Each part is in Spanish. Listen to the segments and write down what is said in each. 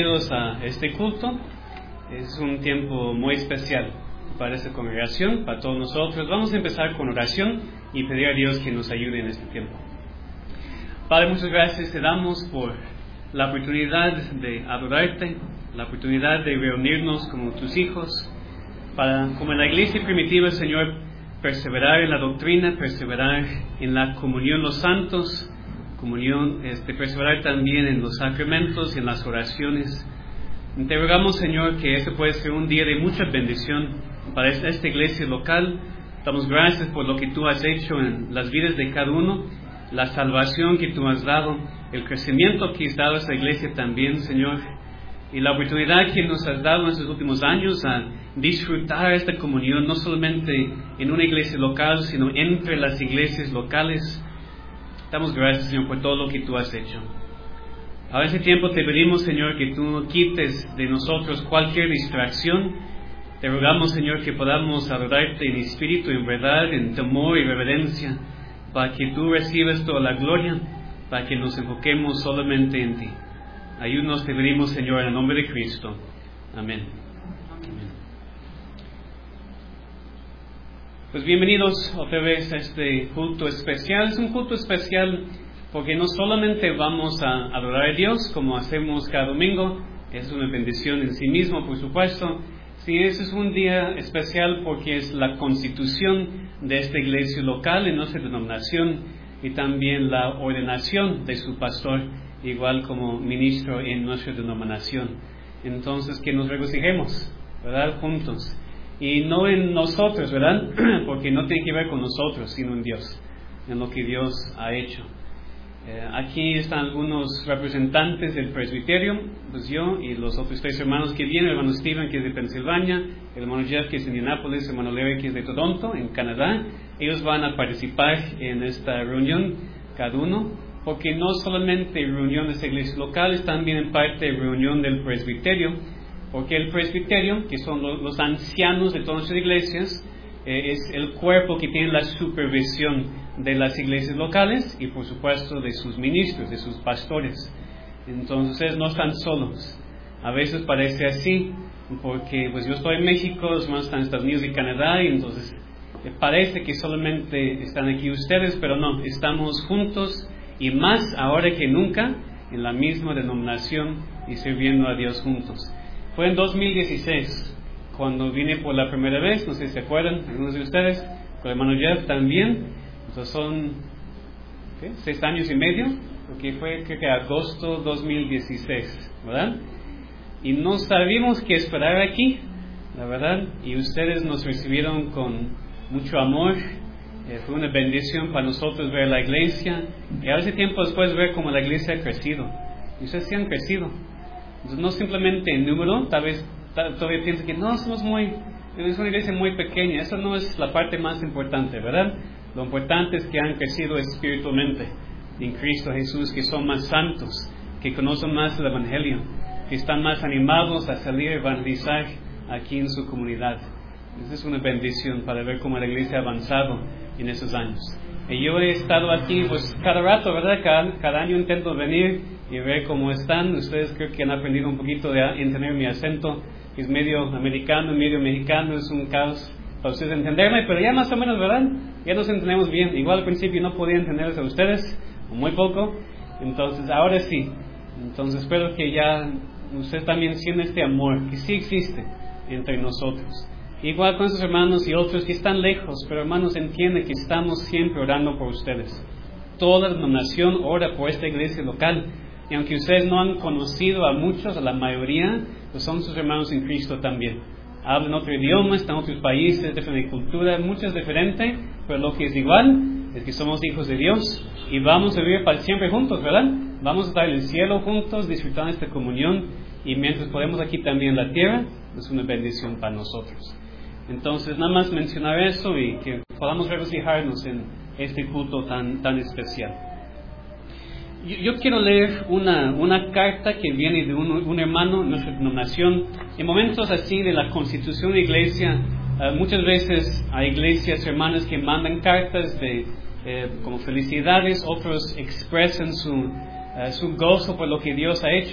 bienvenidos a este culto. Es un tiempo muy especial para esta congregación, para todos nosotros. Vamos a empezar con oración y pedir a Dios que nos ayude en este tiempo. Padre, muchas gracias te damos por la oportunidad de adorarte, la oportunidad de reunirnos como tus hijos, para, como en la iglesia primitiva, Señor, perseverar en la doctrina, perseverar en la comunión los santos, perseverar también en los sacramentos y en las oraciones. Te rogamos, Señor, que este puede ser un día de mucha bendición para esta iglesia local. Damos gracias por lo que tú has hecho en las vidas de cada uno, la salvación que tú has dado, el crecimiento que has dado a esta iglesia también, Señor, y la oportunidad que nos has dado en estos últimos años a disfrutar esta comunión, no solamente en una iglesia local, sino entre las iglesias locales. Damos gracias, Señor, por todo lo que tú has hecho. A ese tiempo te pedimos, Señor, que tú quites de nosotros cualquier distracción. Te rogamos, Señor, que podamos adorarte en espíritu, en verdad, en temor y reverencia, para que tú recibas toda la gloria, para que nos enfoquemos solamente en ti. Ayúdanos, te pedimos, Señor, en el nombre de Cristo. Amén. Pues bienvenidos otra vez a este culto especial. Es un culto especial porque no solamente vamos a adorar a Dios como hacemos cada domingo, es una bendición en sí mismo, por supuesto. Sí, ese es un día especial porque es la constitución de esta iglesia local en nuestra denominación y también la ordenación de su pastor, igual como ministro en nuestra denominación. Entonces, que nos regocijemos, ¿verdad? Juntos. Y no en nosotros, ¿verdad? Porque no tiene que ver con nosotros, sino en Dios, en lo que Dios ha hecho. Aquí están algunos representantes del presbiterio, pues yo y los otros tres hermanos que vienen, el hermano Steven, que es de Pensilvania, el hermano Jeff, que es de Indianápolis, el hermano Larry, que es de Toronto, en Canadá. Ellos van a participar en esta reunión, cada uno, porque no solamente reunión de esta iglesia local, es también en parte reunión del presbiterio, porque el presbiterio, que son los ancianos de todas las iglesias, es el cuerpo que tiene la supervisión de las iglesias locales y por supuesto de sus ministros, de sus pastores. Entonces no están solos. A veces parece así, porque pues yo estoy en México, los hermanos están en Estados Unidos y Canadá, y entonces parece que solamente están aquí ustedes, pero no, estamos juntos y más ahora que nunca en la misma denominación y sirviendo a Dios juntos. Fue en 2016 cuando vine por la primera vez, no sé si se acuerdan, algunos de ustedes, con el hermano Jeff también. Entonces son 6 años y medio, porque fue creo que agosto 2016, ¿verdad? Y no sabíamos qué esperar aquí, la verdad, y ustedes nos recibieron con mucho amor. Fue una bendición para nosotros ver la iglesia, y a ese tiempo después ver cómo la iglesia ha crecido. Y ustedes sí han crecido. Entonces, no simplemente en número, tal vez todavía piensan que no, es una iglesia muy pequeña. Eso no es la parte más importante, ¿verdad? Lo importante es que han crecido espiritualmente en Cristo Jesús, que son más santos, que conocen más el Evangelio, que están más animados a salir a evangelizar aquí en su comunidad. Esa es una bendición para ver cómo la iglesia ha avanzado en esos años. Y yo he estado aquí pues cada rato, ¿verdad? Cada año intento venir y ver cómo están. Ustedes creo que han aprendido un poquito de entender mi acento, que es medio americano, medio mexicano, es un caos para ustedes entenderme, pero ya más o menos, ¿verdad? Ya nos entendemos bien. Igual al principio no podía entenderles a ustedes, o muy poco, entonces ahora sí. Entonces espero que ya ustedes también sientan este amor, que sí existe entre nosotros. Igual con sus hermanos y otros que están lejos, pero hermanos, entienden que estamos siempre orando por ustedes. Toda la denominación ora por esta iglesia local. Y aunque ustedes no han conocido a muchos, a la mayoría, pues son sus hermanos en Cristo también. Hablan otro idioma, están en otros países, diferente cultura, muchas diferentes, pero lo que es igual es que somos hijos de Dios y vamos a vivir para siempre juntos, ¿verdad? Vamos a estar en el cielo juntos, disfrutando esta comunión, y mientras podemos aquí también en la tierra, es una bendición para nosotros. Entonces, nada más mencionar eso y que podamos regocijarnos en este culto tan especial. Yo quiero leer una carta que viene de un hermano en nuestra denominación. En momentos así de la constitución de iglesia, muchas veces hay iglesias hermanas que mandan cartas de como felicidades, otros expresan su gozo por lo que Dios ha hecho.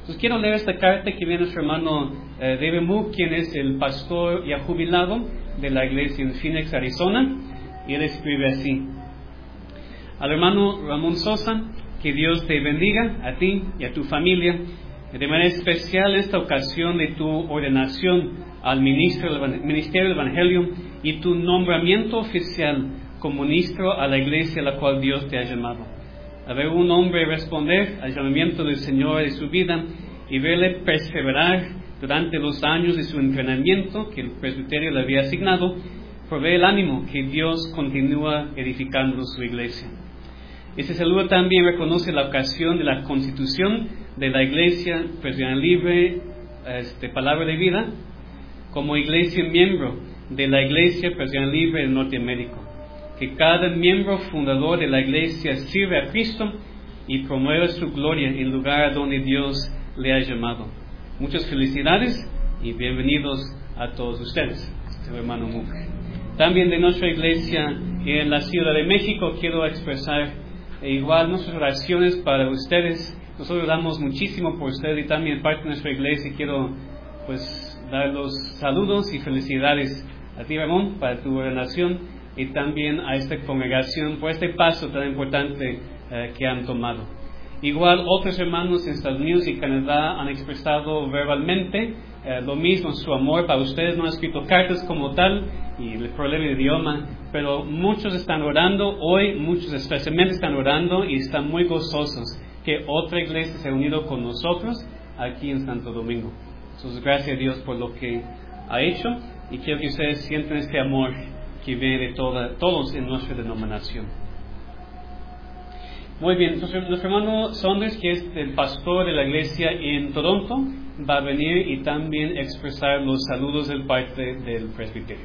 Entonces quiero leer esta carta que viene nuestro hermano David Mook, quien es el pastor ya jubilado de la iglesia en Phoenix, Arizona, y él escribe así: al hermano Ramón Sosa, que Dios te bendiga a ti y a tu familia, de manera especial esta ocasión de tu ordenación al ministerio del Evangelio y tu nombramiento oficial como ministro a la iglesia a la cual Dios te ha llamado. A ver un hombre responder al llamamiento del Señor de su vida y verle perseverar durante los años de su entrenamiento que el presbiterio le había asignado, provee el ánimo que Dios continúa edificando su iglesia. Este saludo también reconoce la ocasión de la constitución de la Iglesia Presbiteriana Libre, Palabra de Vida, como iglesia miembro de la Iglesia Presbiteriana Libre de Norteamérica. Que cada miembro fundador de la iglesia sirve a Cristo y promueva su gloria en el lugar donde Dios le ha llamado. Muchas felicidades y bienvenidos a todos ustedes, hermano Mook. También de nuestra iglesia en la Ciudad de México quiero expresar igual nuestras oraciones para ustedes. Nosotros damos muchísimo por ustedes y también parte de nuestra iglesia. Quiero dar los saludos y felicidades a ti, Ramón, para tu ordenación, y también a esta congregación por este paso tan importante que han tomado. Igual otros hermanos en Estados Unidos y Canadá han expresado verbalmente lo mismo, su amor para ustedes. No han escrito cartas como tal y el problema de idioma, pero muchos están orando hoy, muchos especialmente están orando y están muy gozosos que otra iglesia se ha unido con nosotros aquí en Santo Domingo. Entonces, gracias a Dios por lo que ha hecho, y quiero que ustedes sientan este amor que viene de todos en nuestra denominación. Muy bien, entonces nuestro hermano Saunders, que es el pastor de la iglesia en Toronto, va a venir y también expresar los saludos del parte del presbiterio.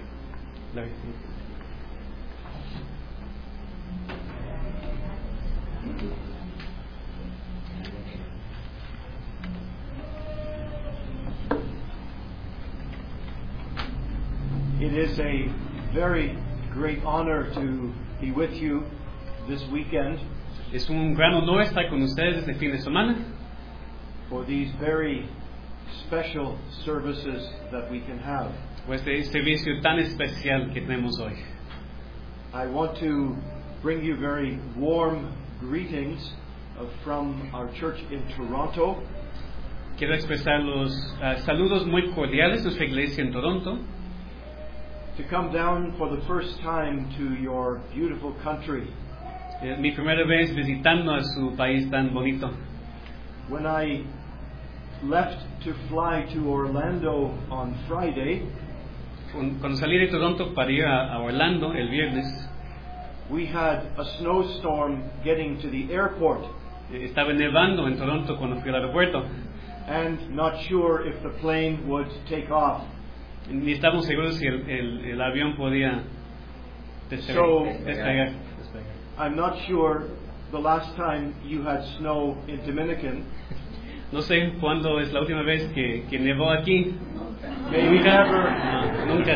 It is a very great honor to be with you this weekend. Es un gran honor estar con ustedes este fin de semana for these very special services that we can have. por este servicio tan especial que tenemos hoy. I want to bring you very warm greetings from our church in Toronto. Quiero expresar los saludos muy cordiales de nuestra iglesia en Toronto. To come down for the first time to your beautiful country. Es mi primera vez visitando a su país tan bonito. When I left to fly to Orlando on Friday, cuando salí de Toronto para ir a Orlando el viernes, we had a snowstorm getting to the airport. Estaba nevando en Toronto cuando fui al aeropuerto. And not sure if the plane would take off. Ni estábamos seguros si el avión podía despegar. I'm not sure the last time you had snow in Dominican. No sé cuándo es la última vez que nevó aquí. Maybe never. Nunca.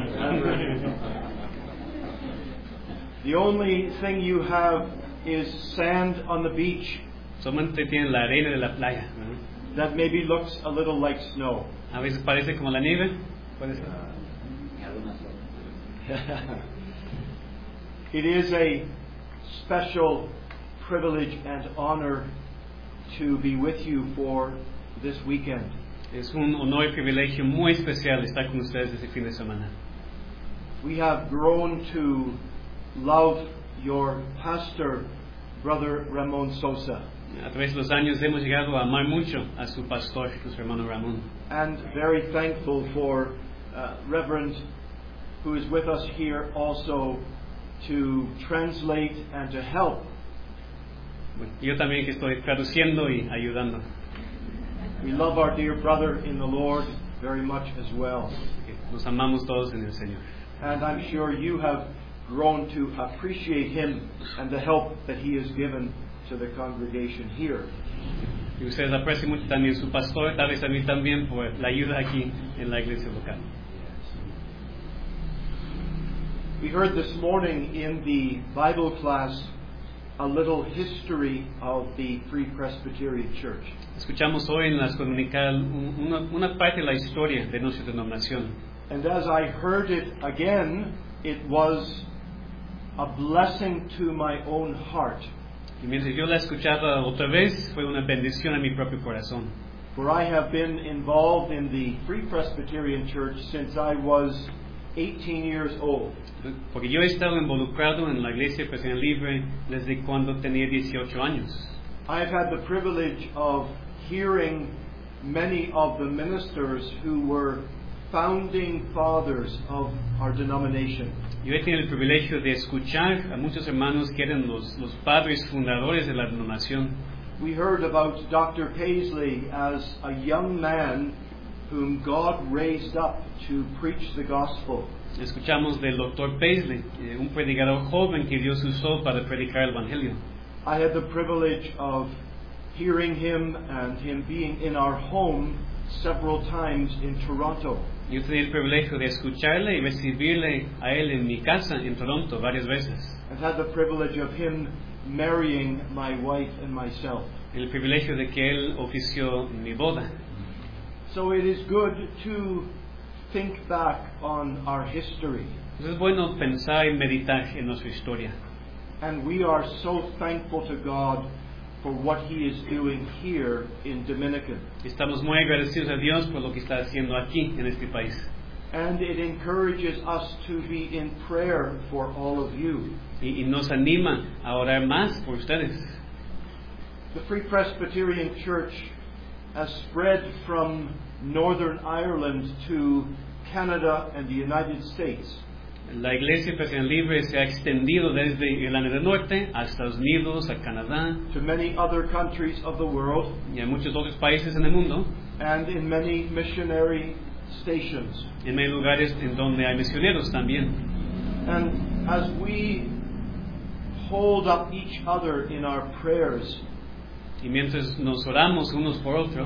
The only thing you have is sand on the beach. Solamente tienen la arena de la playa. That maybe looks a little like snow. A veces parece como la nieve. Puede ser. It is a special privilege and honor to be with you for this weekend. Es un honor y privilegio muy especial estar con ustedes este fin de semana. We have grown to love your pastor, Brother Ramón Sosa. A través de los años hemos llegado a amar mucho a su pastor, nuestro hermano Ramón. And very thankful for Reverend, who is with us here also to translate and to help. Yo también que estoy traduciendo y ayudando. We love our dear brother in the Lord very much as well. Nos amamos todos en el Señor. And I'm sure you have grown to appreciate him and the help that he has given to the congregation here. Y ustedes aprecian mucho también su pastor, tal vez a mí también, por la ayuda aquí en la iglesia local. We heard this morning in the Bible class a little history of the Free Presbyterian Church. Escuchamos hoy en las comunicadas una parte de la historia de nuestra denominación. And as I heard it again, it was a blessing to my own heart. Y mientras yo la escuchaba otra vez, fue una bendición a mi propio corazón. For I have been involved in the Free Presbyterian Church since I was 18 years old. Porque yo he estado involucrado en la Iglesia Presbiteriana Libre desde cuando tenía 18 años. I have had the privilege of hearing many of the ministers who were founding fathers of our denomination. Yo he tenido el privilegio de escuchar a muchos hermanos que eran los padres fundadores de la denominación. We heard about Dr. Paisley as a young man whom God raised up to preach the gospel. Escuchamos del Dr. Paisley, un predicador joven que Dios usó para predicar el Evangelio. I had the privilege of hearing him and him being in our home several times in Toronto. Yo tenía el privilegio de escucharle y recibirle a él en mi casa en Toronto varias veces. I've had the privilege of him marrying my wife and myself. El privilegio de que él ofició mi boda. So it is good to think back on our history. Entonces es bueno pensar y meditar en nuestra historia. And we are so thankful to God for what He is doing here in Dominican. Estamos muy agradecidos a Dios por lo que está haciendo aquí en este país. And it encourages us to be in prayer for all of you. Y nos anima a orar más por ustedes. The Free Presbyterian Church has spread from Northern Ireland to Canada and the United States. La Iglesia Presbiteriana Libre se ha extendido desde Irlanda del Norte a Estados Unidos, a Canadá, to many other countries of the world, y a muchos otros países en el mundo, and in many missionary stations. en hay lugares en donde hay misioneros también. And as we hold up each other in our prayers, Y mientras nos oramos unos por otros,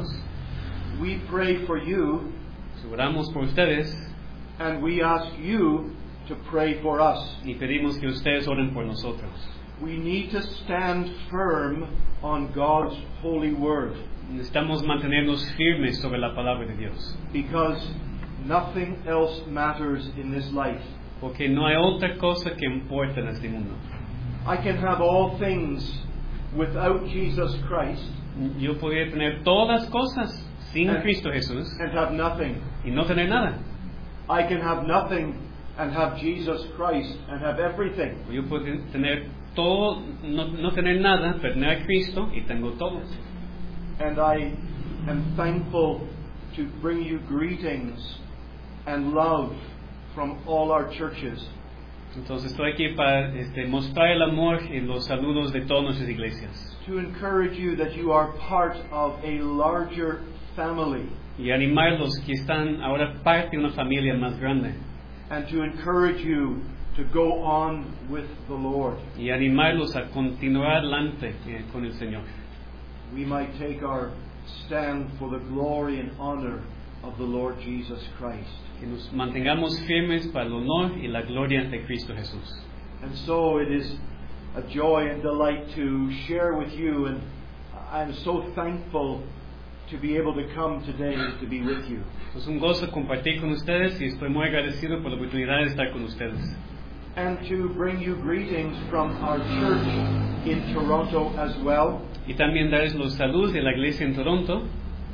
we pray for you, oramos por ustedes and we ask you to pray for us. y pedimos que ustedes oren por nosotros. We need to stand firm on God's holy word, Necesitamos mantenernos firmes sobre la palabra de Dios, because nothing else matters in this life. porque no hay otra cosa que importa en este mundo. I can have all things without Jesus Christ Yo podría tener todas las cosas sin Cristo Jesús and have nothing. y no tener nada. I can have nothing and have Jesus Christ and have everything. Yo puedo tener todo, no tener nada, pero tener a Cristo y tengo todo. And I am thankful to bring you greetings and love from all our churches. Entonces estoy aquí para mostrar el amor y los saludos de todas nuestras iglesias. To encourage you that you are part of a larger family. Y animarlos que están ahora parte de una familia más grande. And to encourage you to go on with the Lord. Y animarlos a continuar adelante con el Señor. We might take our stand for the glory and honor of the Lord Jesus Christ. Que nos mantengamos firmes para el honor y la gloria de Cristo Jesús. And so it is a joy and delight to share with you, and I'm so thankful to be able to come today to be with you. Es un gozo compartir con ustedes y estoy muy agradecido por la oportunidad de estar con ustedes. And to bring you greetings from our church in Toronto as well. Y también darles los saludos de la iglesia en Toronto.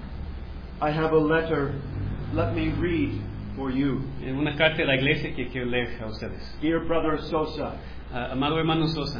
I have a letter. Let me read for you. Una carta de la iglesia que quiero leer a ustedes. Dear Brother Sosa, Amado hermano Sosa,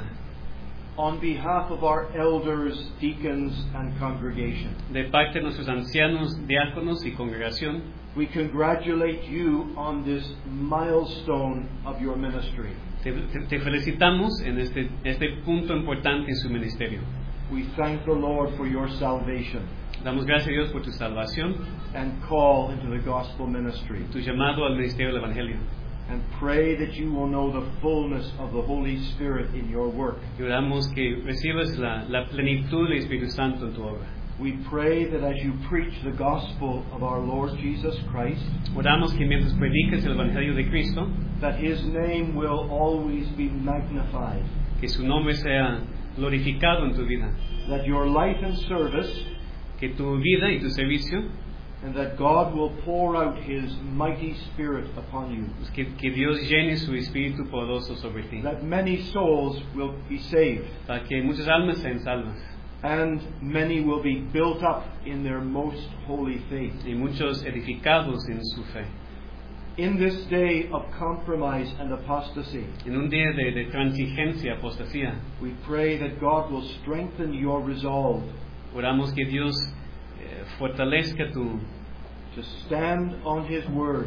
on behalf of our elders, deacons, and congregation, de parte de nuestros ancianos, diáconos y congregación, we congratulate you on this milestone of your ministry. te felicitamos en este punto importante en su ministerio. We thank the Lord for your salvation Damos gracias a Dios por tu salvación, and call into the gospel ministry, tu llamado al ministerio del Evangelio. and pray that you will know the fullness of the Holy Spirit in your work. Y oramos que recibas la plenitud del Espíritu Santo en tu obra. We pray that as you preach the gospel of our Lord Jesus Christ, Oramos que mientras prediques el Evangelio de Cristo, that His name will always be magnified, que su nombre sea glorificado en tu vida, that your life and service, que tu vida y tu servicio, and that God will pour out His mighty Spirit upon you, pues que Dios llene su espíritu poderoso sobre ti, that many souls will be saved, para que muchas almas sean salvas and many will be built up in their most holy faith. y muchos edificados en su fe. In this day of compromise and apostasy, En un día de transigencia, apostasía, we pray that God will strengthen your resolve oramos que Dios fortalezca tu to stand on His word,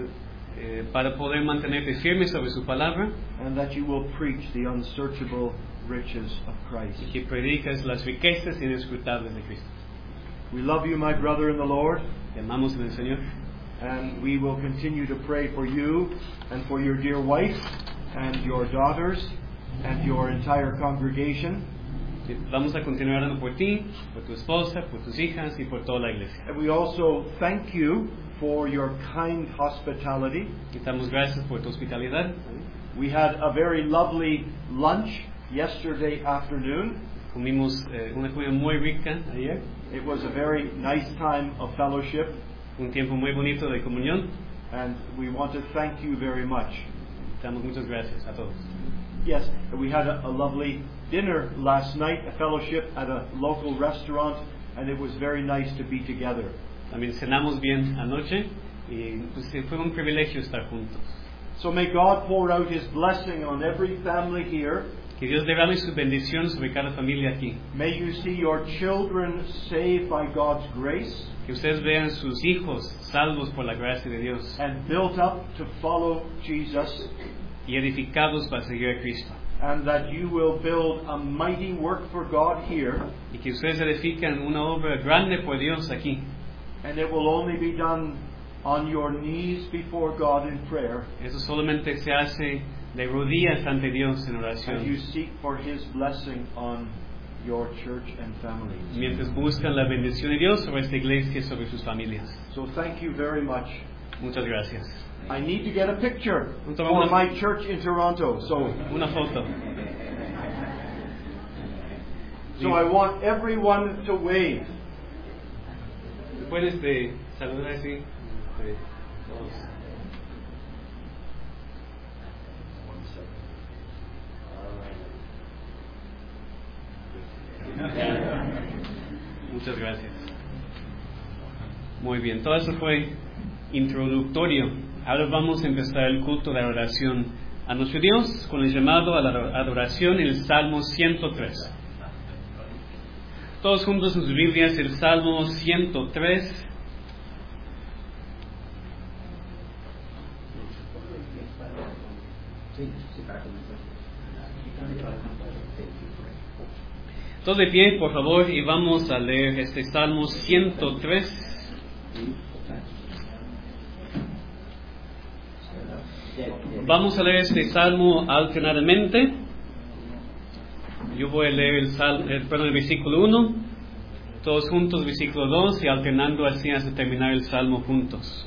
para poder mantenerte firme sobre su palabra and that you will preach the unsearchable riches of Christ. y que predicas las riquezas inescrutables de Cristo. We love you, my brother in the Lord, Te amamos en el Señor and we will continue to pray for you and for your dear wife and your daughters and your entire congregation. Vamos a continuar orando por ti, por tu esposa, por tus hijas y por toda la iglesia. And we also thank you for your kind hospitality. Y damos gracias por tu hospitalidad. We had a very lovely lunch yesterday afternoon. Comimos una comida muy rica ayer, It was a very nice time of fellowship, un tiempo muy bonito de comunión. and we want to thank you very much. Damos muchas gracias a todos. Yes, we had a lovely dinner last night, a fellowship at a local restaurant, and it was very nice to be together. También cenamos bien anoche y pues, fue un privilegio estar juntos. So may God pour out His blessing on every family here. Que Dios derrame su bendición sobre cada familia aquí. May you see your children saved by God's grace Que ustedes vean sus hijos salvos por la gracia de Dios and built up to follow Jesus, y edificados para seguir a Cristo. and that you will build a mighty work for God here, Y que ustedes edifican una obra grande por Dios aquí. and it will only be done on your knees before God in prayer Eso solamente se hace de rodillas ante Dios en as you oración, seek for His blessing on your church and families. mientras buscan la bendición de Dios sobre esta iglesia y sobre sus familias. So thank you very much. Muchas gracias. I need to get a picture Entonces, for my church in Toronto. Una foto. So I want everyone to wave. ¿Puedes saludar así? Todos. Muchas gracias. Muy bien, todo eso fue introductorio. Ahora vamos a empezar el culto de adoración a nuestro Dios con el llamado a la adoración en el Salmo 103. Todos juntos en sus Biblias, el Salmo 103. Todos de pie, por favor, y vamos a leer este Salmo 103. Vamos a leer este Salmo alternadamente. Yo voy a leer el versículo 1, todos juntos, versículo 2, y alternando así hasta terminar el Salmo juntos.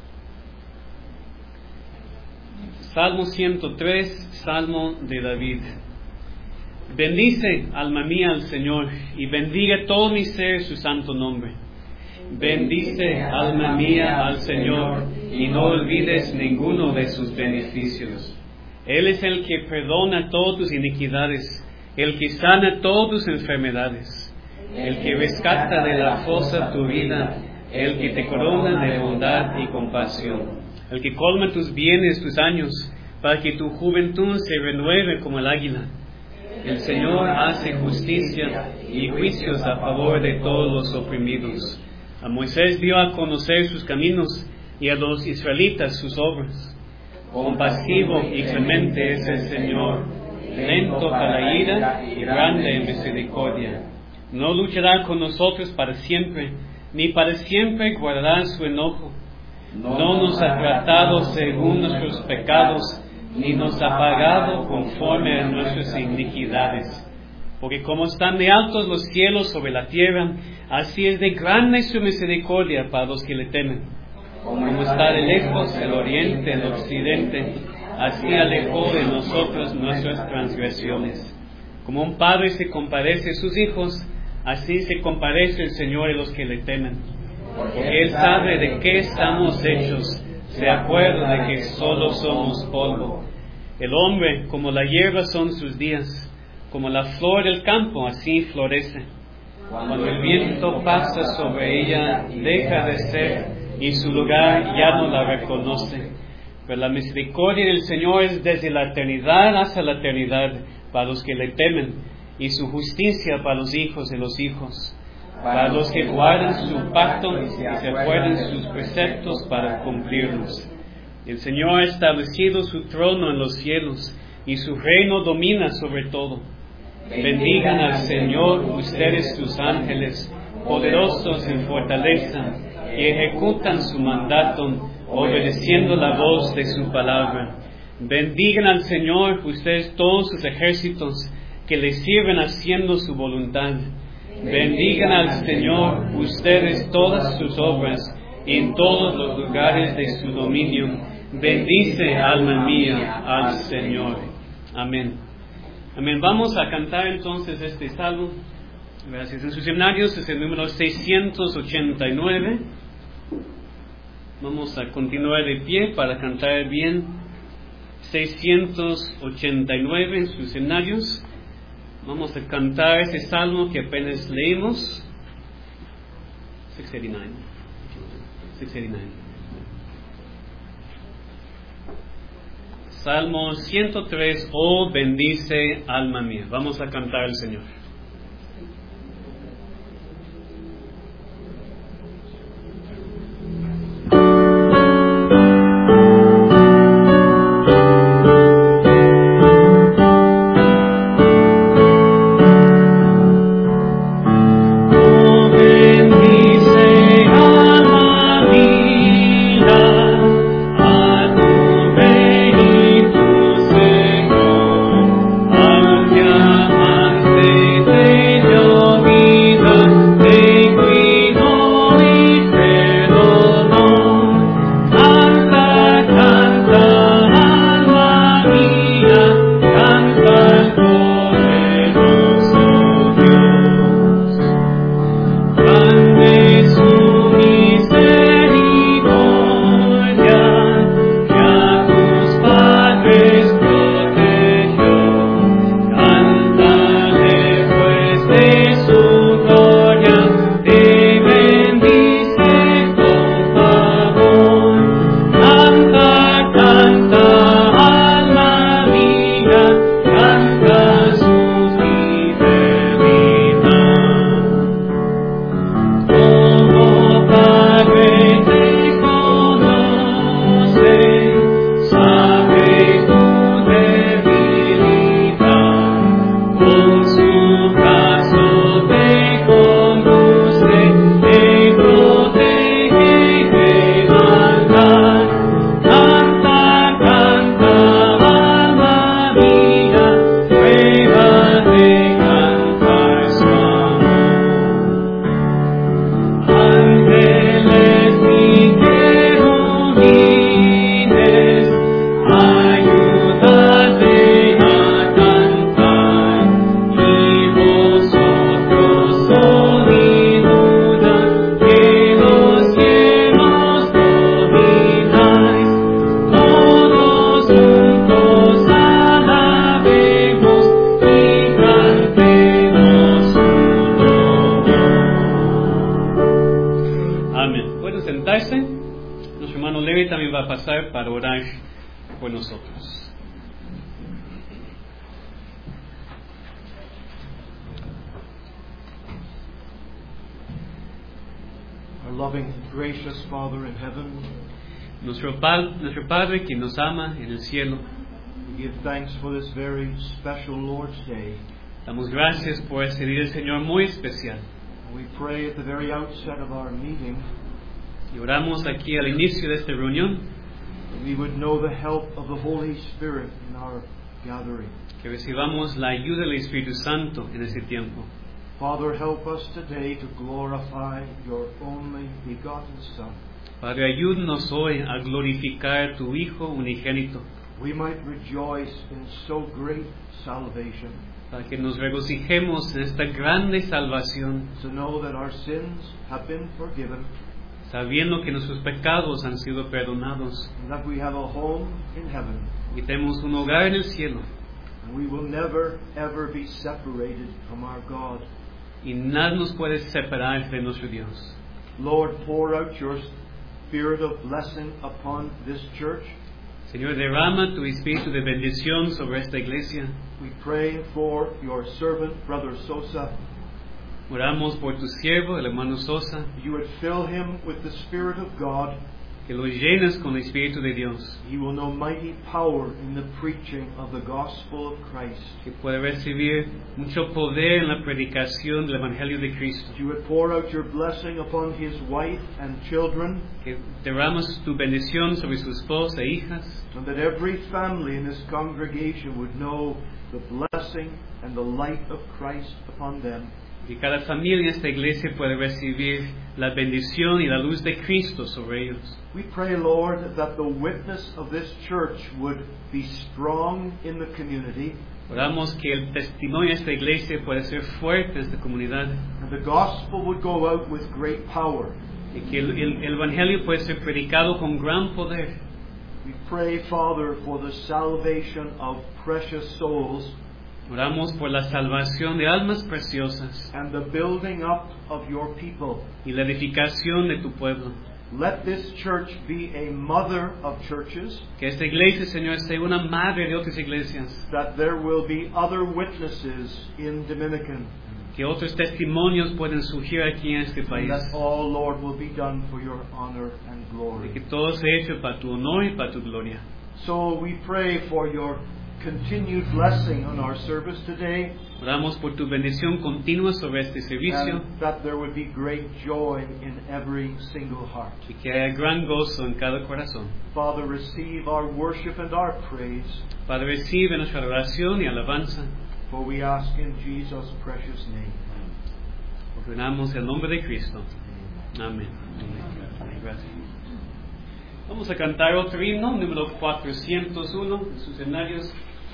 Salmo 103, Salmo de David. Bendice, alma mía, al Señor, y bendiga todo mi ser su santo nombre. Bendice, alma mía, al Señor, y no olvides ninguno de sus beneficios. Él es el que perdona todas tus iniquidades, el que sana todas tus enfermedades, el que rescata de la fosa tu vida, el que te corona de bondad y compasión, el que colma tus bienes, tus años, para que tu juventud se renueve como el águila. El Señor hace justicia y juicios a favor de todos los oprimidos. A Moisés dio a conocer sus caminos y a los israelitas sus obras. Compasivo y clemente es el Señor, lento para la ira y grande en misericordia. No luchará con nosotros para siempre, ni para siempre guardará su enojo. No nos ha tratado según nuestros pecados, ni nos ha pagado conforme a nuestras iniquidades. Porque como están de altos los cielos sobre la tierra, así es de grande su misericordia para los que le temen. Como está de lejos el oriente del occidente, así alejó de nosotros nuestras transgresiones. Como un padre se compadece de sus hijos, así se compadece el Señor de los que le temen. Porque Él sabe de qué estamos hechos, se acuerda de que solo somos polvo. El hombre, como la hierba son sus días, como la flor del campo, así florece. Cuando el viento pasa sobre ella, deja de ser, y su lugar ya no la reconoce. Pero la misericordia del Señor es desde la eternidad hasta la eternidad para los que le temen, y su justicia para los hijos de los hijos, para los que guardan su pacto y se acuerdan sus preceptos para cumplirlos. El Señor ha establecido su trono en los cielos, y su reino domina sobre todo. Bendigan al Señor ustedes sus ángeles, poderosos en fortaleza, que ejecutan su mandato, obedeciendo la voz de su palabra. Bendigan al Señor ustedes todos sus ejércitos, que le sirven haciendo su voluntad. Bendigan al Señor ustedes todas sus obras, en todos los lugares de su dominio. Bendice, alma mía, al Señor. Amén. Amén. Vamos a cantar entonces este salmo. Gracias. En sus seminarios es el número 689. Vamos a continuar de pie para cantar bien. 689 en sus seminarios. Vamos a cantar ese salmo que apenas leímos. 689. Salmo 103, oh bendice alma mía. Vamos a cantar al Señor. Para orar por nosotros. Our loving, gracious Father in heaven, nuestro Padre que nos ama en el cielo, we give thanks for this very special Lord's Day. Damos gracias por este día del Señor muy especial. We pray at the very outset of our meeting, y oramos aquí al inicio de esta reunión, we would know the help of the Holy Spirit in our gathering. Que recibamos la ayuda del Espíritu Santo en este tiempo. Father, help us today to glorify your only begotten Son. Padre, ayúdanos hoy a glorificar tu Hijo unigénito. We might rejoice in so great salvation. para que nos regocijemos en esta grande salvación, to know that our sins have been forgiven, sabiendo que nuestros pecados han sido perdonados and that we have a home in heaven, y tenemos un hogar en el cielo, and we will never, ever be separated from our God. y nada nos puede separar de nuestro Dios. Lord, pour out your spirit of blessing upon this church. Señor, derrama tu espíritu de bendición sobre esta iglesia. We pray for your servant, Brother Sosa. Oramos por tu siervo, el hermano Sosa, You would fill him with the Spirit of God. que lo llenes con el espíritu de Dios, He will know mighty power in the preaching of the gospel of Christ. que puede recibir mucho poder en la predicación del Evangelio de Cristo, You would pour out your blessing upon his wife and children, que derramas tu bendición sobre su esposa e hijas, and that every family in this congregation would know the blessing and the light of Christ upon them. que cada familia en esta iglesia puede recibir la bendición y la luz de Cristo sobre ellos. We pray, Lord, that the witness of this church would be strong in the community, Oramos que el testimonio de esta iglesia pueda ser fuerte en esta comunidad, and the gospel would go out with great power. y que el Evangelio pueda ser predicado con gran poder. We pray, Father, for the salvation of precious souls Oramos por la salvación de almas preciosas and the building up of your people. y la edificación de tu pueblo. Let this church be a mother of churches, Que esta iglesia, Señor, sea una madre de otras iglesias. that there will be other witnesses in Dominican, Que otros testimonios pueden surgir aquí en este and país. that all, Lord, will be done for your honor and Y glory. que todo sea hecho para tu honor y para tu gloria. So we pray for your continued blessing on our service today, Oramos por tu bendición continua sobre este servicio and that there would be great joy in every single heart. y que haya gran gozo en cada corazón. Father, receive our worship and our praise, Padre, recibe nuestra adoración y alabanza. for we ask in Jesus' precious name. Ordenamos el nombre de Cristo. Amén. Amén. Gracias. Vamos a cantar otro himno, número 401, en sus escenarios.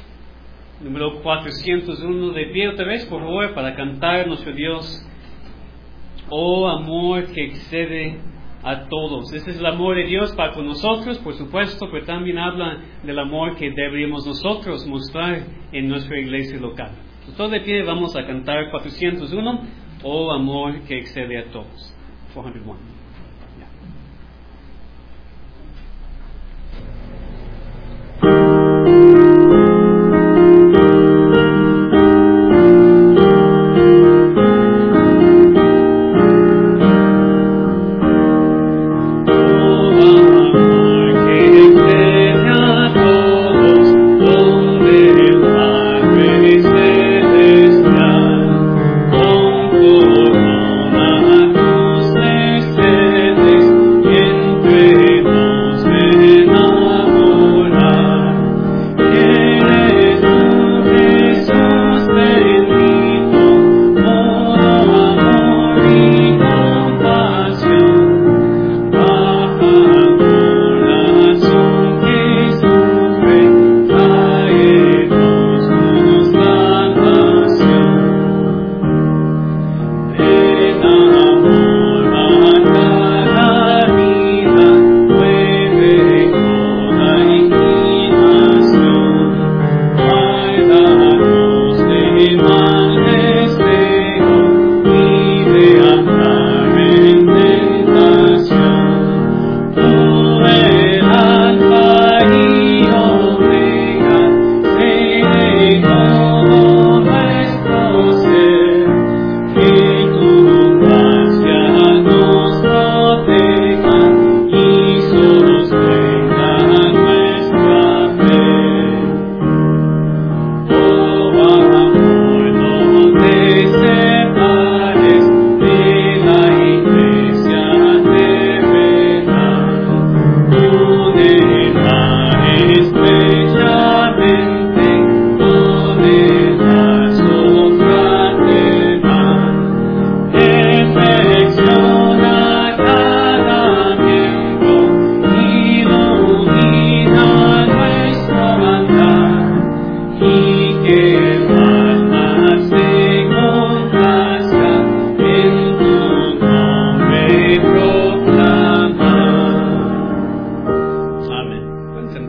Número 401, de pie otra vez, por favor, para cantar a nuestro Dios. Oh amor que excede a todos. Ese es el amor de Dios para con nosotros, por supuesto, pero también habla del amor que deberíamos nosotros mostrar en nuestra iglesia local. Todos de pie vamos a cantar 401, oh amor que excede a todos. 401. Yeah. Celestial, con corona tu ser.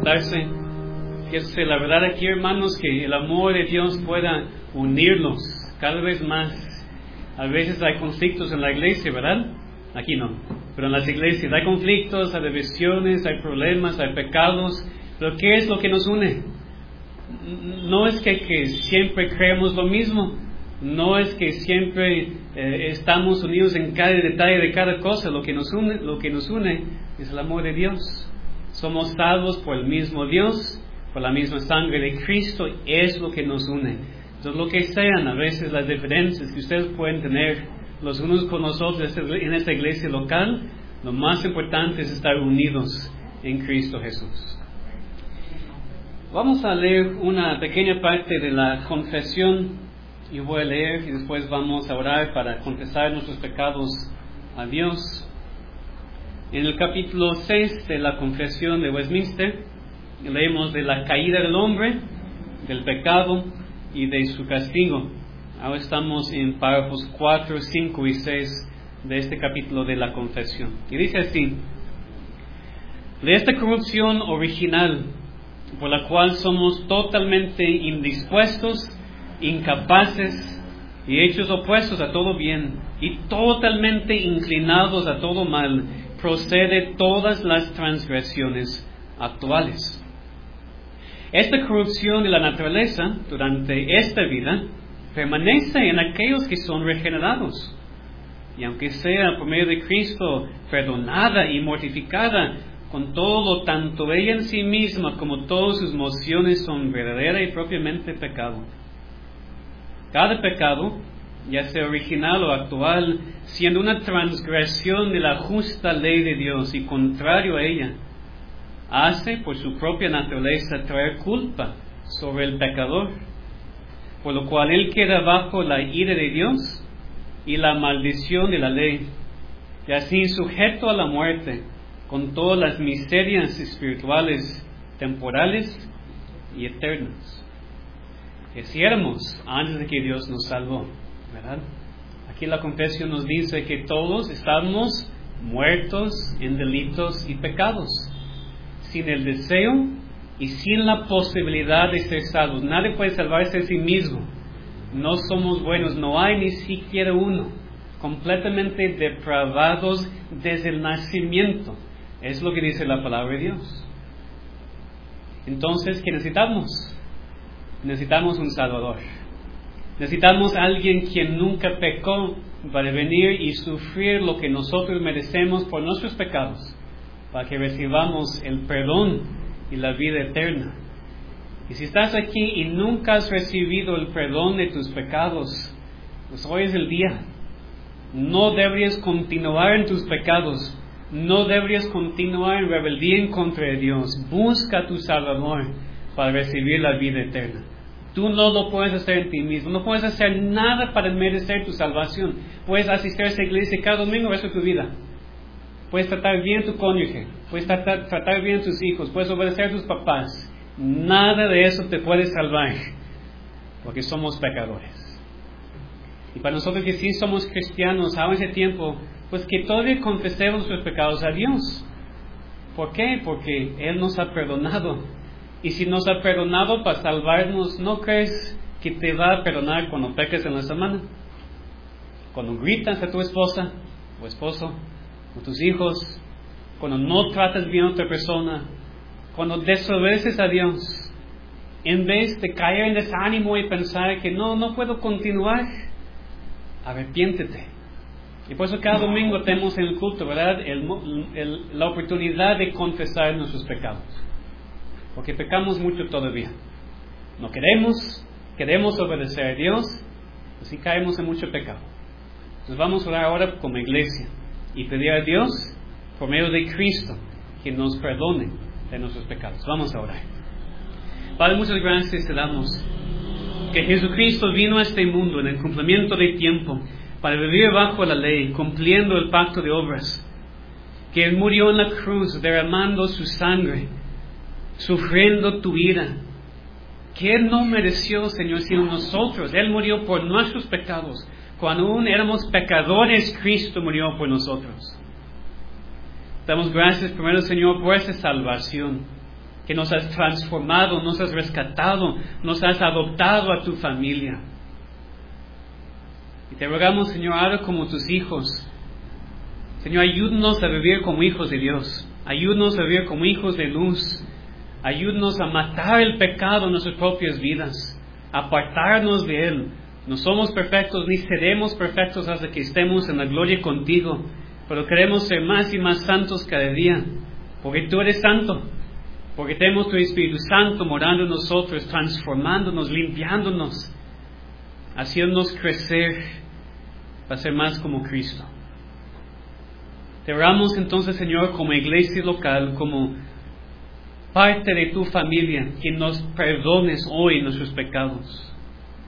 juntarse. Que la verdad aquí, hermanos, que el amor de Dios pueda unirnos cada vez más. A veces hay conflictos en la iglesia, ¿verdad? Aquí no, pero en las iglesias hay conflictos, hay divisiones, hay problemas, hay pecados. Pero ¿qué es lo que nos une? No es que siempre creemos lo mismo. No es que siempre estamos unidos en cada detalle de cada cosa. Lo que nos une es el amor de Dios. Somos salvos por el mismo Dios, por la misma sangre de Cristo, es lo que nos une. Entonces, lo que sean a veces las diferencias que ustedes pueden tener los unos con los otros en esta iglesia local, lo más importante es estar unidos en Cristo Jesús. Vamos a leer una pequeña parte de la confesión. Yo voy a leer y después vamos a orar para confesar nuestros pecados a Dios. En el capítulo 6 de la confesión de Westminster, leemos de la caída del hombre, del pecado y de su castigo. Ahora estamos en párrafos 4, 5 y 6 de este capítulo de la confesión. Y dice así: de esta corrupción original, por la cual somos totalmente indispuestos, incapaces y hechos opuestos a todo bien, y totalmente inclinados a todo mal, procede todas las transgresiones actuales. Esta corrupción de la naturaleza durante esta vida permanece en aquellos que son regenerados, y aunque sea por medio de Cristo perdonada y mortificada, con todo, tanto ella en sí misma como todas sus mociones son verdadera y propiamente pecado. Cada pecado, ya sea original o actual, siendo una transgresión de la justa ley de Dios y contrario a ella, hace por su propia naturaleza traer culpa sobre el pecador, por lo cual él queda bajo la ira de Dios y la maldición de la ley, y así sujeto a la muerte, con todas las miserias espirituales, temporales y eternas. Hiciéramos antes de que Dios nos salvó, ¿verdad? Aquí la confesión nos dice que todos estamos muertos en delitos y pecados, sin el deseo y sin la posibilidad de ser salvos. Nadie puede salvarse a sí mismo. No somos buenos, no hay ni siquiera uno. Completamente depravados desde el nacimiento. Es lo que dice la palabra de Dios. Entonces, ¿qué necesitamos? Necesitamos un Salvador. Necesitamos a alguien quien nunca pecó para venir y sufrir lo que nosotros merecemos por nuestros pecados, para que recibamos el perdón y la vida eterna. Y si estás aquí y nunca has recibido el perdón de tus pecados, pues hoy es el día. No deberías continuar en tus pecados. No deberías continuar en rebeldía en contra de Dios. Busca a tu Salvador para recibir la vida eterna. Tú no lo puedes hacer en ti mismo. No puedes hacer nada para merecer tu salvación. Puedes asistir a esa iglesia cada domingo el resto de tu vida. Puedes tratar bien a tu cónyuge. Puedes tratar bien a tus hijos. Puedes obedecer a tus papás. Nada de eso te puede salvar, porque somos pecadores. Y para nosotros que sí somos cristianos, ahora en ese tiempo, pues que todavía confesemos nuestros pecados a Dios. ¿Por qué? Porque Él nos ha perdonado. Y si nos ha perdonado para salvarnos, ¿no crees que te va a perdonar cuando peques en la semana? Cuando gritas a tu esposa o esposo, o tus hijos, cuando no tratas bien a otra persona, cuando desobedeces a Dios, en vez de caer en desánimo y pensar que no puedo continuar, arrepiéntete. Y por eso cada domingo tenemos en el culto, ¿verdad?, la oportunidad de confesar nuestros pecados. Porque pecamos mucho todavía. No queremos obedecer a Dios, así caemos en mucho pecado. Entonces vamos a orar ahora como iglesia y pedir a Dios, por medio de Cristo, que nos perdone de nuestros pecados. Vamos a orar. Padre, muchas gracias te damos que Jesucristo vino a este mundo en el cumplimiento del tiempo para vivir bajo la ley, cumpliendo el pacto de obras, que Él murió en la cruz derramando su sangre, sufriendo tu ira, que Él no mereció, Señor, sino nosotros. Él murió por nuestros pecados. Cuando aún éramos pecadores, Cristo murió por nosotros. Damos gracias primero, Señor, por esa salvación. que nos has transformado, nos has rescatado, nos has adoptado a tu familia. Y te rogamos, Señor, ahora como tus hijos. Señor, ayúdanos a vivir como hijos de Dios. Ayúdanos a vivir como hijos de luz. Ayúdanos a matar el pecado en nuestras propias vidas. Apartarnos de él. No somos perfectos ni seremos perfectos hasta que estemos en la gloria contigo. Pero queremos ser más y más santos cada día. Porque tú eres santo. Porque tenemos tu Espíritu Santo morando en nosotros, transformándonos, limpiándonos, haciéndonos crecer para ser más como Cristo. Te oramos entonces, Señor, como iglesia local, como parte de tu familia, que nos perdones hoy nuestros pecados.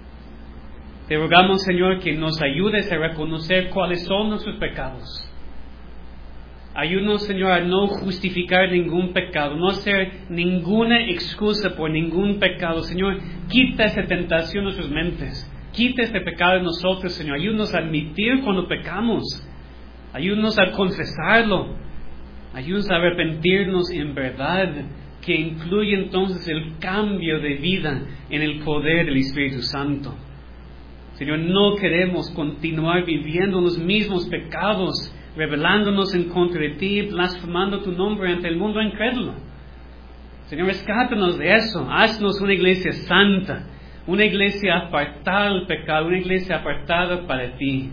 Te rogamos, Señor, que nos ayudes a reconocer cuáles son nuestros pecados. Ayúdanos, Señor, a no justificar ningún pecado, no hacer ninguna excusa por ningún pecado. Señor, quita esa tentación de nuestras mentes. Quita este pecado de nosotros, Señor. Ayúdanos a admitir cuando pecamos. Ayúdanos a confesarlo. Ayúdanos a arrepentirnos en verdad, que incluye entonces el cambio de vida en el poder del Espíritu Santo. Señor, no queremos continuar viviendo los mismos pecados, rebelándonos en contra de ti, blasfemando tu nombre ante el mundo incrédulo. Señor, rescátanos de eso. Haznos una iglesia santa, una iglesia apartada del pecado, una iglesia apartada para ti.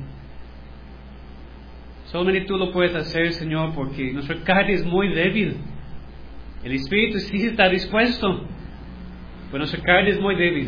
Solamente tú lo puedes hacer, Señor, porque nuestra carne es muy débil. El Espíritu sí está dispuesto, pero nuestra carne es muy débil.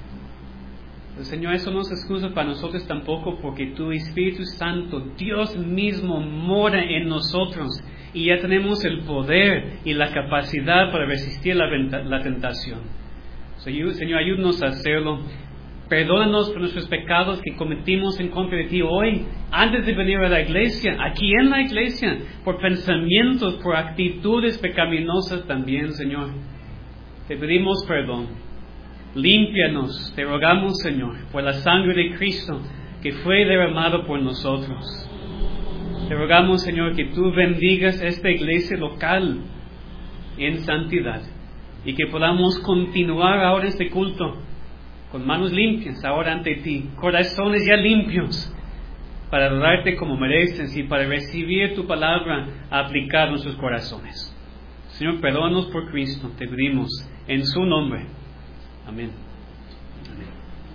Pero, Señor, eso no es excusa para nosotros tampoco, porque tu Espíritu Santo, Dios mismo, mora en nosotros y ya tenemos el poder y la capacidad para resistir la tentación. Señor, ayúdanos a hacerlo. Perdónanos por nuestros pecados que cometimos en contra de ti hoy, antes de venir a la iglesia, aquí en la iglesia, por pensamientos, por actitudes pecaminosas también, Señor. Te pedimos perdón. Límpianos, te rogamos, Señor, por la sangre de Cristo que fue derramado por nosotros. Te rogamos, Señor, que tú bendigas esta iglesia local en santidad y que podamos continuar ahora este culto con manos limpias ahora ante ti, corazones ya limpios, para adorarte como mereces y para recibir tu palabra a aplicar nuestros corazones. Señor, perdónanos por Cristo, te pedimos en su nombre. Amén. Amén.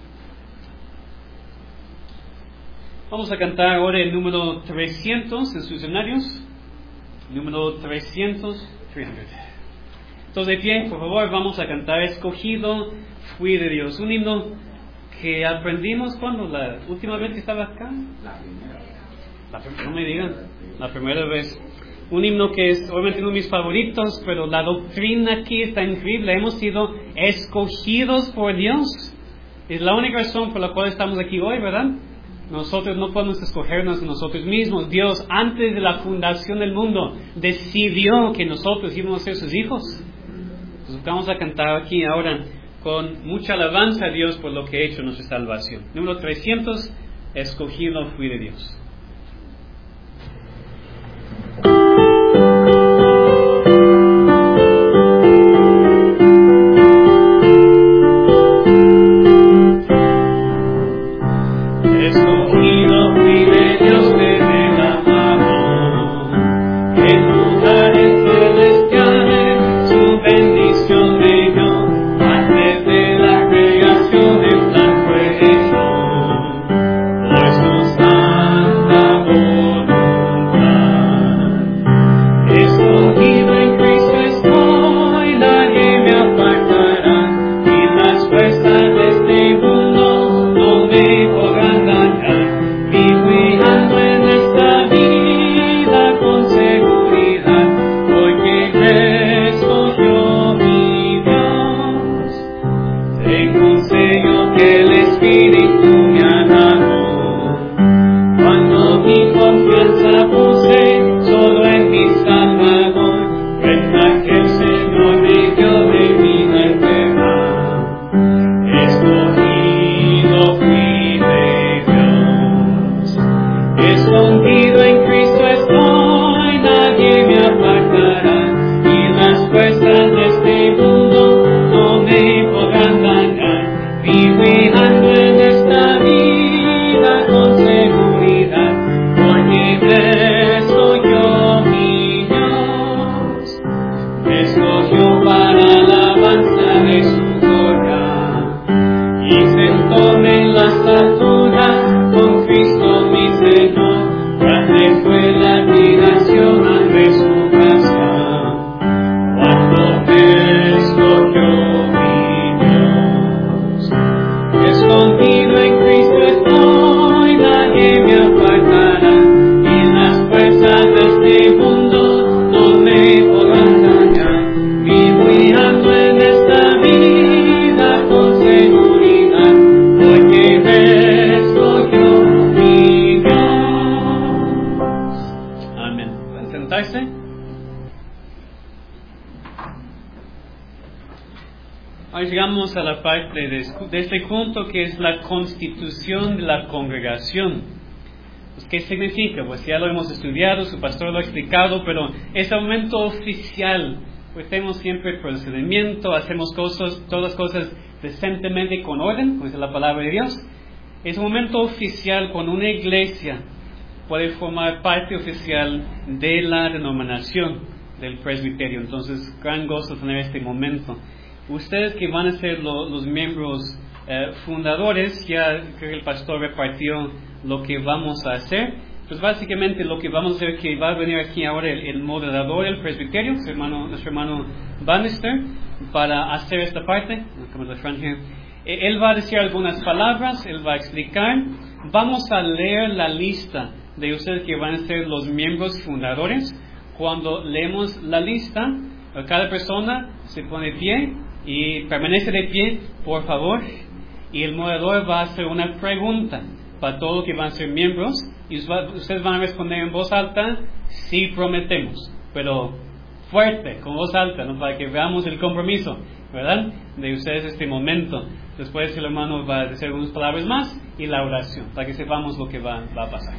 Vamos a cantar ahora el número 300 en sus escenarios. Número 300. Entonces, de pie, por favor, vamos a cantar Escogido fui de Dios. Un himno que aprendimos cuando la última vez que estaba acá. No me digan, la primera vez. Un himno que es obviamente uno de mis favoritos, pero la doctrina aquí está increíble. Hemos sido escogidos por Dios. Es la única razón por la cual estamos aquí hoy, ¿verdad? Nosotros no podemos escogernos nosotros mismos. Dios, antes de la fundación del mundo, decidió que nosotros íbamos a ser sus hijos. Entonces vamos a cantar aquí ahora con mucha alabanza a Dios por lo que ha hecho nuestra salvación. Número 300, escogido fui de Dios. Santo me escogió para la alabanza de su gloria, y sentóme en las alturas con Cristo mi Señor. Grande fue la admiración al ver su gracia, cuando me escogió mi Dios. Escondido en Cristo estoy, nadie me apartará, y las fuerzas de este mundo no me podrán dañar. Vivo y ando en esta vida con seguridad, porque me escogió mi Dios. Amén. ¿Pueden sentarse? Hoy llegamos a la parte de este punto que es la constitución de la congregación. Pues, ¿qué significa? Pues ya lo hemos estudiado, su pastor lo ha explicado, pero es un momento oficial. Pues tenemos siempre el procedimiento, hacemos todas las cosas decentemente con orden, como dice la palabra de Dios. Es un momento oficial cuando una iglesia puede formar parte oficial de la denominación del presbiterio. Entonces, gran gozo tener este momento. Ustedes que van a ser los miembros fundadores, ya creo que el pastor repartió lo que vamos a hacer. Pues básicamente lo que vamos a hacer, que va a venir aquí ahora el moderador del presbiterio, nuestro hermano Bannister, para hacer esta parte. Él va a decir algunas palabras, él va a explicar. Vamos a leer la lista de ustedes que van a ser los miembros fundadores. Cuando leemos la lista, cada persona se pone de pie y permanece de pie, por favor, y el moderador va a hacer una pregunta para todos los que van a ser miembros, y ustedes van a responder en voz alta, sí prometemos, pero fuerte, con voz alta, ¿no? Para que veamos el compromiso, ¿verdad?, de ustedes este momento. Después el hermano va a decir algunas palabras más y la oración, para que sepamos lo que va a pasar.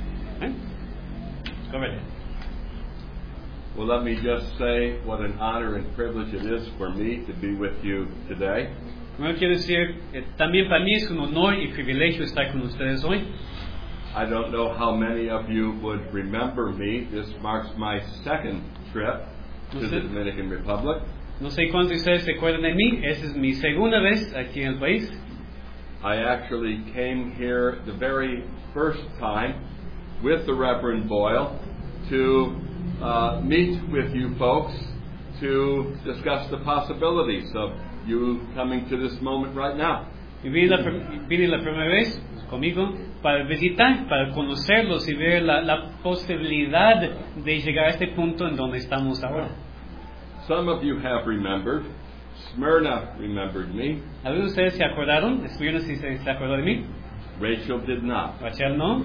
Correcto. Well, let me just say what an honor and privilege it is for me to be with you today. Bueno, quiero decir, también para mí es un honor y privilegio estar con ustedes hoy. I don't know how many of you would remember me. This marks my second trip to the Dominican Republic. No sé cuántos de ustedes se acuerdan de mí. Esa es mi segunda vez aquí en el país. I actually came here the very first time with the Reverend Boyle to meet with you folks to discuss the possibilities of you coming to this moment right now. Y vine la primera vez conmigo para visitar, para conocerlos y ver la posibilidad de llegar a este punto en donde estamos ahora. Some of you have remembered. Smyrna remembered me. ¿Algunos de ustedes se acordaron? Smyrna sí se acordó de mí. Rachel did not. Rachel no.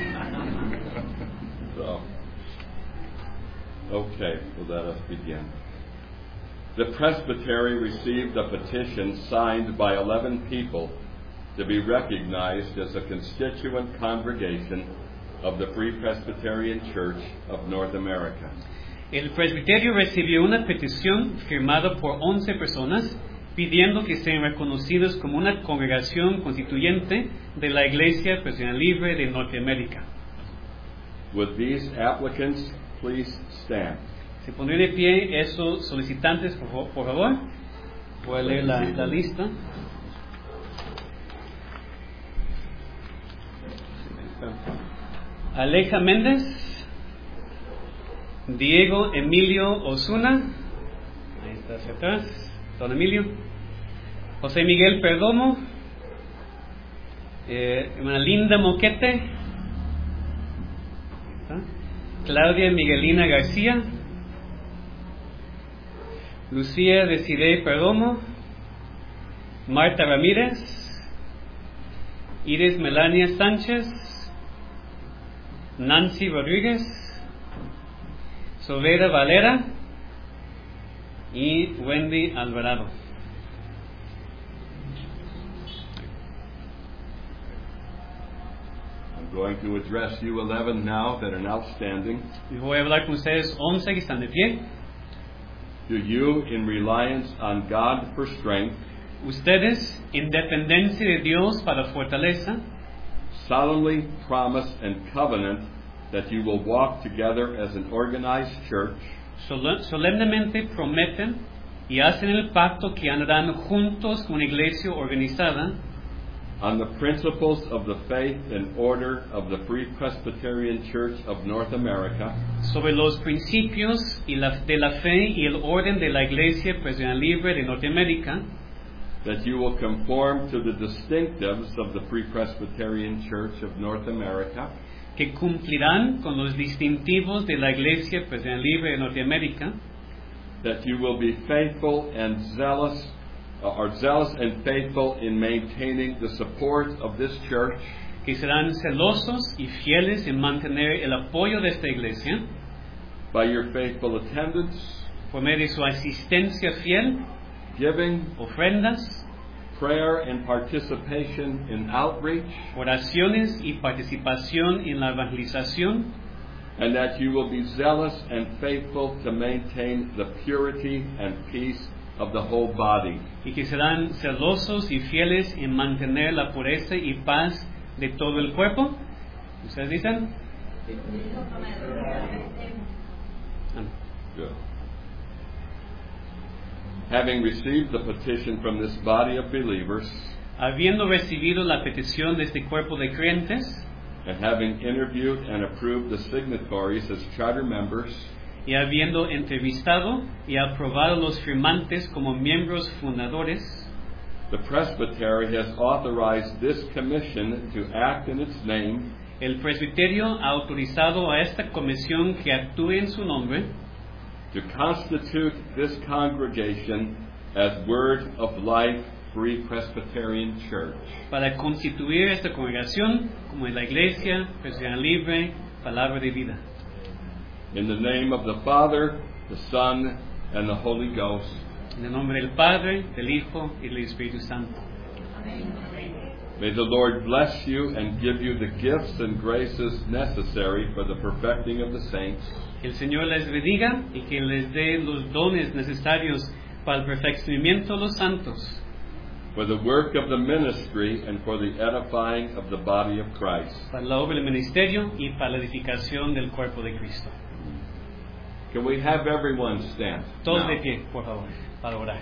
So, okay, well, let us begin. The presbytery received a petition signed by 11 people to be recognized as a constituent congregation of the Free Presbyterian Church of North America. El presbiterio recibió una petición firmada por 11 personas pidiendo que sean reconocidos como una congregación constituyente de la Iglesia Presbiteriana Libre de Norteamérica. Would these applicants please stand? Se pondrán de pie esos solicitantes, por favor. Voy a leer la lista. Aleja Méndez, Diego Emilio Osuna, ahí está hacia atrás, don Emilio, José Miguel Perdomo, hermana Linda Moquete, Claudia Miguelina García, Lucía Desiree Perdomo, Marta Ramírez, Iris Melania Sánchez, Nancy Rodríguez, Sovera Valera y Wendy Alvarado. I'm going to address you 11 now that are now standing. Y voy a hablar con ustedes 11 que están de pie. Do you, in reliance on God for strength, Ustedes, en dependencia de Dios para fortaleza, solemnly promise and covenant that you will walk together as an organized church solemnemente prometen y hacen el pacto que andarán juntos con una iglesia organizada on the principles of the faith and order of the Free Presbyterian Church of North America, sobre los principios de la fe y el orden de la Iglesia Presbiteriana Libre de Norteamérica, that you will conform to the distinctives of the Free Presbyterian Church of North America, que cumplirán con los distintivos de la Iglesia Presbiteriana Libre de Norteamérica, that you will be faithful and zealous and faithful in maintaining the support of this church, que serán celosos y fieles en mantener el apoyo de esta iglesia by your faithful attendance, por medio de su asistencia fiel, giving, ofrendas, prayer and participation in outreach, oraciones y participación en la evangelización, and that you will be zealous and faithful to maintain the purity and peace of the whole body. y que serán celosos y fieles en mantener la pureza y paz de todo el cuerpo. ¿Ustedes dicen? Good. Having received the petition from this body of believers, Habiendo recibido la petición de este cuerpo de creyentes, and having interviewed and approved the signatories as charter members, y habiendo entrevistado y aprobado los firmantes como miembros fundadores, the presbytery has authorized this commission to act in its name el presbiterio ha autorizado a esta comisión que actúe en su nombre to constitute this congregation as Word of Life Free Presbyterian Church, para constituir esta congregación como la Iglesia Presbiteriana Libre, Palabra de Vida. in the name of the Father, the Son, and the Holy Ghost. En el nombre del Padre, del Hijo y del Espíritu Santo. May the Lord bless you and give you the gifts and graces necessary for the perfecting of the saints, Que el Señor les bendiga y que les dé los dones necesarios para el perfeccionamiento de los santos, for the work of the ministry and for the edifying of the body of Christ. para la obra del ministerio y para la edificación del cuerpo de Cristo. Can we have everyone stand? Todos now? de pie, por favor, para orar.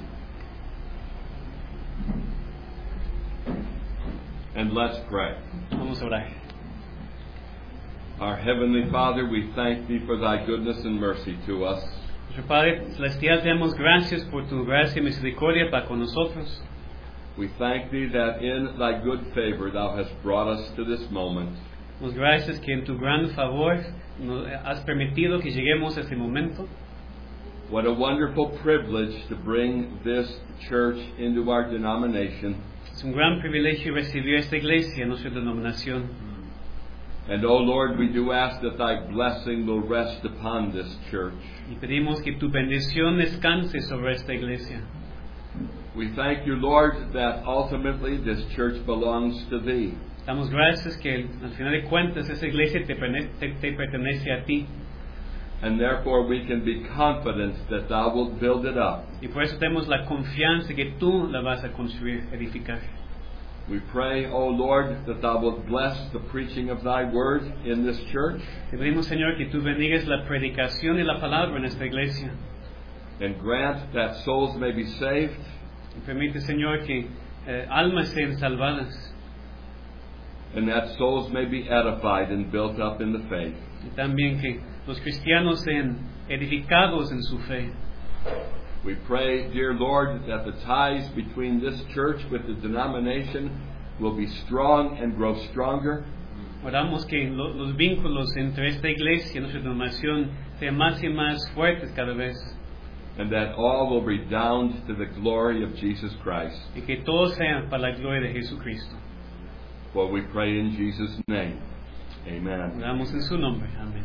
And let's pray. Vamos a orar. Our Heavenly Father, we thank Thee for Thy goodness and mercy to us. Nuestro Padre Celestial, te damos gracias por tu gracia y misericordia para con nosotros. We thank Thee that in Thy good favor Thou hast brought us to this moment. Damos gracias que en tu gran favor nos has permitido que lleguemos a este momento. What a wonderful privilege to bring this church into our denomination. Es un gran privilegio recibir esta iglesia en nuestra denominación. And, O Lord, we do ask that Thy blessing will rest upon this church. Y pedimos que tu bendición descanse sobre esta iglesia. We thank You, Lord, that ultimately this church belongs to Thee. Damos gracias que al final de cuentas esa iglesia te pertenece a ti. And therefore we can be confident that Thou wilt build it up. Y por eso tenemos la confianza que tú la vas a construir, edificar. We pray, O Lord, that Thou wilt bless the preaching of Thy word in this church, Te pedimos, Señor, que tú bendigas la predicación y la palabra en esta iglesia. and grant that souls may be saved, Y permite, Señor, que almas sean salvadas. and that souls may be edified and built up in the faith. Y también que los cristianos sean edificados en su fe. We pray, dear Lord, that the ties between this church with the denomination will be strong and grow stronger, Oramos que los vínculos entre esta iglesia y nuestra denominación sean más y más fuertes cada vez. and that all will redound to the glory of Jesus Christ. Y que todo sea para la gloria de Jesucristo. For we pray in Jesus' name. Amen. Oramos en su nombre. Amén.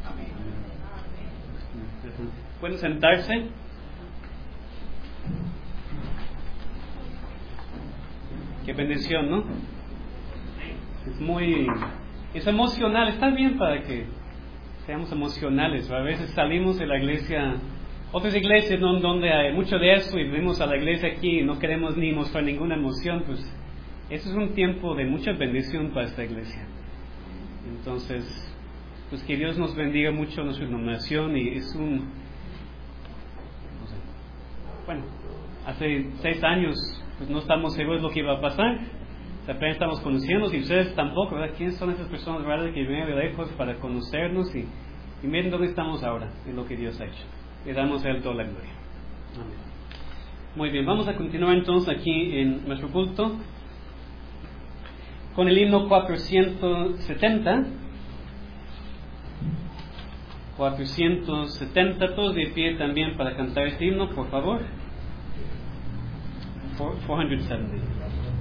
¿Pueden sentarse? Qué bendición, ¿no? Es emocional, está bien para que seamos emocionales. A veces salimos de la iglesia, otras iglesias donde hay mucho de eso, y venimos a la iglesia aquí y no queremos ni mostrar ninguna emoción. Pues eso es un tiempo de mucha bendición para esta iglesia. Entonces, pues que Dios nos bendiga mucho en nuestra denominación. Y es bueno, hace 6 años pues no estamos seguros de lo que iba a pasar, apenas estamos conociéndonos y ustedes tampoco, ¿verdad? ¿Quiénes son esas personas raras que vienen de lejos para conocernos? Y miren dónde estamos ahora, en lo que Dios ha hecho. Le damos a Él toda la gloria. Amén. Muy bien, vamos a continuar entonces aquí en nuestro culto con el himno 470. 470, todos de pie también para cantar este himno, por favor. 470.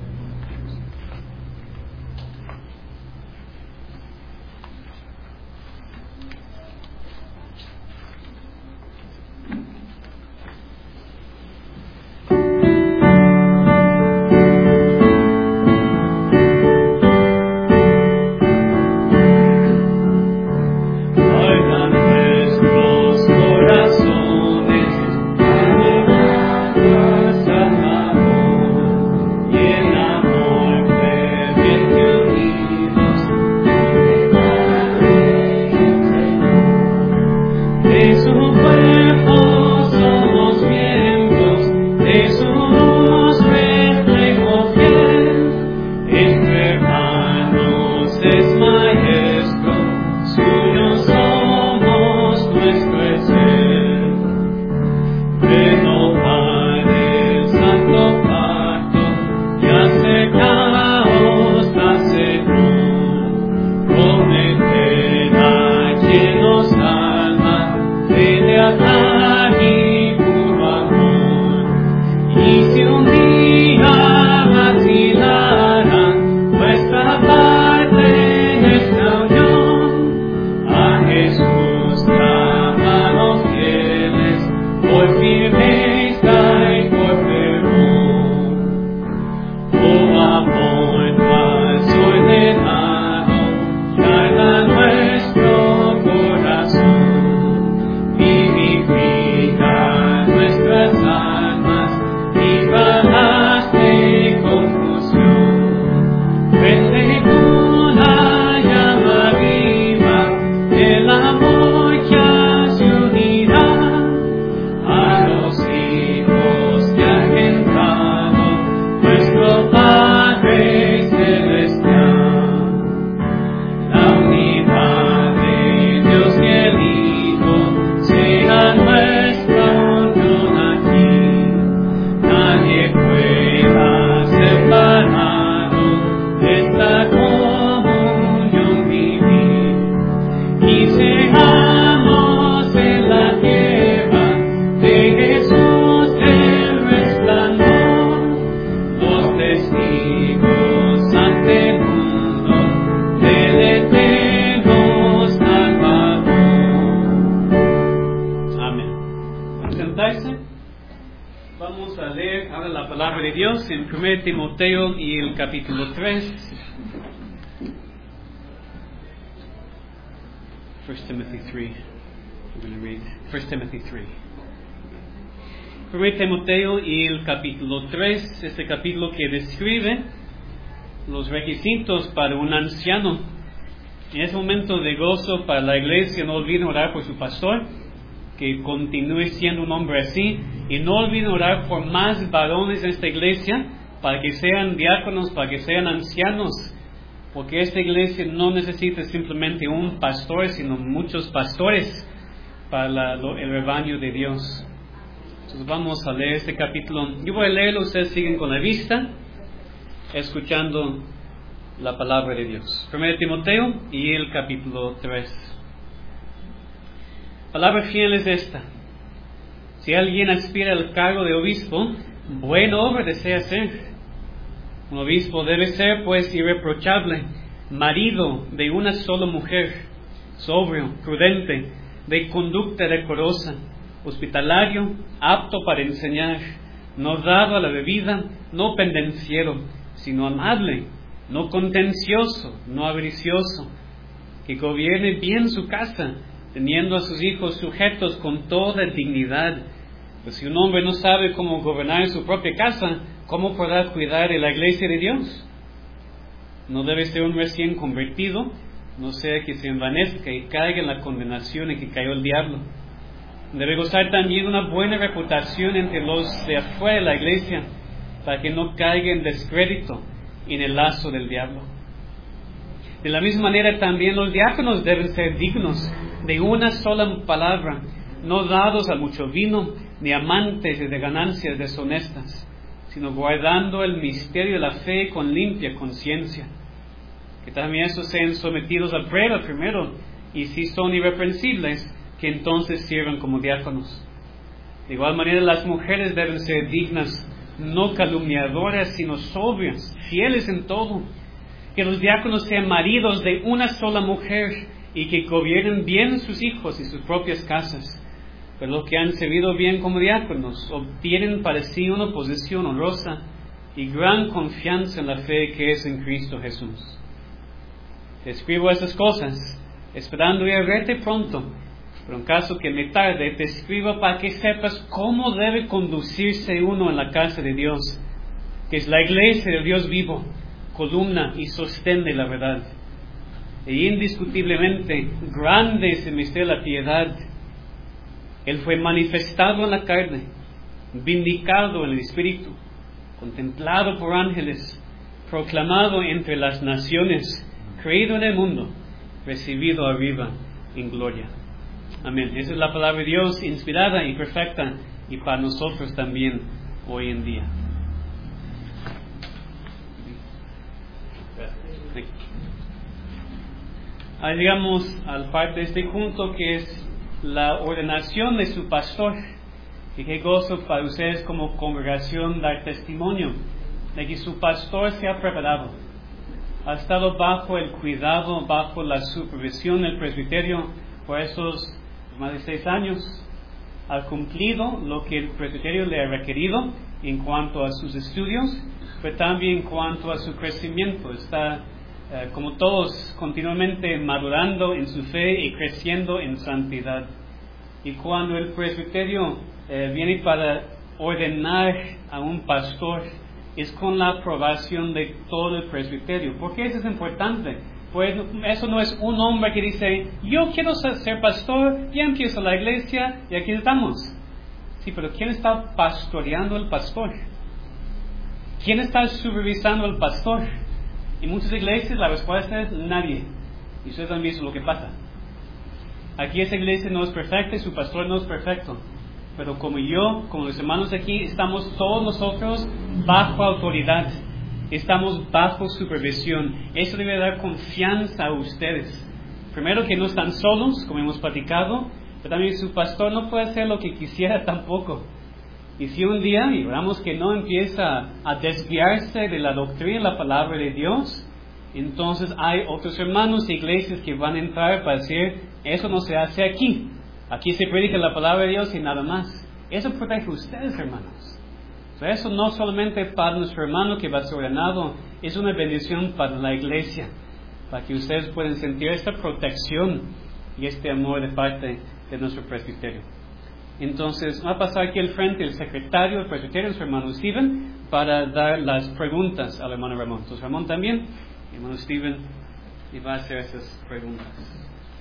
Timoteo y el capítulo 3. 1 Timothy 3. I'm going to read 1 Timothy 3. 1 Timoteo y el capítulo 3, este capítulo que describe los requisitos para un anciano. En ese momento de gozo para la iglesia, no olviden orar por su pastor, que continúe siendo un hombre así, y no olviden orar por más varones en esta iglesia, para que sean diáconos, para que sean ancianos, porque esta iglesia no necesita simplemente un pastor, sino muchos pastores para el rebaño de Dios. Entonces vamos a leer este capítulo. Yo voy a leerlo, ustedes siguen con la vista, escuchando la palabra de Dios. 1 Timoteo y el capítulo 3. Palabra fiel es esta: si alguien aspira al cargo de obispo, buena obra desea ser. Un obispo debe ser, pues, irreprochable, marido de una sola mujer, sobrio, prudente, de conducta decorosa, hospitalario, apto para enseñar, no dado a la bebida, no pendenciero, sino amable, no contencioso, no avaricioso, que gobierne bien su casa, teniendo a sus hijos sujetos con toda dignidad. Pues si un hombre no sabe cómo gobernar su propia casa, ¿cómo podrá cuidar de la iglesia de Dios? No debe ser un recién convertido, no sea que se envanezca y caiga en la condenación en que cayó el diablo. Debe gozar también una buena reputación entre los de afuera de la iglesia, para que no caiga en descrédito y en el lazo del diablo. De la misma manera también los diáconos deben ser dignos de una sola palabra, no dados a mucho vino, ni amantes de ganancias deshonestas, sino guardando el misterio de la fe con limpia conciencia. Que también esos sean sometidos a prueba primero, y si son irreprensibles, que entonces sirvan como diáconos. De igual manera las mujeres deben ser dignas, no calumniadoras, sino sobrias, fieles en todo. Que los diáconos sean maridos de una sola mujer y que gobiernen bien sus hijos y sus propias casas. Pues los que han servido bien como diáconos obtienen para sí una posición honrosa y gran confianza en la fe que es en Cristo Jesús. Te escribo estas cosas, esperando ir a verte pronto, pero en caso que me tarde, te escribo para que sepas cómo debe conducirse uno en la casa de Dios, que es la iglesia de Dios vivo, columna y sostén de la verdad. E indiscutiblemente grande es el misterio de la piedad. Él fue manifestado en la carne, vindicado en el Espíritu, contemplado por ángeles, proclamado entre las naciones, creído en el mundo, recibido arriba en gloria. Amén. Esa es la palabra de Dios, inspirada y perfecta, y para nosotros también hoy en día. Ahí llegamos al parte de este punto que es la ordenación de su pastor. Y qué gozo para ustedes como congregación dar testimonio de que su pastor se ha preparado. Ha estado bajo el cuidado, bajo la supervisión del presbiterio por esos más de 6 años. Ha cumplido lo que el presbiterio le ha requerido en cuanto a sus estudios, pero también en cuanto a su crecimiento. Está, como todos, continuamente madurando en su fe y creciendo en santidad. Y cuando el presbiterio viene para ordenar a un pastor, es con la aprobación de todo el presbiterio. ¿Por qué eso es importante? Pues eso no es un hombre que dice, yo quiero ser pastor, ya empiezo la iglesia y aquí estamos. Sí, pero ¿quién está pastoreando al pastor? ¿Quién está supervisando al pastor? En muchas iglesias la respuesta es nadie. Y ustedes han visto lo que pasa. Aquí esa iglesia no es perfecta y su pastor no es perfecto. Pero como los hermanos aquí, estamos todos nosotros bajo autoridad. Estamos bajo supervisión. Eso debe dar confianza a ustedes. Primero, que no están solos, como hemos platicado, pero también su pastor no puede hacer lo que quisiera tampoco. Y si un día, y veamos que no empieza a desviarse de la doctrina y la palabra de Dios, entonces hay otros hermanos e iglesias que van a entrar para decir, eso no se hace aquí. Aquí se predica la palabra de Dios y nada más. Eso protege a ustedes, hermanos. Eso no solamente para nuestro hermano que va a ser ordenado, es una bendición para la iglesia, para que ustedes puedan sentir esta protección y este amor de parte de nuestro presbiterio. Entonces, va a pasar aquí al frente el secretario del presbiterio, nuestro hermano Steven, para dar las preguntas al hermano Ramón. Entonces, Ramón también, hermano Steven, y va a hacer esas preguntas.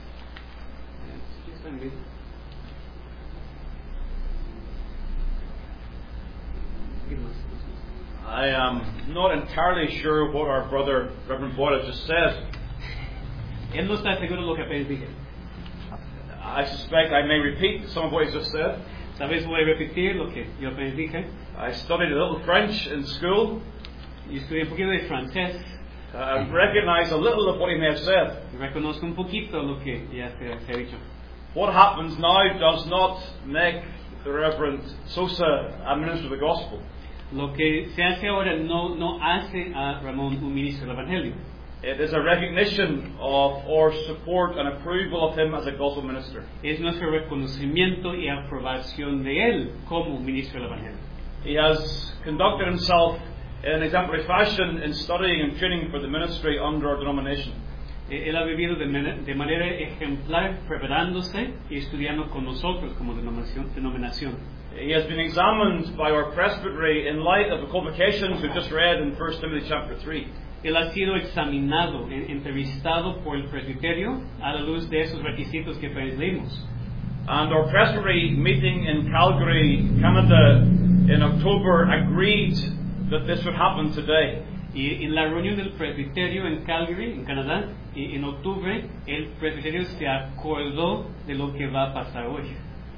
I am not entirely sure what our brother Reverend Boyle just said. Él no está seguro de lo que apenas dije. I suspect I may repeat some of what he just said. Sabes, voy a repetir lo que yo apenas dije. I studied a little French in school. Y estudié un poquito de francés. I recognize a little of what he may have said. Y reconozco un poquito lo que ya se ha dicho. What happens now does not make the Reverend Sosa a minister of the gospel. Lo que se hace ahora no hace a Ramón un ministro del Evangelio. It is a recognition of our support and approval of him as a gospel minister. Es nuestro reconocimiento y aprobación de él como ministro del Evangelio. He has conducted himself in exemplary fashion in studying and training for the ministry under our denomination. Él ha vivido de manera ejemplar, preparándose y estudiando con nosotros como denominación. He has been examined by our presbytery in light of the qualifications we've just read in 1 Timothy chapter 3. él ha sido examinado, entrevistado por el presbiterio a la luz de esos requisitos que leímos. And our presbytery meeting in Calgary, Canada, in October agreed that this would happen today. Y en la reunión del presbiterio en Calgary, en Canadá, en octubre, el presbiterio se acordó de lo que va a pasar hoy.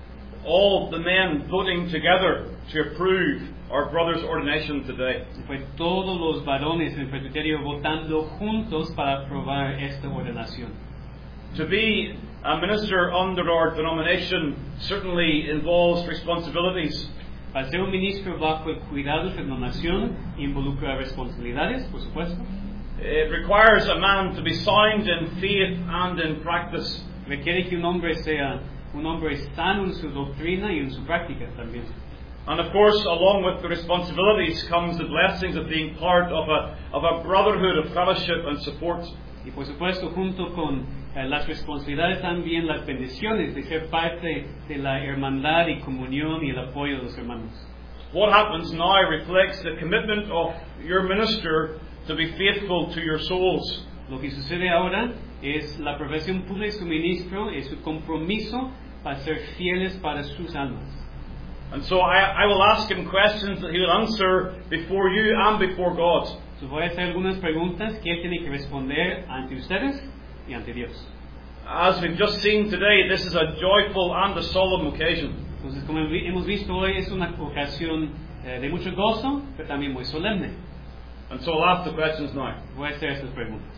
All the men voting together to approve our brother's ordination today. Fue todos los varones del presbiterio votando juntos para aprobar esta ordenación. To be a minister under our denomination certainly involves responsibilities. Para ser un ministro bajo el cuidado de su denominación involucra responsabilidades, por supuesto. It requires a man to be sound in faith and in practice. Requiere que un hombre sea un hombre sano en su doctrina y en su práctica también. And of course, along with the responsibilities comes the blessings of being part of a brotherhood of fellowship and support. Y por supuesto, junto con las responsabilidades también las bendiciones de ser parte de la hermandad y comunión y el apoyo de los hermanos. What happens now reflects the commitment of your minister to be faithful to your souls. Lo que sucede ahora es la profesión pública de su ministro, es su compromiso para ser fieles para sus almas. And so I will ask him questions that he will answer before you and before God. So voy a hacer algunas preguntas que él tiene que responder ante ustedes y ante Dios. As we've just seen today, this is a joyful and a solemn occasion. Entonces, como hemos visto hoy, es una ocasión de mucho gozo, pero también muy solemne. And so I'll ask the questions now. Voy a hacer estas preguntas.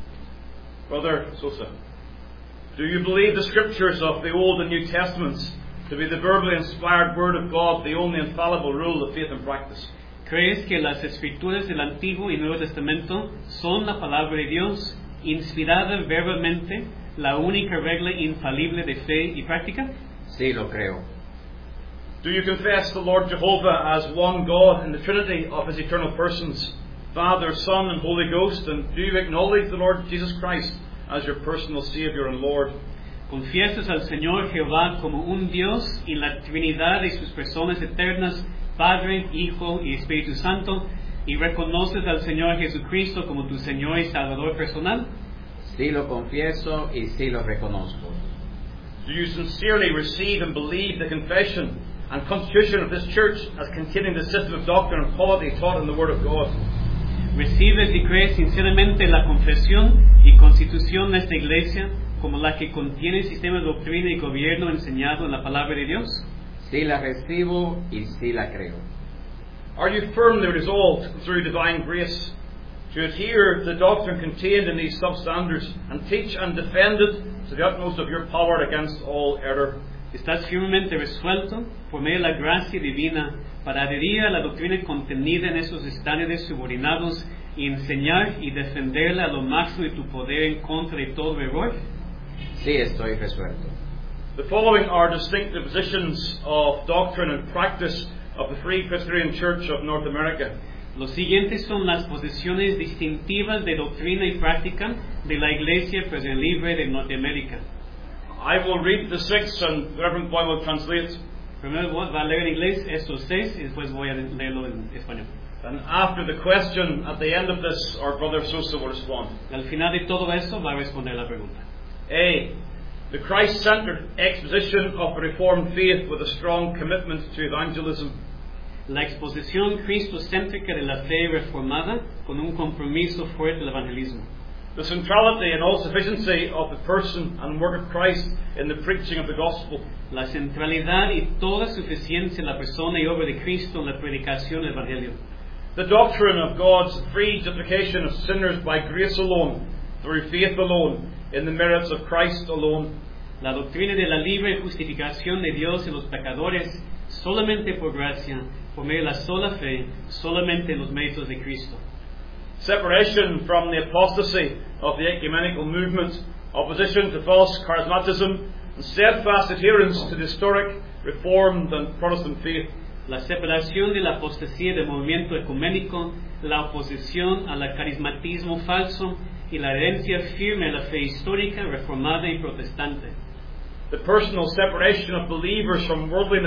Brother Sosa, do you believe the scriptures of the Old and New Testaments to be the verbally inspired Word of God, the only infallible rule of faith and practice? ¿Crees que las escrituras del Antiguo y Nuevo Testamento son la palabra de Dios, inspirada verbalmente, la única regla infalible de fe y práctica? Sí, lo creo. Do you confess the Lord Jehovah as one God in the Trinity of His eternal persons, Father, Son, and Holy Ghost? And do you acknowledge the Lord Jesus Christ as your personal Savior and Lord? ¿Confiesas al Señor Jehová como un Dios en la Trinidad de sus personas eternas, Padre, Hijo y Espíritu Santo, y reconoces al Señor Jesucristo como tu Señor y Salvador personal? Sí lo confieso y sí lo reconozco. Do you sincerely receive and believe the confession and constitution of this church as containing the system of doctrine and polity taught in the Word of God? ¿Recibes y crees sinceramente la confesión y constitución de esta iglesia como la que contiene el sistema de doctrina y gobierno enseñado en la palabra de Dios? Sí la recibo y sí la creo. Are you firmly resolved through divine grace to adhere to the doctrine contained in these substandards and teach and defend it to the utmost of your power against all error? ¿Estás firmemente resuelto por medio de la gracia divina para adherir a la doctrina contenida en esos estándares subordinados y enseñar y defenderla a lo máximo de tu poder en contra de todo error? Sí estoy resuelto. The following are distinctive positions of doctrine and practice of the Free Presbyterian Church of North America. Los siguientes son las posiciones distintivas de doctrina y práctica de la Iglesia Presbiteriana Libre de Norteamérica. I will read the 6 and the Reverend Boy will translate. Primero va a leer en inglés estos 6 y después voy a leerlo en español. And after the question, at the end of this, our brother Sosa will respond. Al final de todo esto va a responder la pregunta. A. The Christ-centered exposition of the Reformed faith with a strong commitment to evangelism. La exposición cristocéntrica de la fe reformada con un compromiso fuerte del evangelismo. The centrality and all sufficiency of the person and work of Christ in the preaching of the gospel. La centralidad y toda suficiencia en la persona y obra de Cristo en la predicación del evangelio. The doctrine of God's free justification of sinners by grace alone, through faith alone, in the merits of Christ alone. La doctrina de la libre justificación de Dios en los pecadores solamente por gracia, por medio de la sola fe, solamente en los méritos de Cristo. Separation from the apostasy of the ecumenical movement, opposition to false charismatism, and steadfast adherence to the historic Reformed and Protestant faith. La separación de la apostasía del movimiento ecuménico, la oposición al carismatismo falso y la herencia firme a la fe histórica, reformada y protestante. The personal separation of believers from worldliness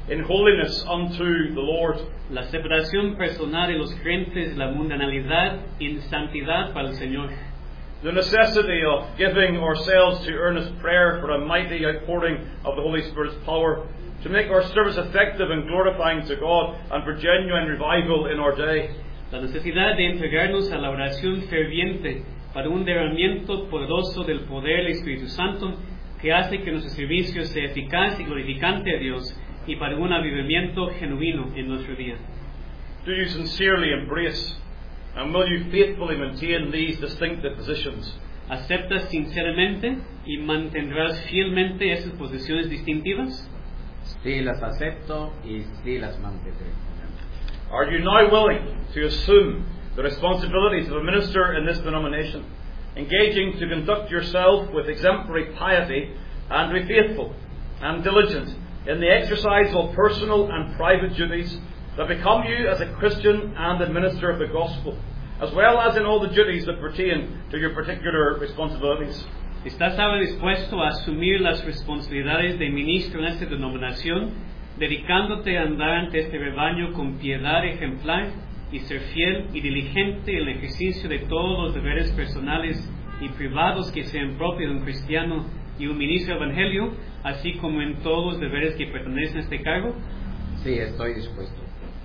in holiness unto the Lord. La separación personal de los creyentes, la mundanalidad en santidad para el Señor. The necessity of giving ourselves to earnest prayer for a mighty outpouring of the Holy Spirit's power, to make our service effective and glorifying to God, and for genuine revival in our day. La necesidad de entregarnos a la oración ferviente para un derramamiento poderoso del poder del Espíritu Santo que hace que nuestro servicio sea eficaz y glorificante a Dios y para un avivamiento genuino en nuestro día. Do you sincerely embrace and will you faithfully maintain these distinctive positions? ¿Aceptas sinceramente y mantendrás fielmente esas posiciones distintivas? Sí las acepto y sí las mantendré. Are you now willing to assume the responsibilities of a minister in this denomination, engaging to conduct yourself with exemplary piety and to be faithful and diligent in the exercise of personal and private duties that become you as a Christian and a minister of the gospel, as well as in all the duties that pertain to your particular responsibilities? ¿Estás ahora dispuesto a asumir las responsabilidades de ministro en esta denominación, dedicándote a andar ante este rebaño con piedad ejemplar y ser fiel y diligente en el ejercicio de todos los deberes personales y privados que sean propios de un cristiano y un ministro del Evangelio, así como en todos los deberes que pertenecen a este cargo? Sí, estoy dispuesto.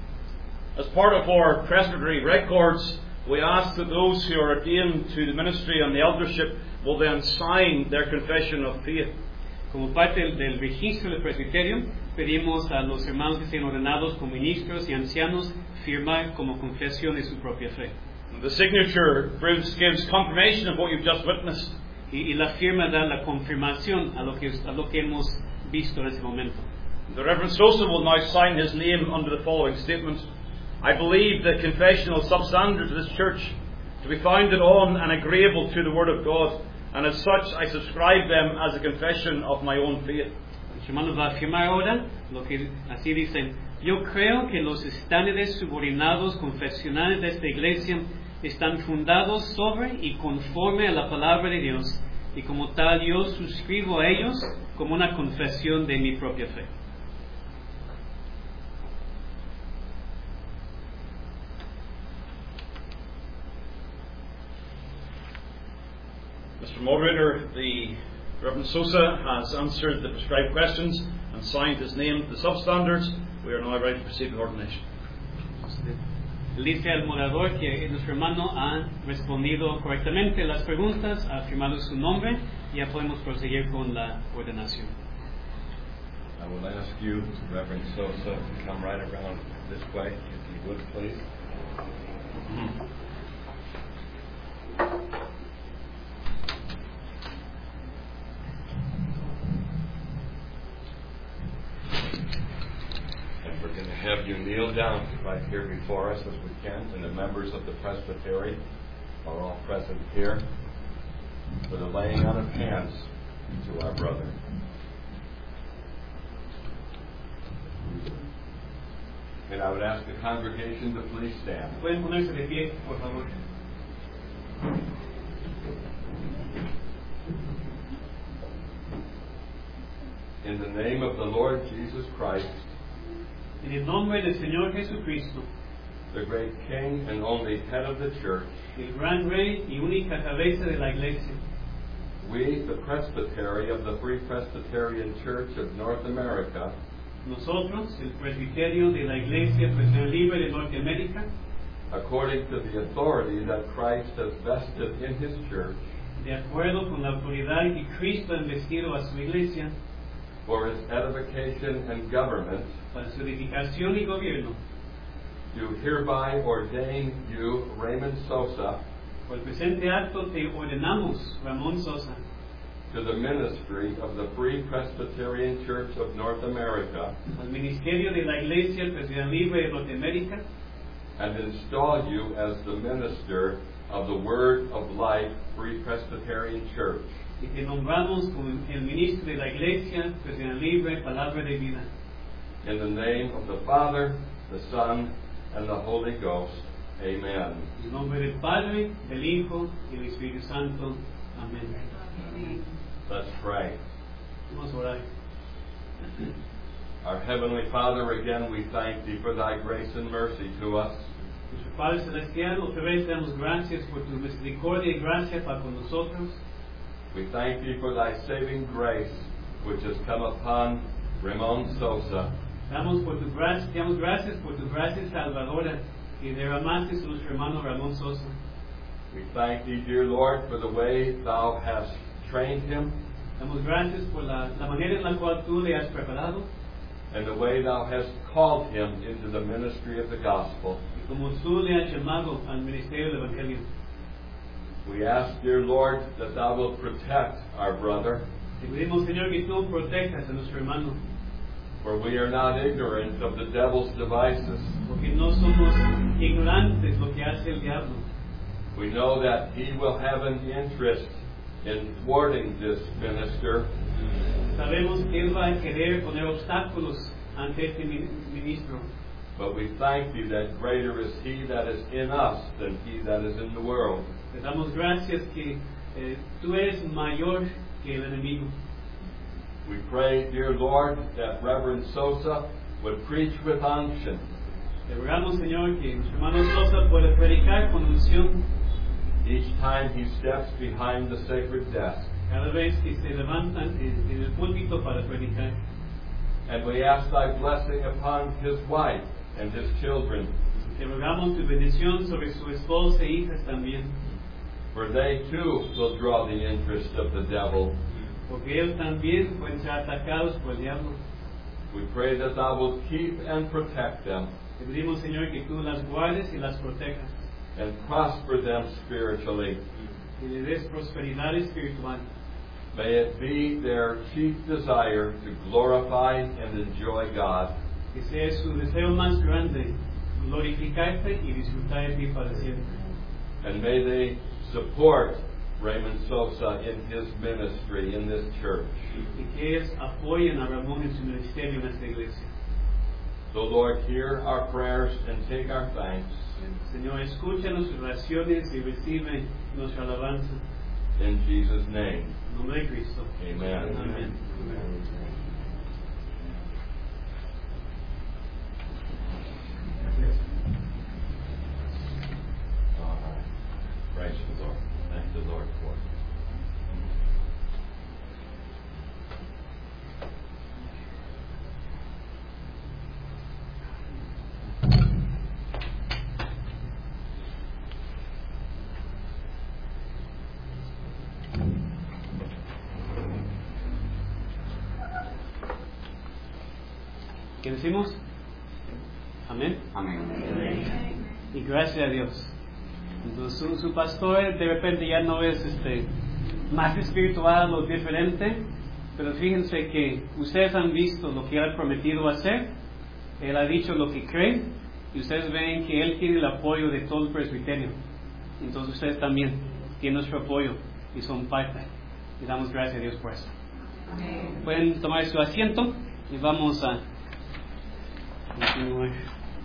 As part of our presbytery records, we ask that those who are ordained to the ministry and the eldership will then sign their confession of faith. Como parte del registro del presbiterio, pedimos a los hermanos que sean ordenados como ministros y ancianos firmar como confesión de su propia fe. The signature gives confirmation of what you've just witnessed. Y la firma da la confirmación a lo que hemos visto en ese momento. The Reverend Sosa will now sign his name under the following statement. I believe the confessional substandards of this church to be founded on and agreeable to the Word of God, and as such I subscribe them as a confession of my own faith. El hermano va a afirmar ahora lo que así dicen: yo creo que los estándares subordinados confesionales de esta iglesia están fundados sobre y conforme a la palabra de Dios, y como tal yo suscribo a ellos como una confesión de mi propia fe. Mr. Moderator, the Reverend Sosa has answered the prescribed questions and signed his name to the substandards. We are now ready to proceed with ordination. Dice al moderador que nuestro hermano ha respondido correctamente las preguntas, ha firmado su nombre y ya podemos proseguir con la ordenación. I will ask you, Reverend Sosa, to come right around this way, if you would, please. And we're going to have you kneel down right here before us as we can, and the members of the presbytery are all present here for the laying on of hands to our brother. And I would ask the congregation to please stand. Pueden ponerse de pie, por favor. In the name of the Lord Jesus Christ, En el nombre del Señor Jesucristo, the great King and only head of the church, el gran rey y única cabeza de la iglesia, we, the presbytery of the Free Presbyterian Church of North America, nosotros, el presbiterio de la Iglesia Presbiteriana Libre de Norteamérica, according to the authority that Christ has vested in His church, de acuerdo con la autoridad que Cristo ha investido a su iglesia for its edification and government, para su edificación y gobierno, do hereby ordain you, Raymond Sosa, por el presente acto te ordenamos, Ramón Sosa, to the ministry of the Free Presbyterian Church of North America, al ministerio de la Iglesia Presbiteriana Libre de Norteamérica, and install you as the minister of the Word of Life Free Presbyterian Church, y te nombramos como el ministro de la Iglesia Presbiteriana Libre, Palabra de Vida. in the name of the Father, the Son, and the Holy Ghost. Amen. En nombre del Padre, del Hijo y del Espíritu Santo. Amén. Let's pray. Vamos a orar. Our Heavenly Father, again we thank Thee for Thy grace and mercy to us. Nuestro Padre Celestial, otra vez te damos gracias por tu misericordia y gracia para con nosotros. We thank Thee for Thy saving grace, which has come upon Ramon Sosa. Te damos gracias por tu gracia salvadora que derramaste sobre nuestro hermano Ramón Sosa. We thank Thee, dear Lord, for the way Thou hast trained him Damos gracias por la manera en la cual tú le has preparado and the way Thou hast called him into the ministry of the gospel. y como tú le has llamado al ministerio del Evangelio. We ask, dear Lord, that Thou wilt protect our brother, Te pedimos, Señor, que tú protejas a nuestro hermano, for we are not ignorant of the devil's devices. porque no somos ignorantes lo que hace el diablo. We know that he will have an interest in thwarting this minister, Sabemos que él va a querer poner obstáculos ante este ministro, but we thank Thee that greater is he that is in us than he that is in the world. te damos gracias que tú eres mayor que el enemigo. We pray, dear Lord, that Reverend Sosa would preach with unction, Te rogamos, Señor, que nuestro hermano Sosa pueda predicar con unción each time he steps behind the sacred desk. cada vez que se levantan en el púlpito para predicar. And we ask Thy blessing upon his wife and his children, Te rogamos tu bendición sobre su esposa e hijas también, for they too will draw the interest of the devil. porque ellos también pueden ser atacados por el diablo. We pray that Thou wilt keep and protect them Te pedimos, Señor, que tú las guardes y las protejas and prosper them spiritually. y le des prosperidad espiritual. May it be their chief desire to glorify and enjoy God. Que sea su deseo más grande glorificarte y disfrutar de ti para siempre. And may they support Raymond Sosa in his ministry in this church. Y que ellos apoyen a Ramón en su ministerio en esta iglesia. So, Lord, hear our prayers and take our thanks. Señor, escucha nuestras oraciones y recibe nuestra alabanza. In Jesus' name, En nombre de Cristo. amen. Amén. All right. Praise the Lord. Thank the Lord for it. ¿Qué decimos? Amén. Amén. Y gracias a Dios. Entonces su pastor de repente ya no es más espiritual o diferente, pero fíjense que ustedes han visto lo que él ha prometido hacer. Él ha dicho lo que cree y ustedes ven que él tiene el apoyo de todo el presbiterio. Entonces ustedes también tienen nuestro apoyo y son parte. Y damos gracias a Dios por eso. Pueden tomar su asiento y vamos a continuar.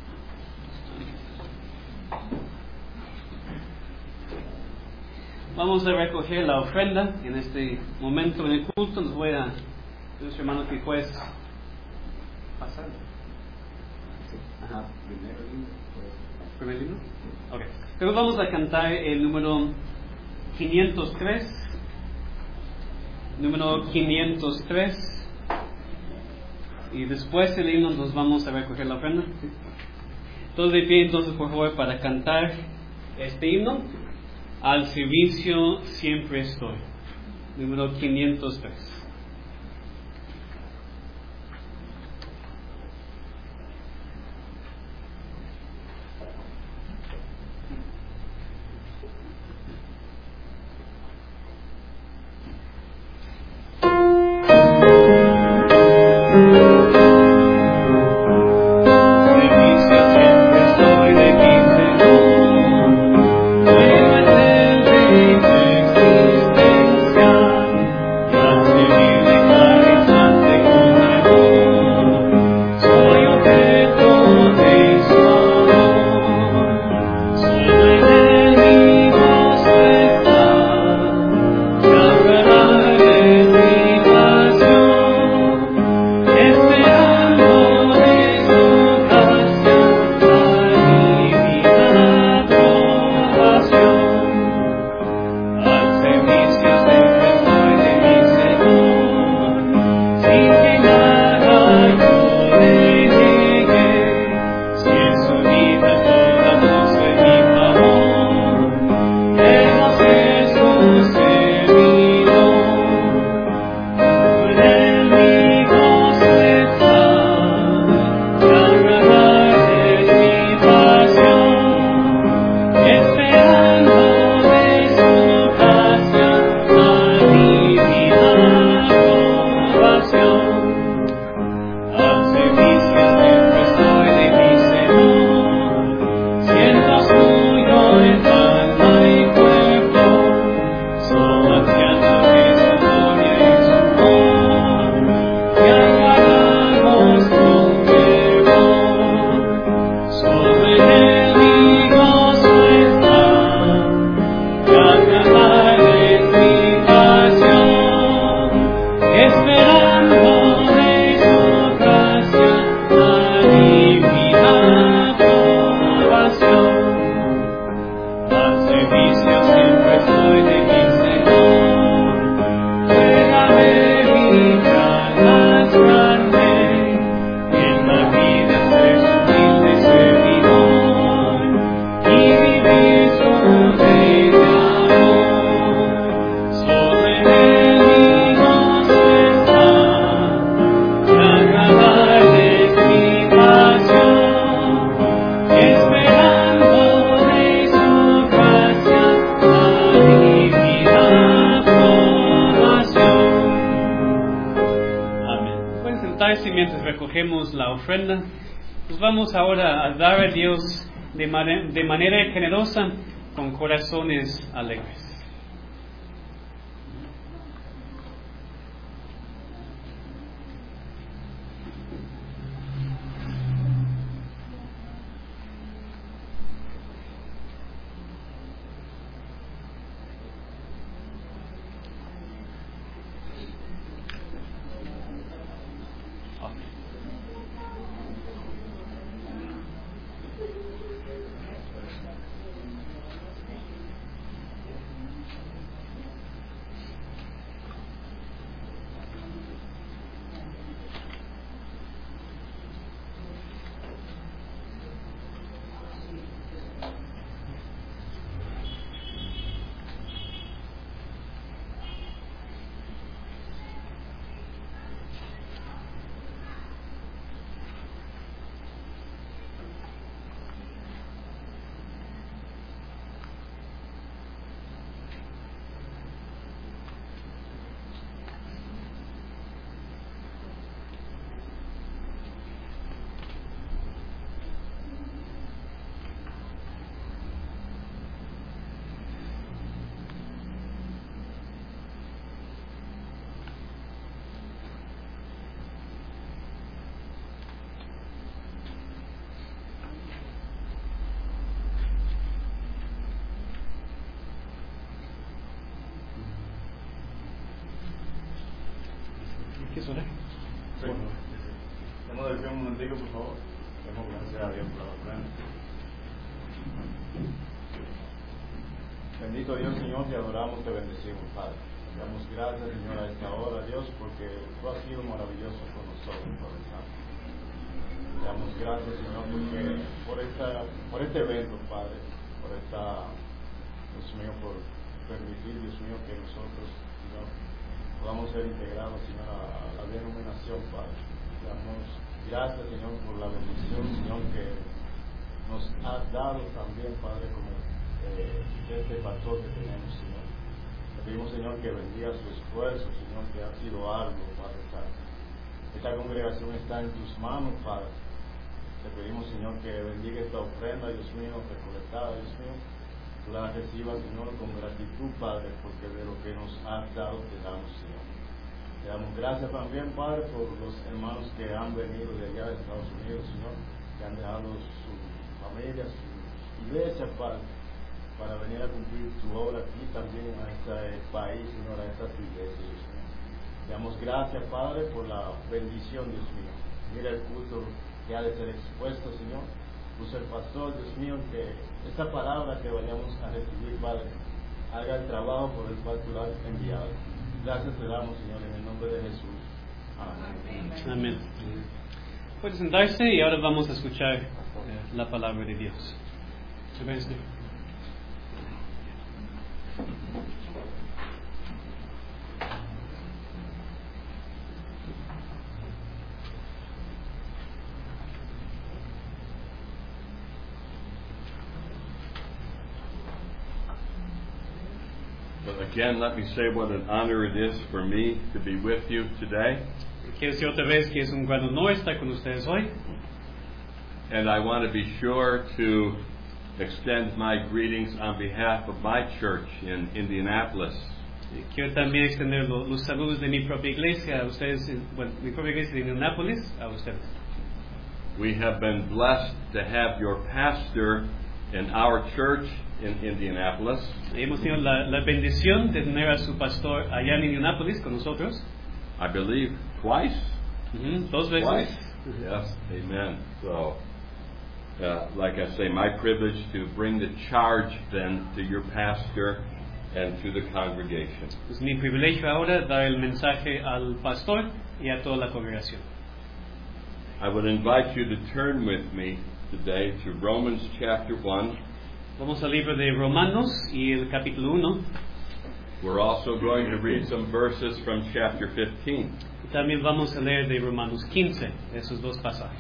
Vamos a recoger la ofrenda en este momento en el culto. Nos voy a nuestro hermano que puedes pasar. Ajá. ¿Primer libro? Ok. Pero vamos a cantar el número 503. Número 503. Y después del himno nos vamos a recoger la ofrenda. Todos de pie entonces, por favor, para cantar este himno. Al servicio siempre estoy. Número 503. Gracias. mientras recogemos la ofrenda, pues vamos ahora a dar a Dios de manera generosa, con corazones alegres. ¿Quieres orar? Sí. Demos de pie un momentico, por favor. Demos gracias a Dios por la ofrenda. Bendito Dios, Señor, te adoramos, te bendecimos, Padre. Te damos gracias, Señor, a esta hora, Dios, porque tú has sido maravilloso con nosotros, Padre Santo. Te damos gracias, Señor, porque por este evento, Padre, por Dios mío, por permitir, Dios mío, que nosotros, Señor, podamos ser integrados, Señor, a la denominación, Padre. Te damos gracias, Señor, por la bendición, Señor, que nos has dado también, Padre, como este pastor que tenemos, Señor. Te pedimos, Señor, que bendiga su esfuerzo, Señor, que ha sido algo, Padre Santo. Esta congregación está en tus manos, Padre. Te pedimos, Señor, que bendiga esta ofrenda, Dios mío, recolectada, Dios mío. Tú la recibas, Señor, con gratitud, Padre, porque de lo que nos has dado te damos, Señor. Te damos gracias también, Padre, por los hermanos que han venido de allá de Estados Unidos, Señor, que han dejado sus familias, sus iglesias, Padre, para venir a cumplir tu obra aquí también a este país, Señor, a estas iglesias, Dios mío. Te damos gracias, Padre, por la bendición, Dios mío. Mira el culto que ha de ser expuesto, Señor. Usa el pastor, Dios mío, que esta palabra que vayamos a recibir, Padre, haga el trabajo por el cual tú la has enviado. Gracias te damos, Señor, en el nombre de Jesús. Amén. Amén. Puede sentarse y ahora vamos a escuchar la palabra de Dios. But again, let me say what an honor it is for me to be with you today. Quiero decir otra vez que es un gran honor estar con ustedes hoy. And I want to be sure to extend my greetings on behalf of my church in Indianapolis. Quiero también extender los saludos de mi propia iglesia a ustedes, mi propia iglesia de Indianápolis, a ustedes. We have been blessed to have your pastor in our church in Indianapolis. Hemos tenido la bendición de tener a su pastor allá en Indianápolis con nosotros. I believe twice. Dos veces. Twice. Yes, amen. So, like I say, my privilege to bring the charge then to your pastor and to the congregation. Es mi privilegio ahora dar el mensaje al pastor y a toda la congregación. I would invite you to turn with me today to Romans chapter 1. Vamos al libro de Romanos y el capítulo 1. We're also going to read some verses from chapter 15. Y también vamos a leer de Romanos 15, esos dos pasajes.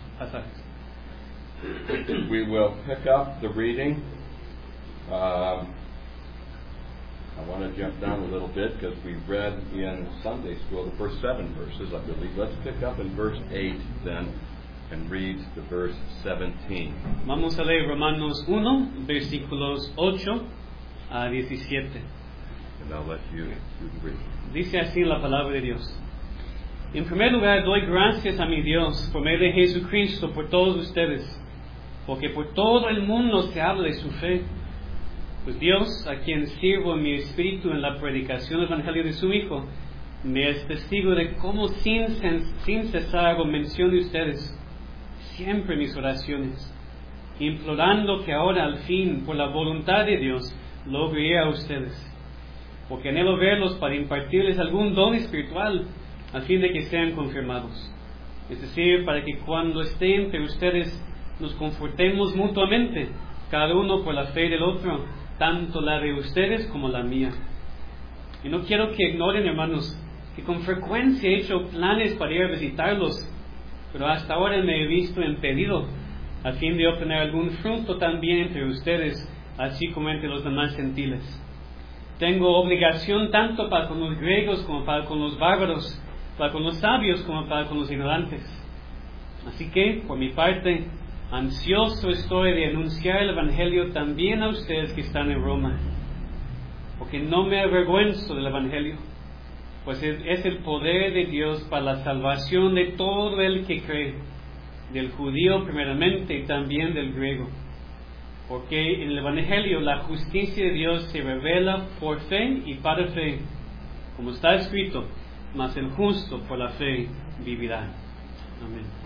We will pick up the reading I want to jump down a little bit because we read in Sunday school the first 7 verses, I believe. Let's pick up in verse 8 then and read the verse 17. Vamos a leer Romanos 1, versículos 8 a 17. And I'll let you read. Dice así la palabra de Dios. En primer lugar, doy gracias a mi Dios por medio de Jesucristo por todos ustedes, porque por todo el mundo se habla de su fe. Pues Dios, a quien sirvo en mi espíritu en la predicación del Evangelio de su Hijo, me es testigo de cómo sin cesar hago mención de ustedes, siempre en mis oraciones, implorando que ahora al fin, por la voluntad de Dios, logre ir a ustedes, porque anhelo verlos para impartirles algún don espiritual, a fin de que sean confirmados. Es decir, para que cuando esté entre ustedes nos confortemos mutuamente, cada uno por la fe del otro, tanto la de ustedes como la mía. Y no quiero que ignoren, hermanos, que con frecuencia he hecho planes para ir a visitarlos, pero hasta ahora me he visto impedido, a fin de obtener algún fruto también entre ustedes, así como entre los demás gentiles. Tengo obligación tanto para con los griegos como para con los bárbaros, para con los sabios como para con los ignorantes. Así que, por mi parte, ansioso estoy de anunciar el Evangelio también a ustedes que están en Roma, porque no me avergüenzo del Evangelio, pues es el poder de Dios para la salvación de todo el que cree, del judío primeramente y también del griego, porque en el Evangelio la justicia de Dios se revela por fe y para fe, como está escrito, mas el justo por la fe vivirá. Amén.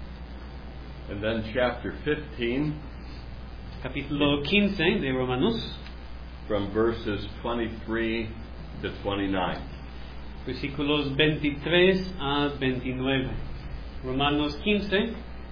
And then chapter 15, Capítulo 15 de Romanos, from verses 23 to 29. versículos 23 a 29. Romanos 15,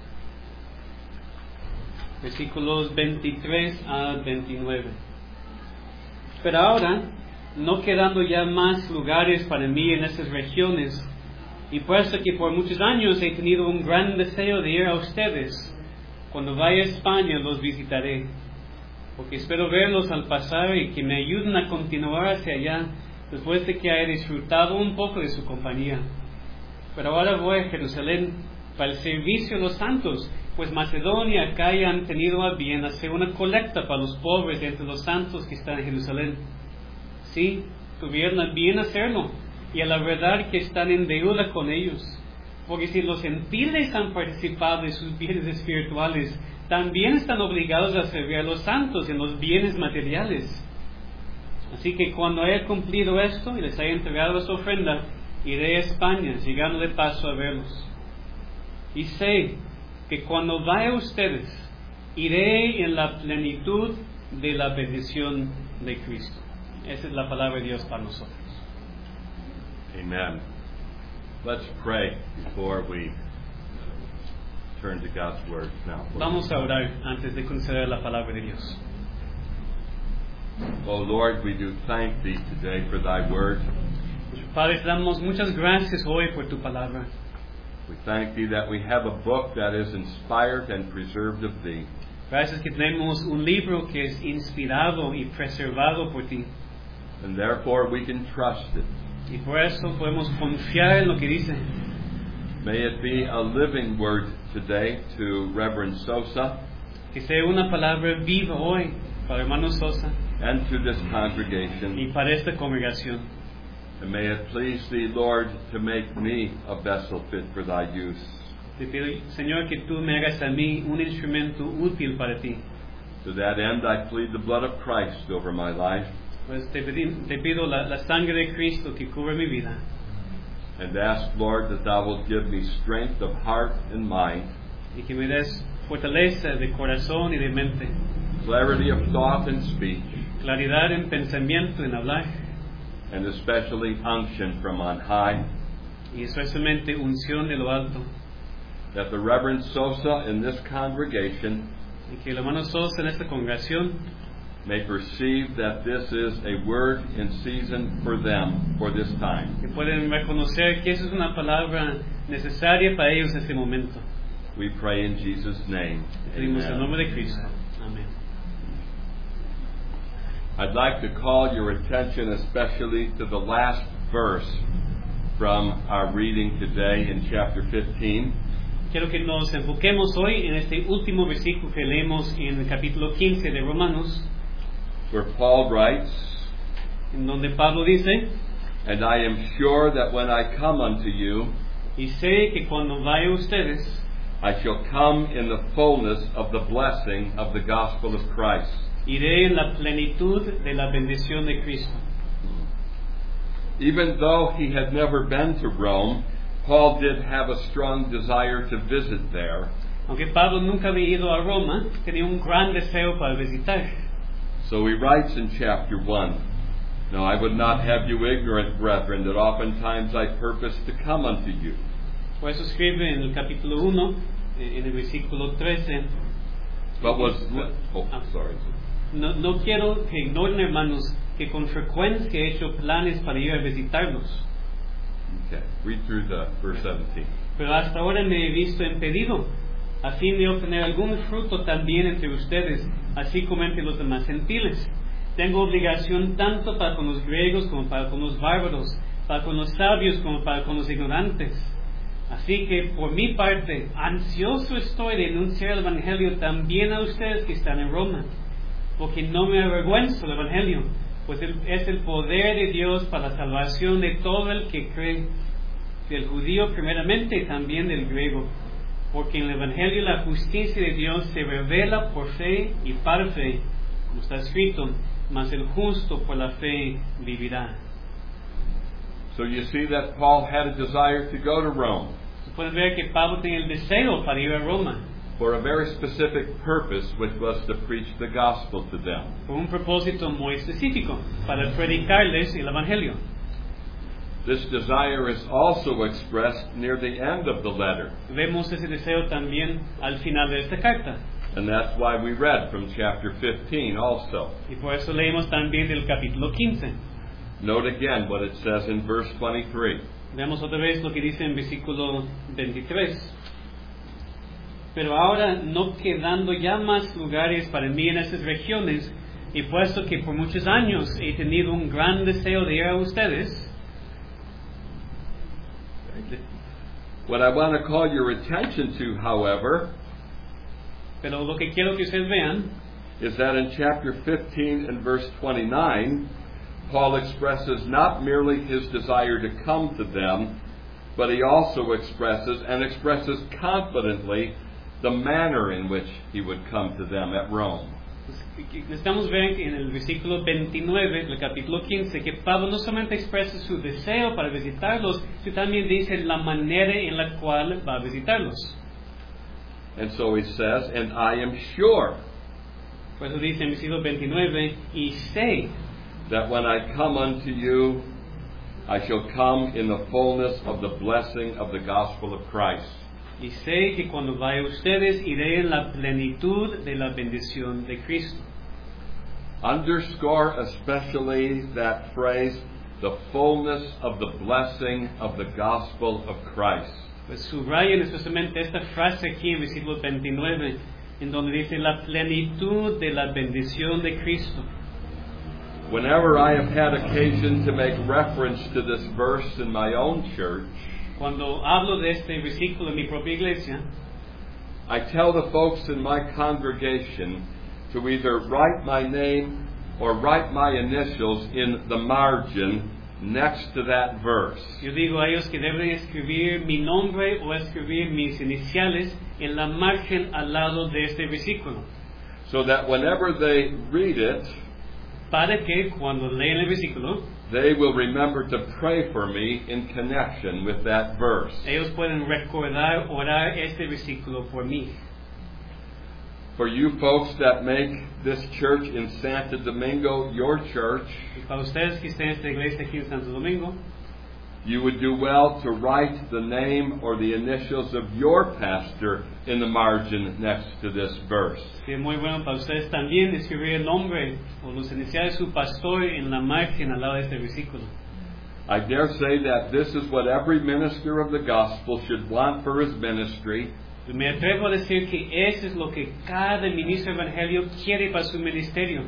versículos 23 a 29. Pero ahora, no quedando ya más lugares para mí en estas regiones, y puesto que por muchos años he tenido un gran deseo de ir a ustedes, cuando vaya a España los visitaré, porque espero verlos al pasar y que me ayuden a continuar hacia allá, después de que haya disfrutado un poco de su compañía. Pero ahora voy a Jerusalén para el servicio de los santos, pues Macedonia y Acaya han tenido a bien hacer una colecta para los pobres entre los santos que están en Jerusalén. Sí, tuvieron a bien hacerlo, y a la verdad que están en deuda con ellos, porque si los gentiles han participado de sus bienes espirituales, también están obligados a servir a los santos en los bienes materiales. Así que cuando haya cumplido esto y les haya entregado su ofrenda, iré a España, llegando de paso a verlos. Y sé que cuando vaya a ustedes, iré en la plenitud de la bendición de Cristo. Esa es la palabra de Dios para nosotros. Amen. Let's pray before we turn to God's Word now. Vamos a orar antes de considerar la palabra de Dios. Oh Lord, we do thank Thee today for Thy Word. Padre, te damos muchas gracias hoy por tu palabra. We thank Thee that we have a book that is inspired and preserved of Thee. Gracias que tenemos un libro que es inspirado y preservado por ti. And therefore we can trust it. Y por eso podemos confiar en lo que dice. May it be a living word today to Reverend Sosa Que sea una palabra viva hoy para hermano Sosa and to this congregation. y para esta congregación. And may it please Thee, Lord, to make me a vessel fit for Thy use. Te pido, Señor, que tú me hagas a mí un instrumento útil para ti. To that end, I plead the blood of Christ over my life Pues te pido la sangre de Cristo que cubre mi vida. and ask, Lord, that Thou wilt give me strength of heart and mind, Y que me des fortaleza de corazón y de mente. clarity of thought and speech, Claridad en pensamiento, en hablar. and especially unction from on high, Y especialmente unción de lo alto. that the Reverend Sosa in this congregation Y que el hermano Sosa en esta congregación may perceive that this is a word in season for them for this time. que pueden reconocer que eso es una palabra necesaria para ellos en este momento. We pray in Jesus' name. Pedimos en Amen. nombre de Cristo. Amén. I'd like to call your attention especially to the last verse from our reading today in chapter 15. Quiero que nos enfoquemos hoy en este último versículo que leemos en el capítulo 15 de Romanos, where Paul writes, en donde Pablo dice, "And I am sure that when I come unto you, y sé que cuando vaya a ustedes, I shall come in the fullness of the blessing of the gospel of Christ." iré en la plenitud de la bendición de Cristo. Even though he had never been to Rome, Paul did have a strong desire to visit there. Aunque Pablo nunca había ido a Roma, tenía un gran deseo para visitar. So he writes in chapter 1, "Now I would not have you ignorant, brethren, that oftentimes I purpose to come unto you." Por eso escribe en el capítulo 1, en el versículo 13, sorry. No quiero que ignoren, hermanos, que con frecuencia he hecho planes para ir a visitarlos. Okay, read through the verse 17. Pero hasta ahora me he visto impedido, a fin de obtener algún fruto también entre ustedes, así como entre los demás gentiles. Tengo obligación tanto para con los griegos como para con los bárbaros, para con los sabios como para con los ignorantes. Así que, por mi parte, ansioso estoy de anunciar el Evangelio también a ustedes que están en Roma, porque no me avergüenzo del Evangelio, pues es el poder de Dios para la salvación de todo el que cree, del judío primeramente y también del griego, porque en el Evangelio la justicia de Dios se revela por fe y para fe, como está escrito, mas el justo por la fe vivirá. So you see that Paul had a desire to go to Rome Pueden ver que Pablo tenía el deseo para ir a Roma, for a very specific purpose, which was to preach the gospel to them. por un propósito muy específico, para predicarles el Evangelio. This desire is also expressed near the end of the letter, Vemos ese deseo también al final de esta carta, and that's why we read from chapter 15 also. y por eso leemos también del capítulo 15. Note again what it says in verse 23. Veamos otra vez lo que dice en versículo 23. Pero ahora, no quedando ya más lugares para mí en estas regiones, y puesto que por muchos años he tenido un gran deseo de ir a ustedes, What I want to call your attention to, however, pero lo que quiero que ustedes vean is that in chapter 15 and verse 29, Paul expresses not merely his desire to come to them, but he also expresses confidently the manner in which he would come to them at Rome. necesitamos ver en el versículo 29 del capítulo 15 que Pablo no solamente expresa su deseo para visitarlos, sino también dice la manera en la cual va a visitarlos. And so he says, "And I am sure Por eso dice en el versículo 29, y sé that when I come unto you, I shall come in the fullness of the blessing of the gospel of Christ." Y sé que cuando vaya a ustedes iré en la plenitud de la bendición de Cristo. Underscore especially that phrase, the fullness of the blessing of the gospel of Christ. Pues subrayen especialmente esta frase aquí en versículo 29, en donde dice la plenitud de la bendición de Cristo. Whenever I have had occasion to make reference to this verse in my own church, Cuando hablo de este versículo en mi propia iglesia, I tell the folks in my congregation to either write my name or write my initials in the margin next to that verse. yo digo a ellos que deben escribir mi nombre o escribir mis iniciales en la margen al lado de este versículo, So that whenever they read it, para que cuando leen el versículo, they will remember to pray for me in connection with that verse. ellos pueden recordar, orar este versículo por mí. For you folks that make this church in Santo Domingo your church, Y para ustedes que estén en esta iglesia aquí en Santo Domingo, you would do well to write the name or the initials of your pastor in the margin next to this verse. es muy bueno para ustedes también escribir el nombre o los iniciales de su pastor en la margen al lado de este versículo. I dare say that this is what every minister of the gospel should want for his ministry, Me atrevo a decir que eso es lo que cada ministro del Evangelio quiere para su ministerio.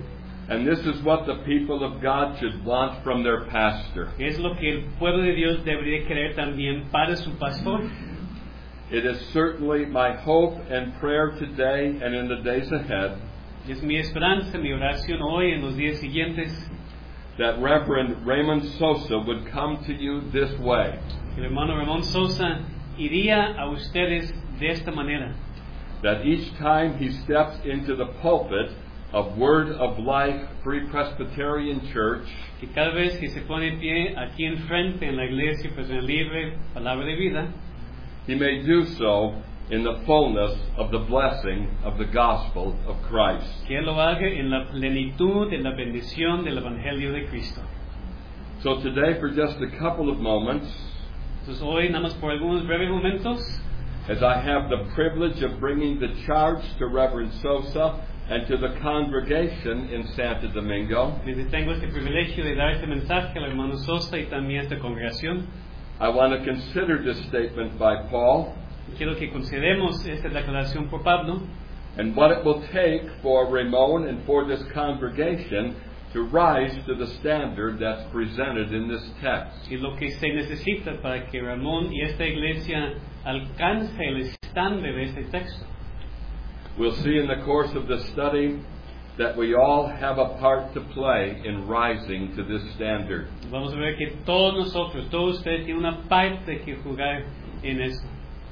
And this is what the people of God should want from their pastor. Es lo que el pueblo de Dios debería querer también para su pastor. It is certainly my hope and prayer today and in the days ahead Es mi esperanza, mi oración hoy en los días siguientes, that Reverend Raymond Sosa would come to you this way. que el hermano Ramón Sosa iría a ustedes de esta manera. That each time he steps into the pulpit of Word of Life Free Presbyterian Church, Que cada vez que se pone en pie aquí enfrente en la iglesia Presbiteriana Libre, Palabra de Vida, he may do so in the fullness of the blessing of the gospel of Christ. que Él lo haga en la plenitud de la bendición del Evangelio de Cristo. So today, for just a couple of moments, Entonces hoy, nada más por algunos breves momentos, as I have the privilege of bringing the charge to Reverend Sosa and to the congregation in Santo Domingo, desde tengo este privilegio de dar este mensaje al hermano Sosa y también a esta congregación, I want to consider this statement by Paul quiero que consideremos esta declaración por Pablo and what it will take for Ramon and for this congregation to rise to the standard that's presented in this text. y lo que se necesita para que Ramón y esta iglesia alcance el estándar de este texto. We'll see in the course of the study that we all have a part to play in rising to this standard. Vamos a ver que todos nosotros, todos ustedes tienen una parte que jugar en esto.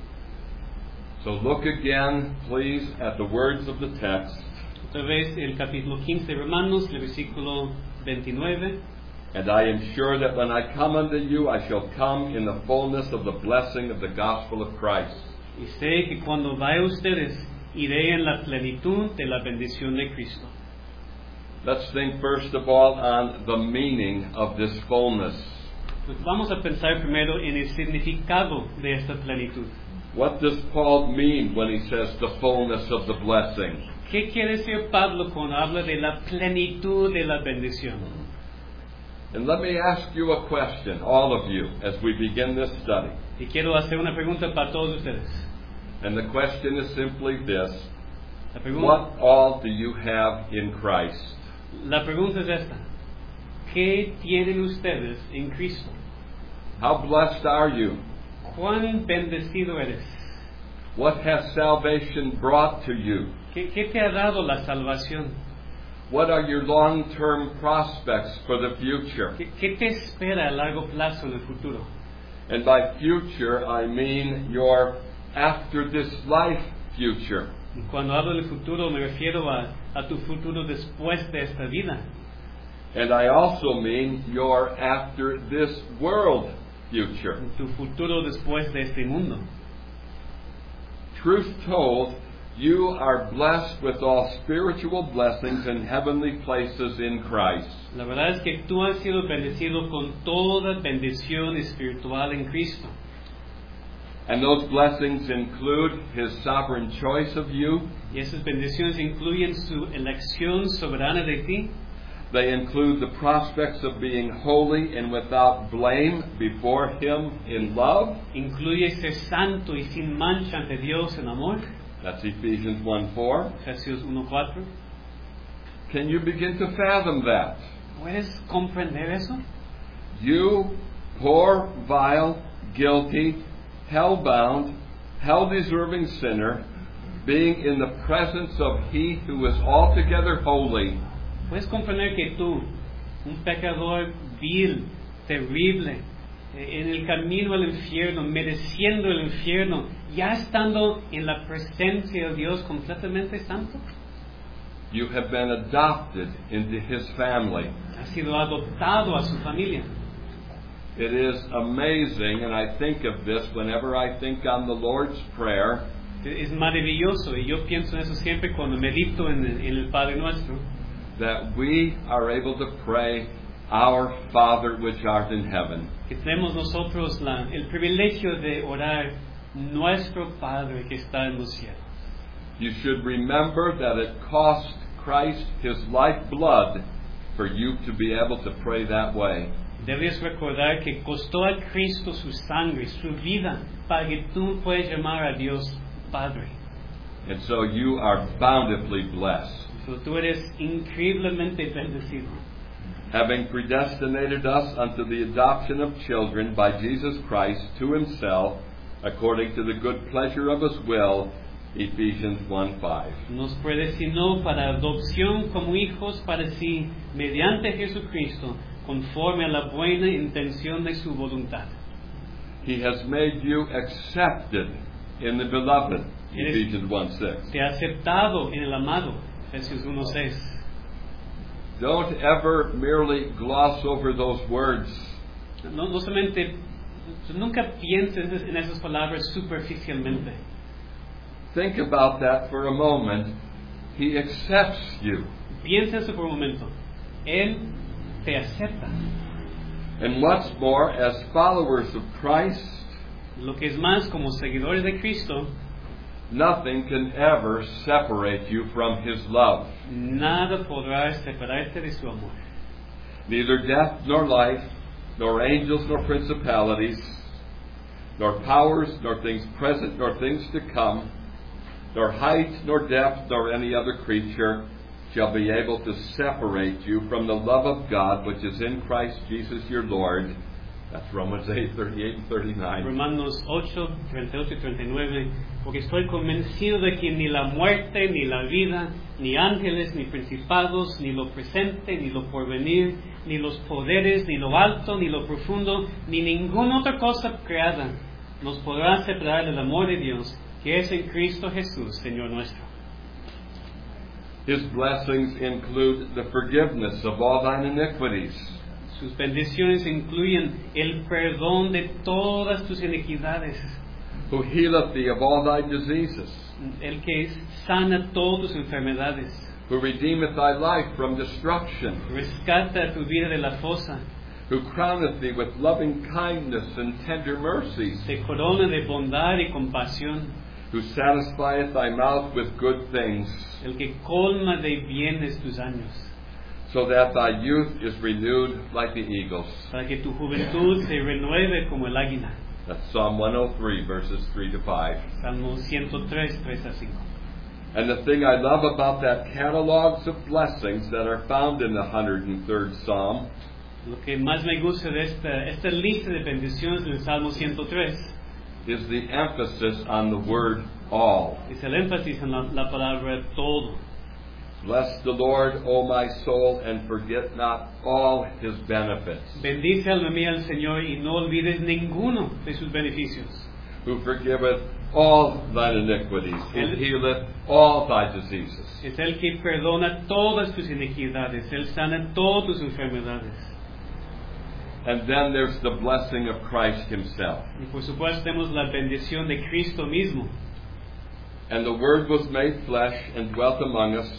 So look again, please, at the words of the text. Otra vez el capítulo 15 de Romanos, el versículo 29. And I am sure that when I come unto you, I shall come in the fullness of the blessing of the gospel of Christ. Y sé que cuando vaya a ustedes, iré en la plenitud de la bendición de Cristo. Let's think first of all on the meaning of this fullness. Pues vamos a pensar primero en el significado de esta plenitud. What does Paul mean when he says the fullness of the blessing? ¿Qué quiere decir Pablo cuando habla de la plenitud de la bendición? And let me ask you a question, all of you, as we begin this study. Y quiero hacer una pregunta para todos ustedes. And the question is simply this: La pregunta, what all do you have in Christ? la pregunta es esta. ¿Qué tienen ustedes en Cristo? How blessed are you? ¿Cuán bendecido eres? What has salvation brought to you? ¿Qué te ha dado la salvación? What are your long-term prospects for the future? ¿Qué te espera a largo plazo en el futuro? And by future, I mean your after this life future. Y cuando hablo del futuro me refiero a tu futuro después de esta vida. And I also mean your after this world future. Tu futuro después de este mundo. Truth told, you are blessed with all spiritual blessings in heavenly places in Christ. La verdad es que tú has sido bendecido con toda bendición espiritual en Cristo. And those blessings include His sovereign choice of you. Y esas bendiciones incluyen su elección soberana de ti. They include the prospects of being holy and without blame before Him in love. Incluye ser santo y sin mancha ante Dios en amor. That's Ephesians 1:4. Efesios 1:4. Can you begin to fathom that? ¿Puedes comprender eso? You, poor, vile, guilty, hell-bound, hell-deserving sinner, being in the presence of He who is altogether holy. ¿Puedes comprender que tú, un pecador vil, terrible, en el camino al infierno, mereciendo el infierno, ya estando en la presencia de Dios completamente santo? You have been adopted into His family. Has sido adoptado a su familia. It is amazing, and I think of this whenever I think on the Lord's Prayer, Es maravilloso, y yo pienso en eso siempre cuando medito en el Padre Nuestro, that we are able to pray, Our Father which art in heaven. que tenemos nosotros el privilegio de orar, nuestro Padre que está en los cielos. You should remember that it cost Christ His lifeblood for you to be able to pray that way. Debes recordar que costó a Cristo su sangre, su vida, para que tú puedas llamar a Dios Padre. And so you are bountifully blessed. So, tú eres increíblemente bendecido. Having predestinated us unto the adoption of children by Jesus Christ to himself, according to the good pleasure of his will, Ephesians 1:5. Nos predestinó para adopción como hijos para sí, mediante Jesucristo, conforme a la buena intención de su voluntad. He has made you accepted in the beloved, Ephesians 1:6. Te ha aceptado en el amado, Efesios 1:6. Don't ever merely gloss over those words. No solamente, nunca pienses en esas palabras superficialmente. Think about that for a moment. He accepts you. Piensa eso por un momento. Él te acepta. And what's more, as followers of Christ, Lo que es más, como seguidores de Cristo, nothing can ever separate you from his love. nada podrá separarte de su amor. Neither death nor life, nor angels nor principalities, nor powers, nor things present, nor things to come, nor height, nor depth, nor any other creature shall be able to separate you from the love of God which is in Christ Jesus your Lord. That's Romans 8:38 and 39. Romanos 8, 38 y 39, porque estoy convencido de que ni la muerte, ni la vida, ni ángeles, ni principados, ni lo presente, ni lo porvenir, ni los poderes, ni lo alto, ni lo profundo, ni ninguna otra cosa creada nos podrá separar del amor de Dios, que es en Cristo Jesús, Señor nuestro. His blessings include the forgiveness of all thine iniquities, Sus bendiciones incluyen el perdón de todas tus iniquidades, who healeth thee of all thy diseases, el que sana todas tus enfermedades, who redeemeth thy life from destruction, rescata tu vida de la fosa, who crowneth thee with loving kindness and tender mercies, te corona de bondad y compasión, who satisfieth thy mouth with good things, el que colma de bienes tus años, so that thy youth is renewed like the eagles. para que tu juventud se renueve como el águila. That's Psalm 103, verses 3 to 5. Salmo 103, 3 a 5. And the thing I love about that catalogs of blessings that are found in the 103rd Psalm Lo que más me gusta de esta lista de bendiciones del Salmo 103 is the emphasis on the word all. es el énfasis en la palabra todo. Bless the Lord, O my soul, and forget not all his benefits, Bendice alma mía al Señor y no olvides ninguno de sus beneficios. who forgiveth all thine iniquities, who healeth all thy diseases. Es el que perdona todas tus iniquidades, Él sana todas tus enfermedades. And then there's the blessing of Christ himself. Y por supuesto tenemos la bendición de Cristo mismo. And the Word was made flesh and dwelt among us,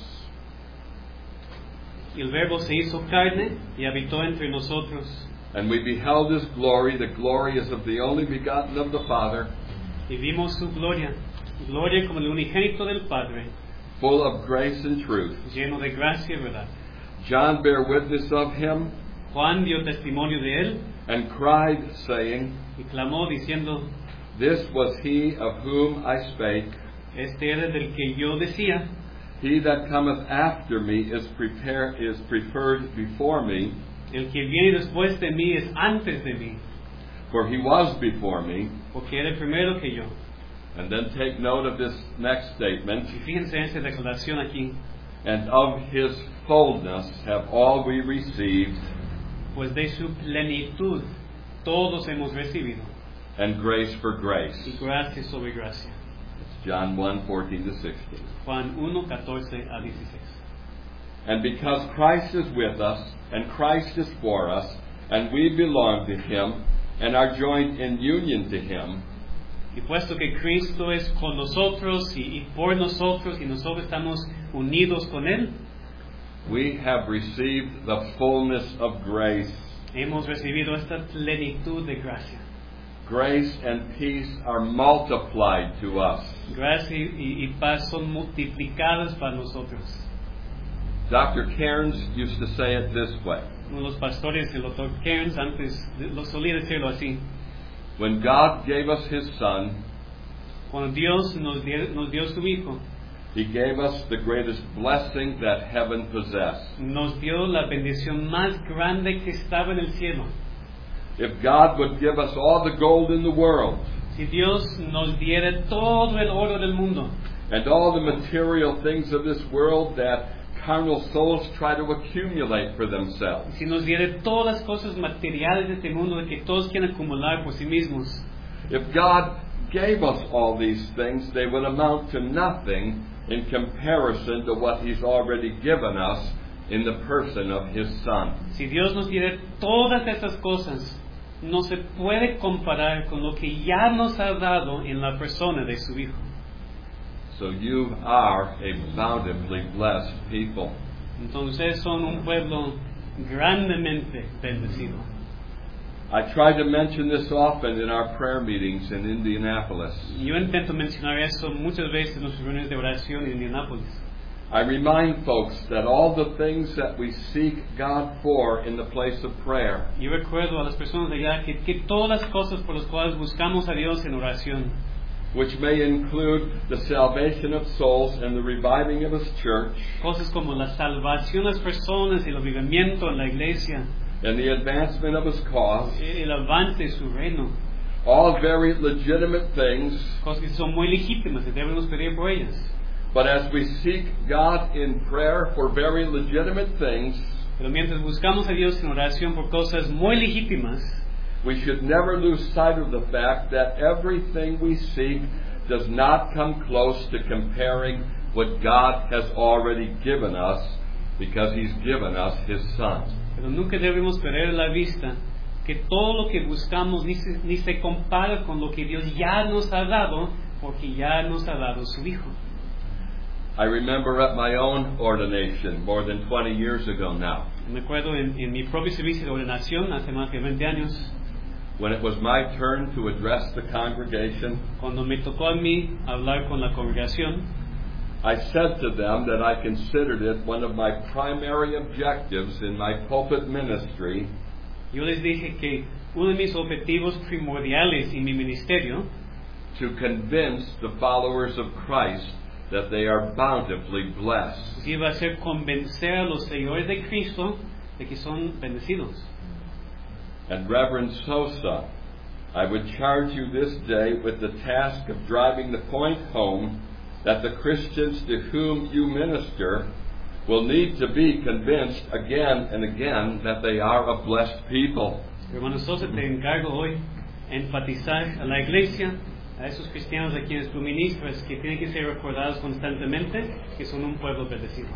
Y el Verbo se hizo carne y habitó entre nosotros. and we beheld his glory. The glory is of the only begotten of the Father, Y vimos su gloria, gloria como el unigénito del Padre, full of grace and truth. lleno de gracia y verdad. John bare witness of him, Juan dio testimonio de él and cried, saying, y clamó diciendo, This was he of whom I spake. este era del que yo decía, He that cometh after me is preferred before me, el que viene después de mí es antes de mí, for he was before me. porque era primero que yo. And then take note of this next statement. Y fíjense en esa declaración aquí, And of his fullness have all we received, pues de su plenitud todos hemos recibido, and grace for grace. y gracia sobre gracia. It's John 1:14 to 16. Juan 1, 14 a 16. And because Christ is with us, and Christ is for us, and we belong to him, and are joined in union to him, Y puesto que Cristo es con nosotros y por nosotros, y nosotros estamos unidos con Él, we have received the fullness of grace. hemos recibido esta plenitud de gracia. Grace and peace are multiplied to us. Gracia y paz son multiplicadas para nosotros. Dr. Cairns used to say it this way. Uno de los pastores, el Dr. Cairns, antes lo solía decirlo así. When God gave us his Son, Cuando Dios nos dio su Hijo, He gave us the greatest blessing that heaven possessed. Nos dio la bendición más grande que estaba en el cielo. If God would give us all the gold in the world, Si Dios nos diera todo el oro del mundo and all the material things of this world that carnal souls try to accumulate for themselves, si nos diera todas las cosas materiales de este mundo de que todos quieren acumular por sí mismos, if God gave us all these things, they would amount to nothing in comparison to what He's already given us in the person of His Son. si Dios nos diera todas estas cosas, no se puede comparar con lo que ya nos ha dado en la persona de su Hijo. So you are a bountifully blessed people. Entonces son un pueblo grandemente bendecido. I try to mention this often in our prayer meetings in Indianapolis. Yo intento mencionar eso muchas veces en nuestras reuniones de oración en Indianápolis. I remind folks that all the things that we seek God for in the place of prayer, Yo recuerdo a las personas de allá que todas las cosas por las cuales buscamos a Dios en oración, which may include the salvation of souls and the reviving of His church, cosas como la salvación de las personas, el avivamiento en la iglesia, and the advancement of His cause, el avance de su reino, all very legitimate things. cosas que son muy legítimas y debemos pedir por ellas. But as we seek God in prayer for very legitimate things, Pero mientras buscamos a Dios en oración por cosas muy legítimas, we should never lose sight of the fact that everything we seek does not come close to comparing what God has already given us, because He's given us His Son. pero nunca debemos perder la vista que todo lo que buscamos ni se compara con lo que Dios ya nos ha dado, porque ya nos ha dado su Hijo. I remember at my own ordination more than 20 years ago now, Me acuerdo en mi propio servicio de ordenación hace más de 20 años, when it was my turn to address the congregation, cuando me tocó a mí hablar con la congregación, I said to them that I considered it one of my primary objectives in my pulpit ministry yo les dije que uno de mis objetivos primordiales en mi ministerio to convince the followers of Christ that they are bountifully blessed. iba a ser convencer a los seguidores de Cristo de que son bendecidos. And Reverend Sosa, I would charge you this day with the task of driving the point home that the Christians to whom you minister will need to be convinced again and again that they are a blessed people. Hermano Sosa, te encargo hoy enfatizar a la iglesia, a esos cristianos a quienes tú ministras, que tienen que ser recordados constantemente que son un pueblo bendecido.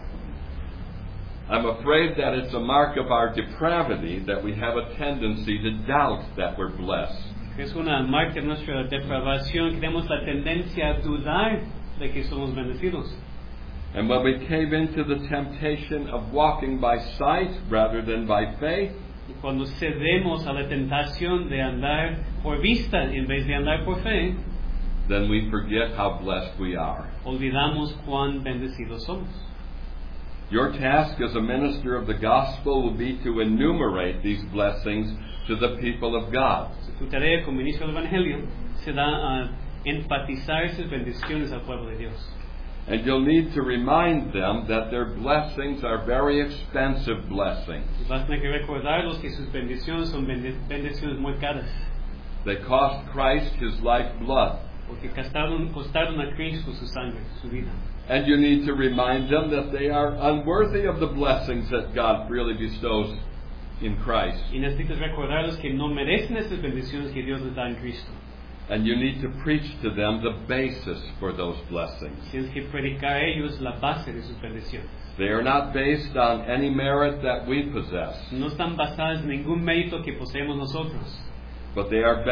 I'm afraid that it's a mark of our depravity that we have a tendency to doubt that we're blessed. Es una marca de nuestra depravación que tenemos la tendencia a dudar de que somos bendecidos. And when we cave into the temptation of walking by sight rather than by faith, Y cuando cedemos a la tentación de andar por vista en vez de andar por fe, then we forget how blessed we are. olvidamos cuán bendecidos somos. Your task as a minister of the gospel will be to enumerate these blessings to the people of God. Tu tarea como ministro del Evangelio se da a enfatizar esas bendiciones al pueblo de Dios. And you'll need to remind them that their blessings are very expensive blessings. Vas a tener que recordarlos que sus bendiciones son bendiciones muy caras, They cost Christ His lifeblood. porque costaron a Cristo su sangre, su vida. And you need to remind them that they are unworthy of the blessings that God really bestows in Christ. Y necesitas recordarlos que no merecen esas bendiciones que Dios les da en Cristo. And you need to preach to them the basis for those blessings. Tienes que predicar a ellos la base de sus bendiciones. They are not based on any merit that we possess, No están basadas en ningún mérito que poseemos nosotros, but they are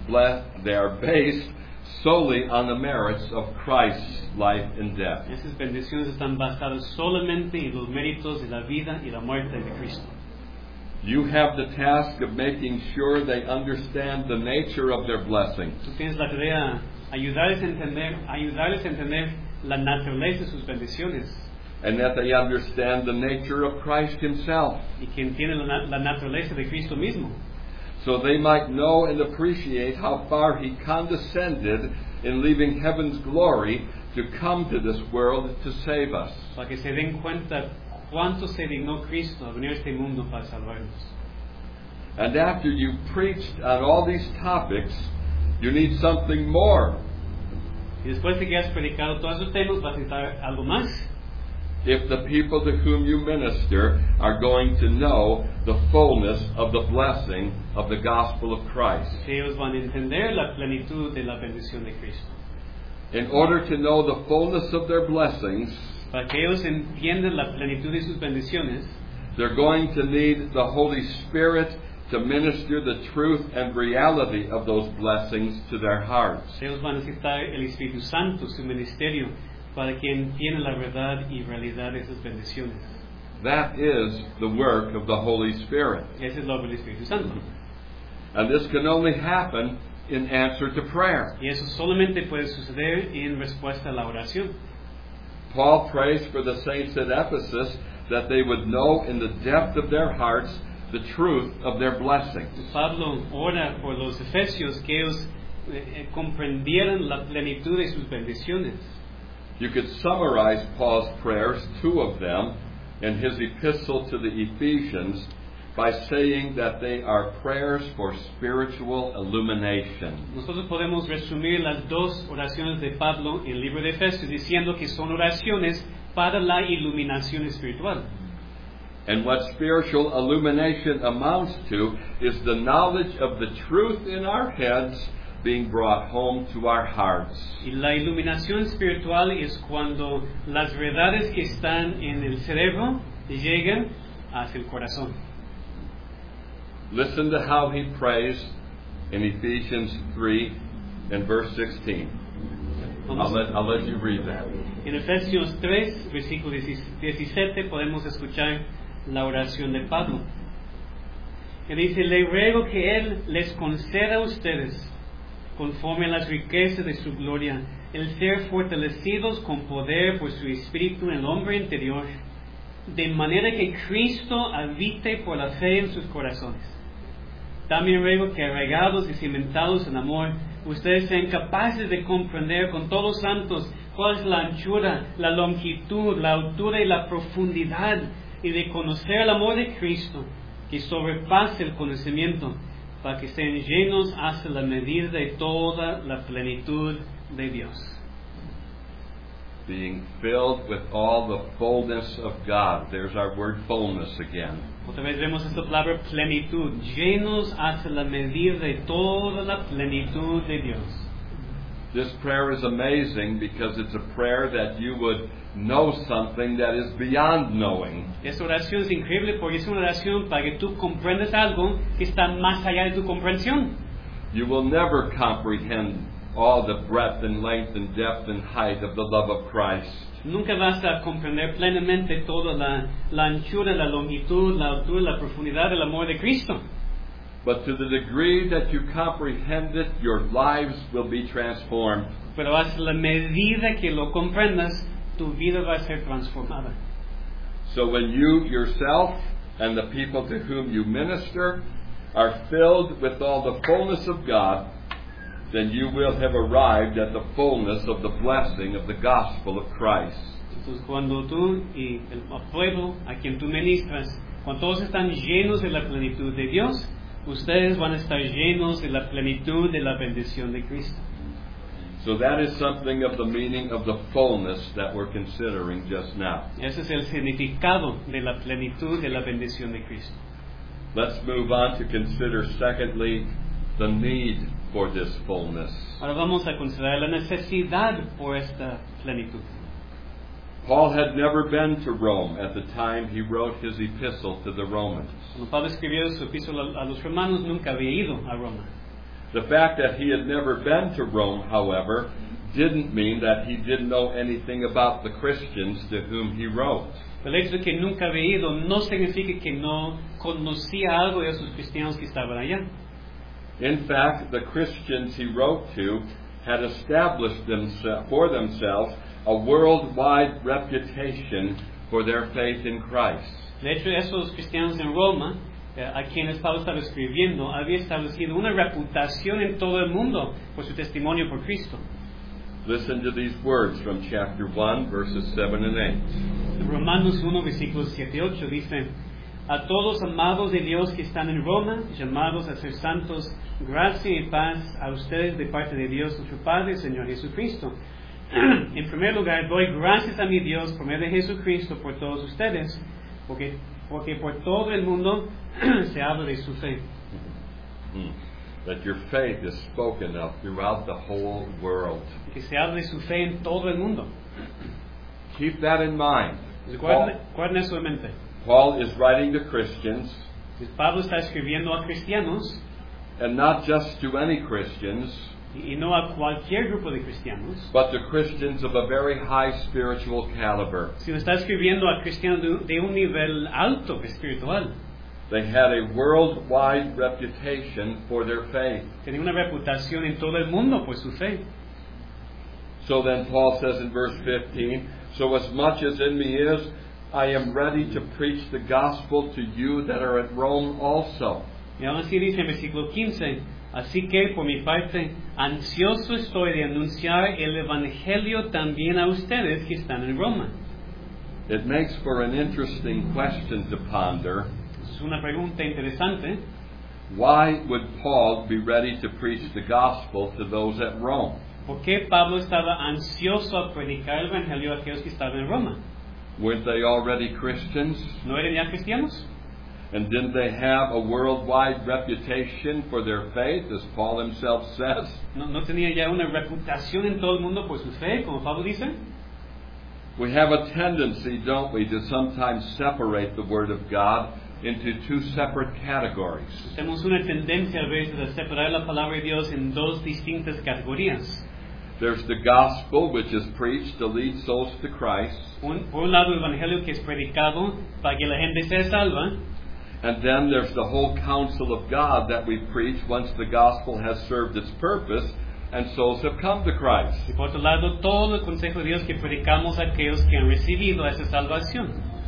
based solely on the merits of Christ's life and death. esas bendiciones están basadas solamente en los méritos de la vida y la muerte de Cristo. You have the task of making sure they understand the nature of their blessings, Tú tienes la tarea de ayudarles a entender la naturaleza de sus bendiciones and that they understand the nature of Christ Himself, y que entienden la naturaleza de Cristo mismo, so they might know and appreciate how far He condescended in leaving heaven's glory to come to this world to save us. para que se den cuenta cuánto se dignó Cristo a venir a este mundo para salvarnos. And after you've preached on all these topics, you need something more. Y después de que has predicado todos esos temas, vas a necesitar algo más. If the people to whom you minister are going to know the fullness of the blessing of the gospel of Christ. Si ellos van a entender la plenitud de la bendición de Cristo. In order to know the fullness of their blessings, Para que ellos entiendan la plenitud de sus bendiciones, they're going to need the Holy Spirit to minister the truth and reality of those blessings to their hearts. ellos van a necesitar el Espíritu Santo, su ministerio, para que entiendan la verdad y realidad de esas bendiciones. That is the work of the Holy Spirit. Esa es la obra del Espíritu Santo. And this can only happen in answer to prayer. Y eso solamente puede suceder en respuesta a la oración. Paul prays for the saints at Ephesus that they would know in the depth of their hearts the truth of their blessings. Pablo ora por los efesios que ellos comprendieran la plenitud de sus bendiciones. You could summarize Paul's prayers, two of them, in his epistle to the Ephesians by saying that they are prayers for spiritual illumination. Nosotros podemos resumir las dos oraciones de Pablo en el libro de Efesios diciendo que son oraciones para la iluminación espiritual. And what spiritual illumination amounts to is the knowledge of the truth in our heads being brought home to our hearts. Y la iluminación espiritual es cuando las verdades que están en el cerebro llegan hacia el corazón. Listen to how he prays in Ephesians 3 and verse 16. I'll let you read that. En Efesios 3, versículo 17, podemos escuchar la oración de Pablo. Que dice: le ruego que Él les conceda a ustedes, conforme a las riquezas de su gloria, el ser fortalecidos con poder por su Espíritu en el hombre interior, de manera que Cristo habite por la fe en sus corazones. También ruego que, arraigados y cimentados en amor, ustedes sean capaces de comprender con todos los santos cuál es la anchura, la longitud, la altura y la profundidad, y de conocer el amor de Cristo, que sobrepase el conocimiento, para que sean llenos hasta la medida de toda la plenitud de Dios. Being filled with all the fullness of God. There's our word fullness again. Otra vez vemos esta palabra plenitud, llenos hasta la medida de toda la plenitud de Dios. This prayer is amazing because it's a prayer that you would know something that is beyond knowing. Esta oración es increíble porque es una oración para que tú comprendas algo que está más allá de tu comprensión. You will never comprehend all the breadth and length and depth and height of the love of Christ. Nunca vas a comprender plenamente toda la anchura, la longitud, la altura, la profundidad del amor de Cristo. But to the degree that you comprehend it, your lives will be transformed. Pero hasta la medida que lo comprendas, tu vida va a ser transformada. So when you yourself and the people to whom you minister are filled with all the fullness of God, then you will have arrived at the fullness of the blessing of the gospel of Christ. Entonces, cuando tú y el pueblo a quien tú ministras, cuando todos están llenos de la plenitud de Dios, ustedes van a estar llenos de la plenitud de la bendición de Cristo. So that is something of the meaning of the fullness that we're considering just now. Ese es el significado de la plenitud de la bendición de Cristo. Let's move on to consider, secondly, the need for this fullness. Ahora vamos a considerar la necesidad por esta plenitud. Paul had never been to Rome at the time he wrote his epistle to the Romans. Cuando Pablo escribió su epístola a los romanos, nunca había ido a Roma. The fact that he had never been to Rome, however, didn't mean that he didn't know anything about the Christians to whom he wrote. El hecho de que nunca había ido no significa que no conocía algo de esos cristianos que estaban allá. In fact, the Christians he wrote to had established for themselves a worldwide reputation for their faith in Christ. De hecho, esos cristianos en Roma, a quienes Pablo estaba escribiendo, había establecido una reputación en todo el mundo por su testimonio por Cristo. Listen to these words from chapter 1, verses 7 and 8. Romanos 1, versículos 7 y 8 dice: A todos amados de Dios que están en Roma, llamados a ser santos, gracia y paz a ustedes de parte de Dios nuestro Padre y Señor Jesucristo. En primer lugar, doy gracias a mi Dios por medio de Jesucristo por todos ustedes, porque por todo el mundo se habla de su fe. That your faith is spoken of throughout the whole world. Que se habla de su fe en todo el mundo. Keep that in mind. Guarden eso en mente. Paul is writing to Christians, Pablo está escribiendo a cristianos, and not just to any Christians, y no a cualquier grupo de cristianos, but to Christians of a very high spiritual caliber. sino está escribiendo a cristianos de un nivel alto espiritual. They had a worldwide reputation for their faith. Tenían una reputación en todo el mundo por su fe. So then Paul says in verse 15, so as much as in me is, I am ready to preach the gospel to you that are at Rome also. Y aún así dice en versículo 15, así que por mi parte, ansioso estoy de anunciar el evangelio también a ustedes que están en Roma. It makes for an interesting question to ponder. Es una pregunta interesante. Why would Paul be ready to preach the gospel to those at Rome? ¿Por qué Pablo estaba ansioso a predicar el evangelio a aquellos que estaban en Roma? Weren't they already Christians? ¿No eran ya cristianos? And didn't they have a worldwide reputation for their faith, as Paul himself says? ¿No tenía ya una reputación en todo el mundo por su fe, como Pablo dice? We have a tendency, don't we, to sometimes separate the Word of God into two separate categories. Tenemos una tendencia a veces a separar la palabra de Dios en dos distintas categorías. There's the gospel, which is preached to lead souls to Christ. Por un lado, el evangelio que es predicado para que la gente sea salva. And then there's the whole counsel of God that we preach once the gospel has served its purpose and souls have come to Christ. Y por otro lado, todo el consejo de Dios que predicamos a aquellos que han recibido esa salvación.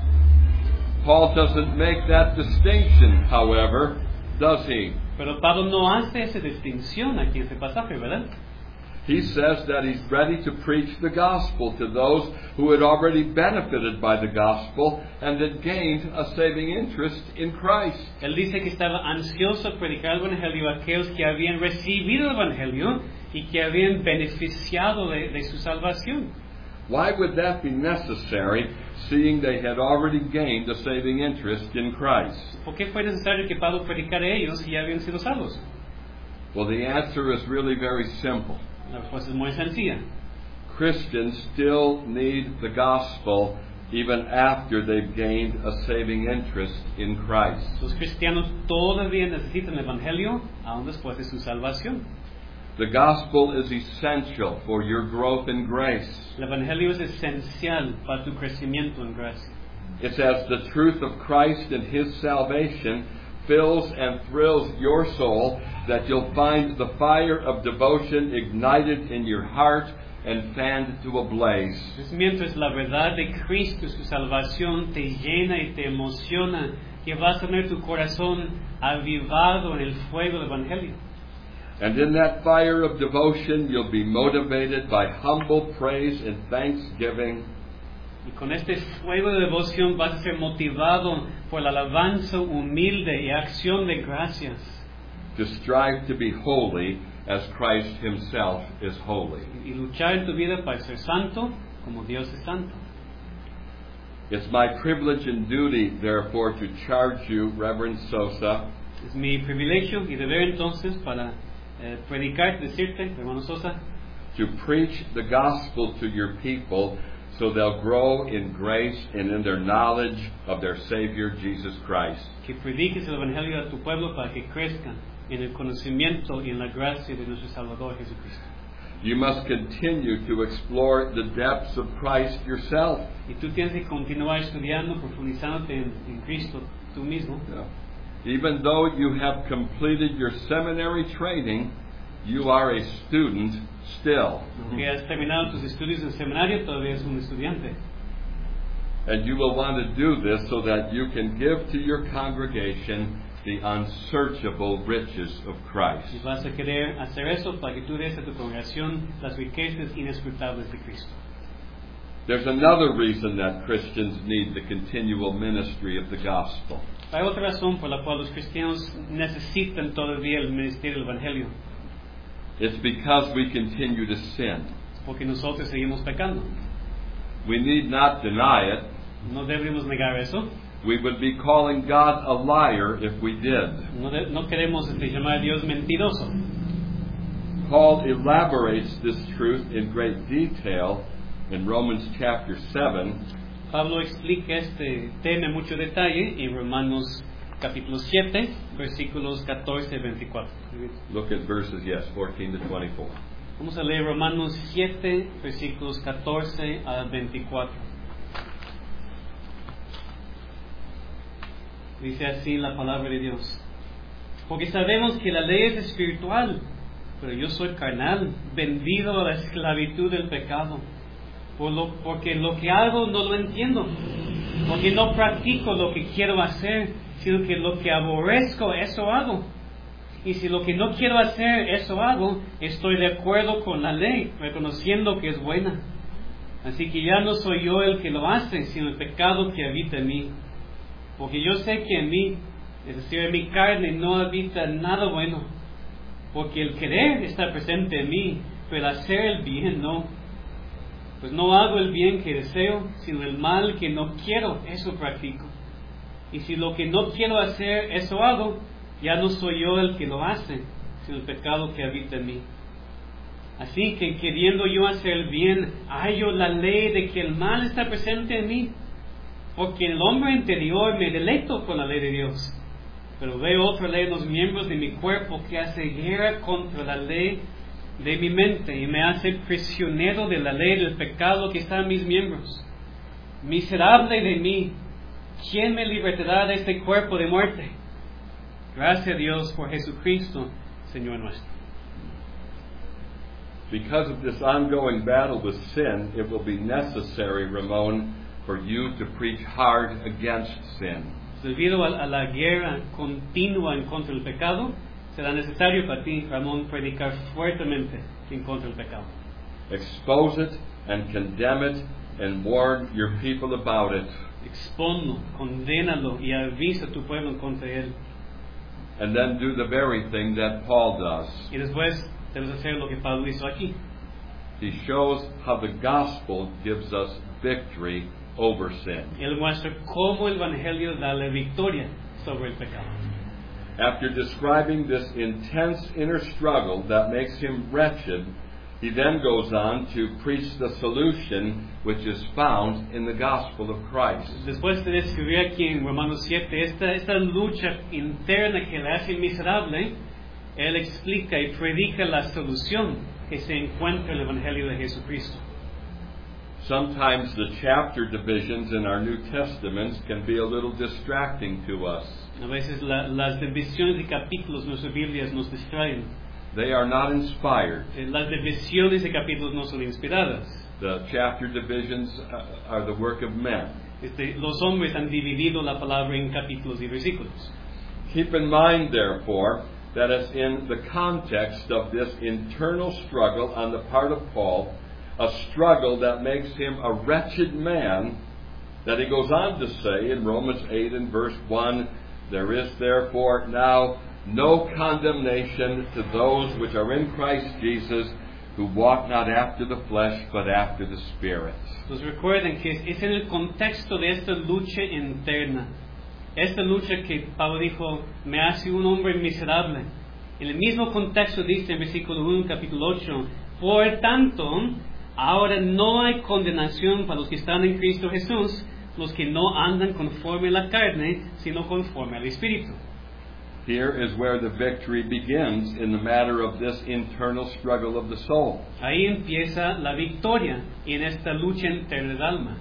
Paul doesn't make that distinction, however, does he? Pero Pablo no hace esa distinción aquí en este pasaje, ¿verdad? He says that he's ready to preach the gospel to those who had already benefited by the gospel and had gained a saving interest in Christ. Él dice que estaba ansioso a predicar el evangelio a aquellos que habían recibido el evangelio y que habían beneficiado de su salvación. Why would that be necessary, seeing they had already gained a saving interest in Christ? ¿Por qué fue necesario que Pablo predicara a ellos si ya habían sido salvos? Well, the answer is really very simple. La respuesta es muy sencilla. Christians still need the gospel even after they've gained a saving interest in Christ. Los cristianos todavía necesitan el evangelio aún después de su salvación. The gospel is essential for your growth in grace. El evangelio es esencial para tu crecimiento en gracia. It's as the truth of Christ and His salvation fills and thrills your soul that you'll find the fire of devotion ignited in your heart and fanned to a blaze. Es mientras la verdad de Cristo, su salvación, te llena y te emociona, que vas a tener tu corazón avivado en el fuego del evangelio. And in that fire of devotion, you'll be motivated by humble praise and thanksgiving. Y con este fuego de devoción vas a ser motivado por la alabanza humilde y acción de gracias. To strive to be holy as Christ Himself is holy. Y luchar en tu vida para ser santo como Dios es santo. It's my privilege and duty, therefore, to charge you, Reverend Sosa, Es mi privilegio y deber entonces para predicar, decirte, hermano Sosa, to preach the gospel to your people so they'll grow in grace and in their knowledge of their Savior, Jesus Christ. que prediques el evangelio a tu pueblo para que crezcan en el conocimiento y en la gracia de nuestro Salvador Jesucristo. You must continue to explore the depths of Christ yourself. Y tú tienes que continuar estudiando, profundizándote en Cristo tú mismo. Even though you have completed your seminary training, you are a student still. Aunque has terminado tus estudios en seminario, todavía eres un estudiante. And you will want to do this so that you can give to your congregation the unsearchable riches of Y Christ. vas a querer hacer eso para que tú des a tu congregación las riquezas inescrutables de Cristo. There's another reason that Christians need the continual ministry of the gospel. Hay otra razón por la cual los cristianos necesitan todavía el ministerio del Evangelio, It's because we continue to sin. porque nosotros seguimos pecando. We need not deny it. No deberíamos negar eso. We would be calling God a liar if we did. No queremos llamar a Dios mentiroso. Paul elaborates this truth in great detail in Romans chapter 7, Pablo explica este tema en mucho detalle en Romanos capítulo 7, versículos 14 y 24. look at verses, 14 to 24. Vamos a leer Romanos 7, versículos 14 a 24. Dice así la palabra de Dios. Porque sabemos que la ley es espiritual, pero yo soy carnal, vendido a la esclavitud del pecado. Porque lo que hago no lo entiendo. Porque no practico lo que quiero hacer, sino que lo que aborrezco, eso hago. Y si lo que no quiero hacer, eso hago, estoy de acuerdo con la ley, reconociendo que es buena. Así que ya no soy yo el que lo hace, sino el pecado que habita en mí. Porque yo sé que en mí, es decir, en mi carne, no habita nada bueno. Porque el querer está presente en mí, pero el hacer el bien no. Pues no hago el bien que deseo, sino el mal que no quiero, eso practico. Y si lo que no quiero hacer, eso hago, ya no soy yo el que lo hace, sino el pecado que habita en mí. Así que queriendo yo hacer el bien, hallo la ley de que el mal está presente en mí. Porque en el hombre interior me deleito con la ley de Dios. Pero veo otra ley en los miembros de mi cuerpo que hace guerra contra la ley de mi mente y me hace prisionero de la ley del pecado que está en mis miembros. Miserable de mí, ¿quién me libertará de este cuerpo de muerte? Gracias a Dios por Jesucristo, Señor nuestro. Because of this ongoing battle with sin, it will be necessary, Ramon, for you to preach hard against sin. Debido a la guerra continua en contra del pecado, será necesario para ti, Ramón, predicar fuertemente en contra del pecado. Expose it and condemn it and warn your people about it. Exponlo, condénalo y avisa a tu pueblo en contra de él. And then do the very thing that Paul does. Y después debes hacer lo que Pablo hizo aquí. He shows how the gospel gives us victory over sin. Él muestra cómo el Evangelio da la victoria sobre el pecado. After describing this intense inner struggle that makes him wretched, he then goes on to preach the solution which is found in the gospel of Christ. Después de describir aquí en Romanos 7 esta lucha interna que le hace miserable, él explica y predica la solución que se encuentra en el Evangelio de Jesucristo. Sometimes the chapter divisions in our New Testaments can be a little distracting to us. A veces las divisiones de capítulos en nuestras Biblias nos distraen. They are not inspired. Las divisiones de capítulos no son inspiradas. The chapter divisions are the work of men. Los hombres han dividido la palabra en capítulos y versículos. Keep in mind, therefore, that it's in the context of this internal struggle on the part of Paul, a struggle that makes him a wretched man, that he goes on to say in Romans 8 and verse 1, there is therefore now no condemnation to those which are in Christ Jesus, who walk not after the flesh, but after the Spirit. Pues recuerden que es en el contexto de esta lucha interna, esta lucha que Pablo dijo, me hace un hombre miserable. En el mismo contexto dice en versículo 1, capítulo 8, por tanto, ahora no hay condenación para los que están en Cristo Jesús, los que no andan conforme a la carne, sino conforme al Espíritu. Here is where the victory begins in the matter of this internal struggle of the soul. Ahí empieza la victoria en esta lucha interna del alma.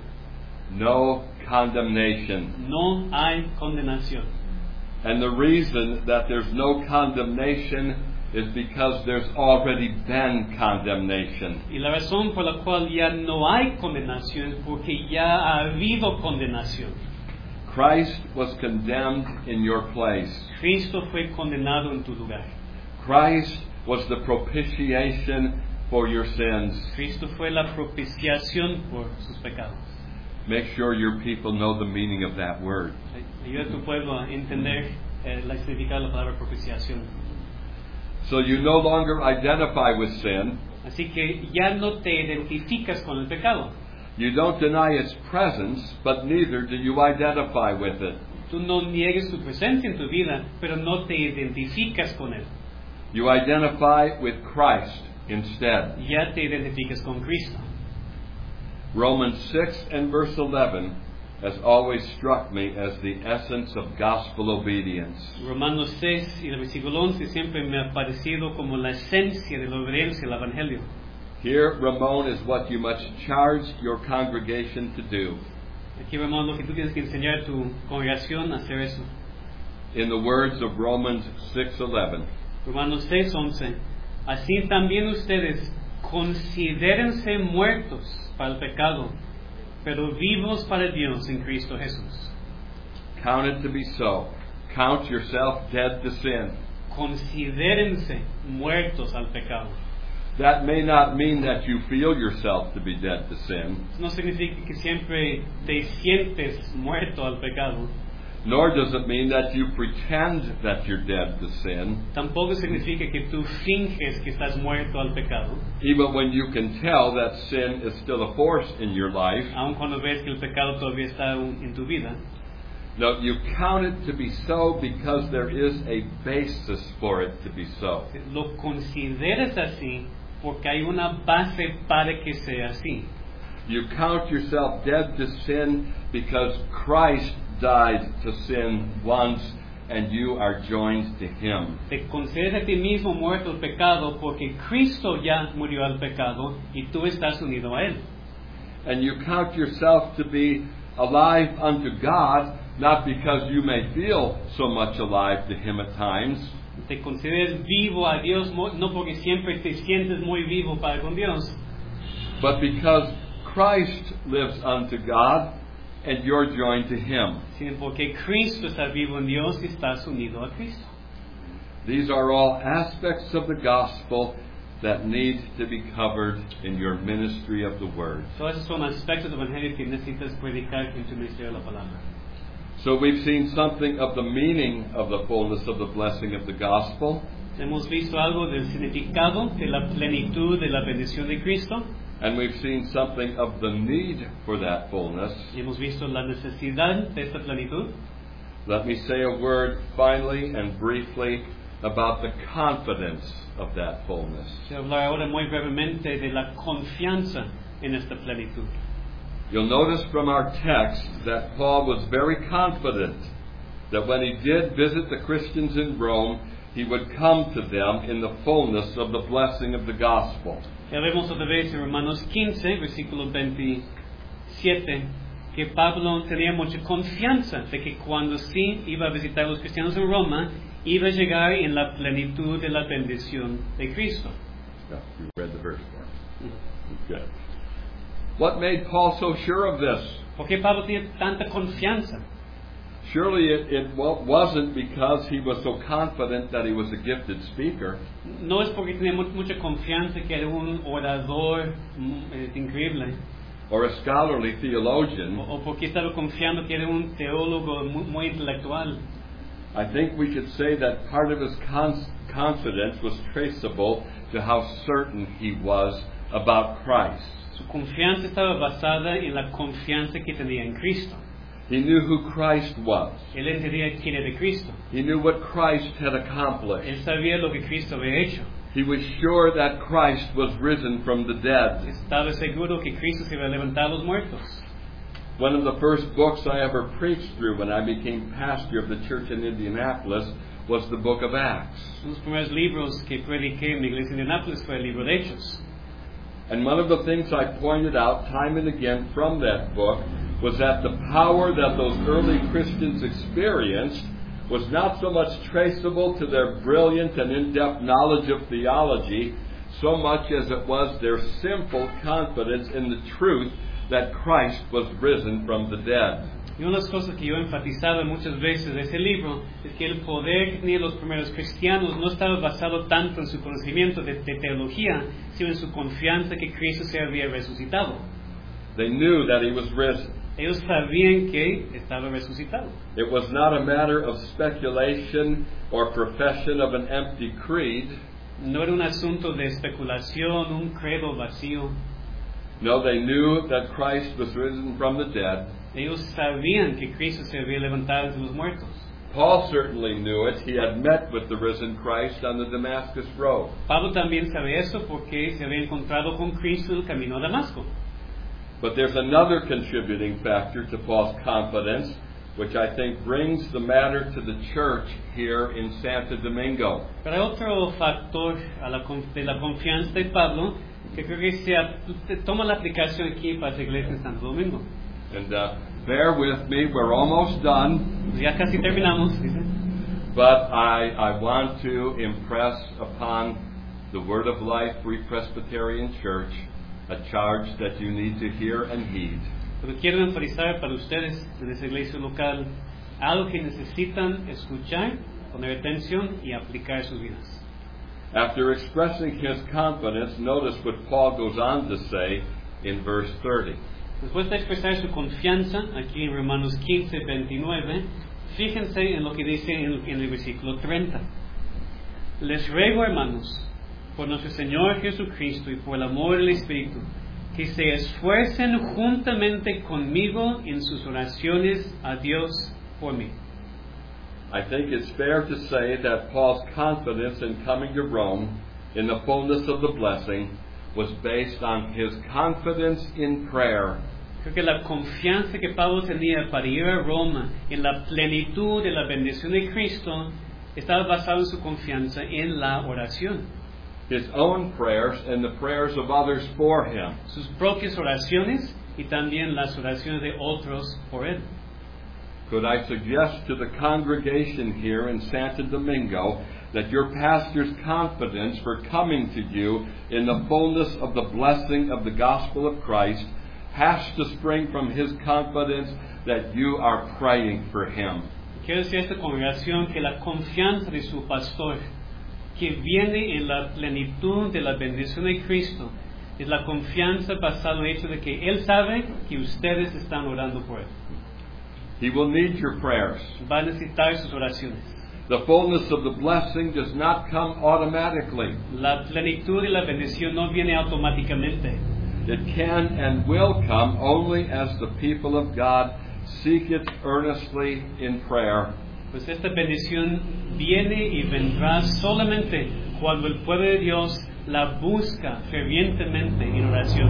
No condemnation. No hay condenación. And the reason that there's no condemnation is because there's already been condemnation. Y la razón por la cual ya no hay condenación es porque ya ha habido condenación. Christ was condemned in your place. Cristo fue condenado en tu lugar. Christ was the propitiation for your sins. Cristo fue la propiciación por sus pecados. Make sure your people know the meaning of that word. Ayuda a tu pueblo a entender el significado de la palabra propiciación. So you no longer identify with sin. Así que ya no te identificas con el pecado. You don't deny its presence, but neither do you identify with it. Tú no niegues su presencia en tu vida, pero no te identificas con él. You identify with Christ instead. Ya te identificas con Cristo. Romans 6 and verse 11 has always struck me as the essence of gospel obedience. Romanos 6 y el versículo 11 siempre me ha parecido como la esencia de la obediencia al Evangelio. Here, Ramon, is what you must charge your congregation to do. Aquí vemos lo que tú tienes que enseñar a tu congregación a hacer eso. In the words of Romans 6:11, Romanos 6:11. Así también ustedes considérense muertos para el pecado, pero vivos para Dios en Cristo Jesús. count it to be so. Count yourself dead to sin. Considérense muertos al pecado. That may not mean that you feel yourself to be dead to sin, No significa que siempre te sientes muerto al pecado. nor does it mean that you pretend that you're dead to sin, Tampoco significa que tú finges que estás muerto al pecado, even when you can tell that sin is still a force in your life. aun cuando ves que el pecado todavía está en tu vida. No, you count it to be so because there is a basis for it to be so. Lo consideras así porque hay una base para que sea así. You count yourself dead to sin because Christ died to sin once and you are joined to Him. Te consideras a ti mismo muerto al pecado porque Cristo ya murió al pecado y tú estás unido a Él. And you count yourself to be alive unto God, not because you may feel so much alive to Him at times, Te consideras vivo a Dios no porque siempre te sientes muy vivo para con Dios, but because Christ lives unto God and you're joined to Him. sino porque Cristo está vivo en Dios y estás unido a Cristo. These are all aspects of the gospel that need to be covered in your ministry of the Word. Todos esos son aspectos del Evangelio que necesitas predicar en tu ministerio de la palabra. So we've seen something of the meaning of the fullness of the blessing of the gospel, Hemos visto algo del significado de la plenitud de la bendición de Cristo and we've seen something of the need for that fullness. y hemos visto la necesidad de esta plenitud. Let me say a word finally and briefly about the confidence of that fullness. Quiero hablar ahora muy brevemente de la confianza en esta plenitud. You'll notice from our text that Paul was very confident that when he did visit the Christians in Rome, he would come to them in the fullness of the blessing of the gospel. Ya vemos otra vez en Romanos 15, versículo 27, que Pablo tenía mucha confianza de que cuando sí iba a visitar a los cristianos en Roma, iba a llegar en la plenitud de la bendición de Cristo. Yeah, you read the verse for me. Good. What made Paul so sure of this? ¿Por qué Pablo tiene tanta confianza? Surely it wasn't because he was so confident that he was a gifted speaker, No es porque tenía mucha confianza que era un orador increíble, or a scholarly theologian. o porque estaba confiando que era un teólogo muy intelectual. I think we could say that part of his confidence was traceable to how certain he was about Christ. Su confianza estaba basada en la confianza que tenía en Cristo. He knew who Christ was. Él entendía quién era Cristo. He knew what Christ had accomplished. Él sabía lo que Cristo había hecho. He was sure that Christ was risen from the dead. Estaba seguro que Cristo se había levantado a los muertos. One of the first books I ever preached through when I became pastor of the church in Indianapolis was the book of Acts. Uno de los primeros libros que prediqué en la iglesia de Indianápolis fue el libro de Hechos. And one of the things I pointed out time and again from that book was that the power that those early Christians experienced was not so much traceable to their brilliant and in-depth knowledge of theology, so much as it was their simple confidence in the truth that Christ was risen from the dead. Y una de las cosas que yo he enfatizado muchas veces de ese libro es que el poder que tenían los primeros cristianos no estaba basado tanto en su conocimiento de teología, sino en su confianza que Cristo se había resucitado. They knew that he was risen. Ellos sabían que estaba resucitado. It was not a matter of speculation or profession of an empty creed. No era un asunto de especulación, un credo vacío. No, they knew that Christ was risen from the dead. Ellos sabían que Cristo se había levantado de los muertos. Paul certainly knew it. He had met with the risen Christ on the Damascus road. Pablo también sabe eso porque se había encontrado con Cristo en el camino a Damasco. But there's another contributing factor to Paul's confidence, which I think brings the matter to the church here in Santo Domingo. Pero hay otro factor de la confianza de Pablo que creo que toma la aplicación aquí para la iglesia en Santo Domingo. And bear with me, we're almost done. Pues ya casi terminamos, dice. But I want to impress upon the Word of Life Free Presbyterian Church a charge that you need to hear and heed. Pero quiero enfatizar para ustedes en esa iglesia local algo que necesitan escuchar, poner atención y aplicar sus vidas. After expressing his confidence, notice what Paul goes on to say in verse 30. Después de expresar su confianza, aquí en Romanos 15, 29, fíjense en lo que dice en el versículo 30. Les ruego, hermanos, por nuestro Señor Jesucristo y por el amor del Espíritu, que se esfuercen juntamente conmigo en sus oraciones a Dios por mí. I think it's fair to say that Paul's confidence in coming to Rome in the fullness of the blessing was based on his confidence in prayer. Creo que la confianza que Pablo tenía para ir a Roma en la plenitud de la bendición de Cristo estaba basado en su confianza en la oración. His own prayers and the prayers of others for him. Sus propias oraciones y también las oraciones de otros por él. Could I suggest to the congregation here in Santo Domingo that your pastor's confidence for coming to you in the fullness of the blessing of the gospel of Christ has to spring from his confidence that you are praying for him. Quiero decir a esta congregación que la confianza de su pastor, que viene en la plenitud de la bendición de Cristo, es la confianza basada en el hecho de que él sabe que ustedes están orando por él. He will need your prayers. Va a necesitar sus oraciones. The fullness of the blessing does not come automatically. La plenitud y la bendición no viene automáticamente. It can and will come only as the people of God seek it earnestly in prayer. Pues esta bendición viene y vendrá solamente cuando el pueblo de Dios la busca fervientemente en oración.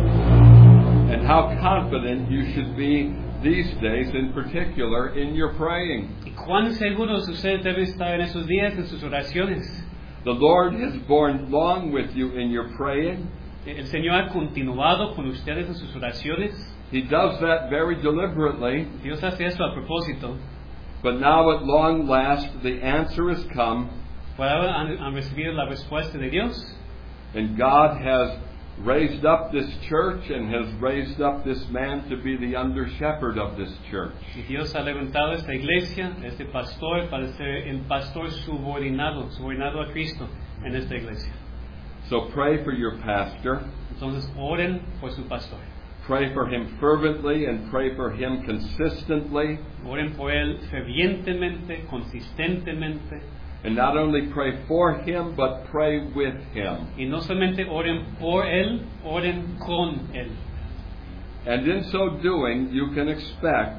And how confident you should be these days in particular in your praying. Y cuán seguros ustedes deben estar en esos días en sus oraciones. The Lord has borne long with you in your praying. El Señor ha continuado con ustedes en sus oraciones. He does that very deliberately. Dios hace eso a propósito. But now at long last the answer has come. Por ahora han recibido la respuesta de Dios. And God has raised up this church and has raised up this man to be the under shepherd of this church. Y Dios ha levantado esta iglesia, este pastor, para ser el pastor subordinado a Cristo en esta iglesia. So pray for your pastor. Entonces oren por su pastor. Pray for him fervently and pray for him consistently. Oren por él fervientemente, consistentemente. And not only pray for him, but pray with him. Y no solamente oren por él, oren con él. And in so doing, you can expect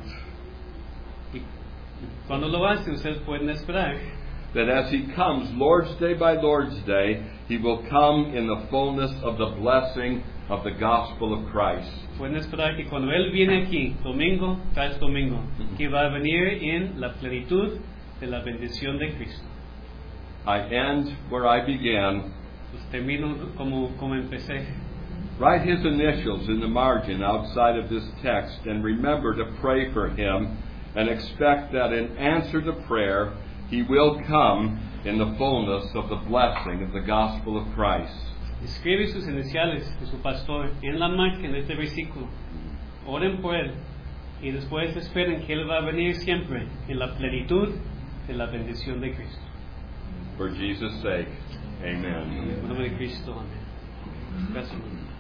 Y cuando lo hacen, ustedes pueden esperar that as he comes Lord's Day by Lord's Day, he will come in the fullness of the blessing of the gospel of Christ. Pueden esperar que cuando él viene aquí, domingo tras domingo, que va a venir en la plenitud de la bendición de Cristo. I end where I began. Pues termino como empecé. Write his initials in the margin outside of this text and remember to pray for him and expect that in answer to prayer, he will come in the fullness of the blessing of the gospel of Christ. Escribe sus iniciales de su pastor en la margen de este versículo. Oren por él y después esperen que Él va a venir siempre en la plenitud de la bendición de Cristo. For Jesus' sake, amen. En nombre de Cristo, amén. Gracias.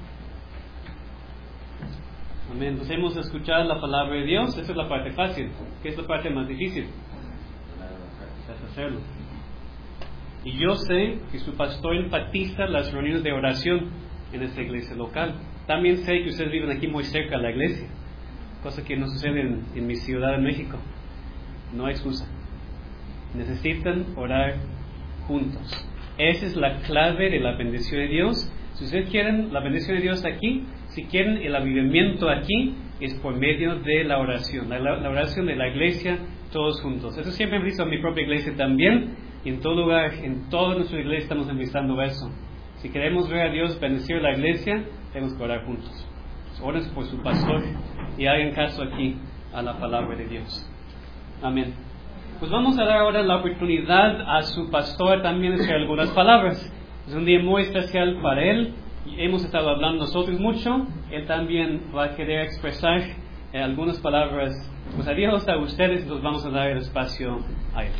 Amén. Entonces hemos escuchado la palabra de Dios. Esa es la parte fácil. ¿Qué es la parte más difícil? Es hacerlo. Y yo sé que su pastor enfatiza las reuniones de oración en esta iglesia local. También sé que ustedes viven aquí muy cerca de la iglesia, cosa que no sucede en mi ciudad de México. No hay excusa. Necesitan orar juntos. Esa es la clave de la bendición de Dios. Si ustedes quieren la bendición de Dios aquí, si quieren el avivamiento aquí, es por medio de la oración. La oración de la iglesia, todos juntos. Eso siempre he visto en mi propia iglesia también. Y en todo lugar, en toda nuestra iglesia estamos empezando eso. Si queremos ver a Dios bendecir la iglesia, tenemos que orar juntos. Oren por su pastor y hagan caso aquí a la palabra de Dios. Amén. Pues vamos a dar ahora la oportunidad a su pastor también de decir algunas palabras. Es un día muy especial para él. Y hemos estado hablando nosotros mucho. Él también va a querer expresar algunas palabras. Pues adiós a ustedes, nos vamos a dar el espacio a él.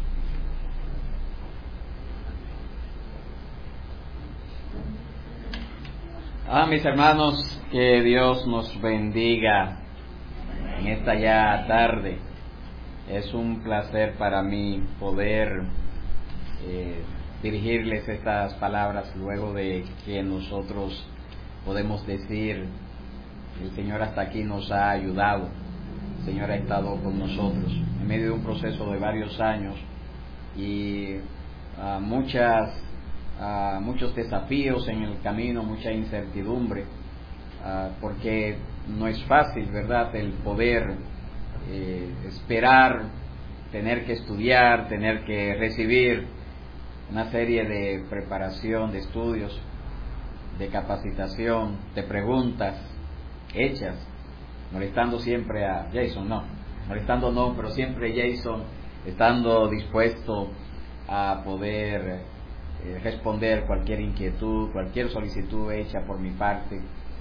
Mis hermanos, que Dios nos bendiga en esta ya tarde. Es un placer para mí poder dirigirles estas palabras luego de que nosotros podemos decir, el Señor hasta aquí nos ha ayudado, el Señor ha estado con nosotros en medio de un proceso de varios años y muchos desafíos en el camino, mucha incertidumbre, porque no es fácil, ¿verdad?, el poder esperar, tener que estudiar, tener que recibir una serie de preparación, de estudios, de capacitación, de preguntas hechas, molestando siempre a Jason, pero siempre Jason estando dispuesto a poder responder cualquier inquietud, cualquier solicitud hecha por mi parte.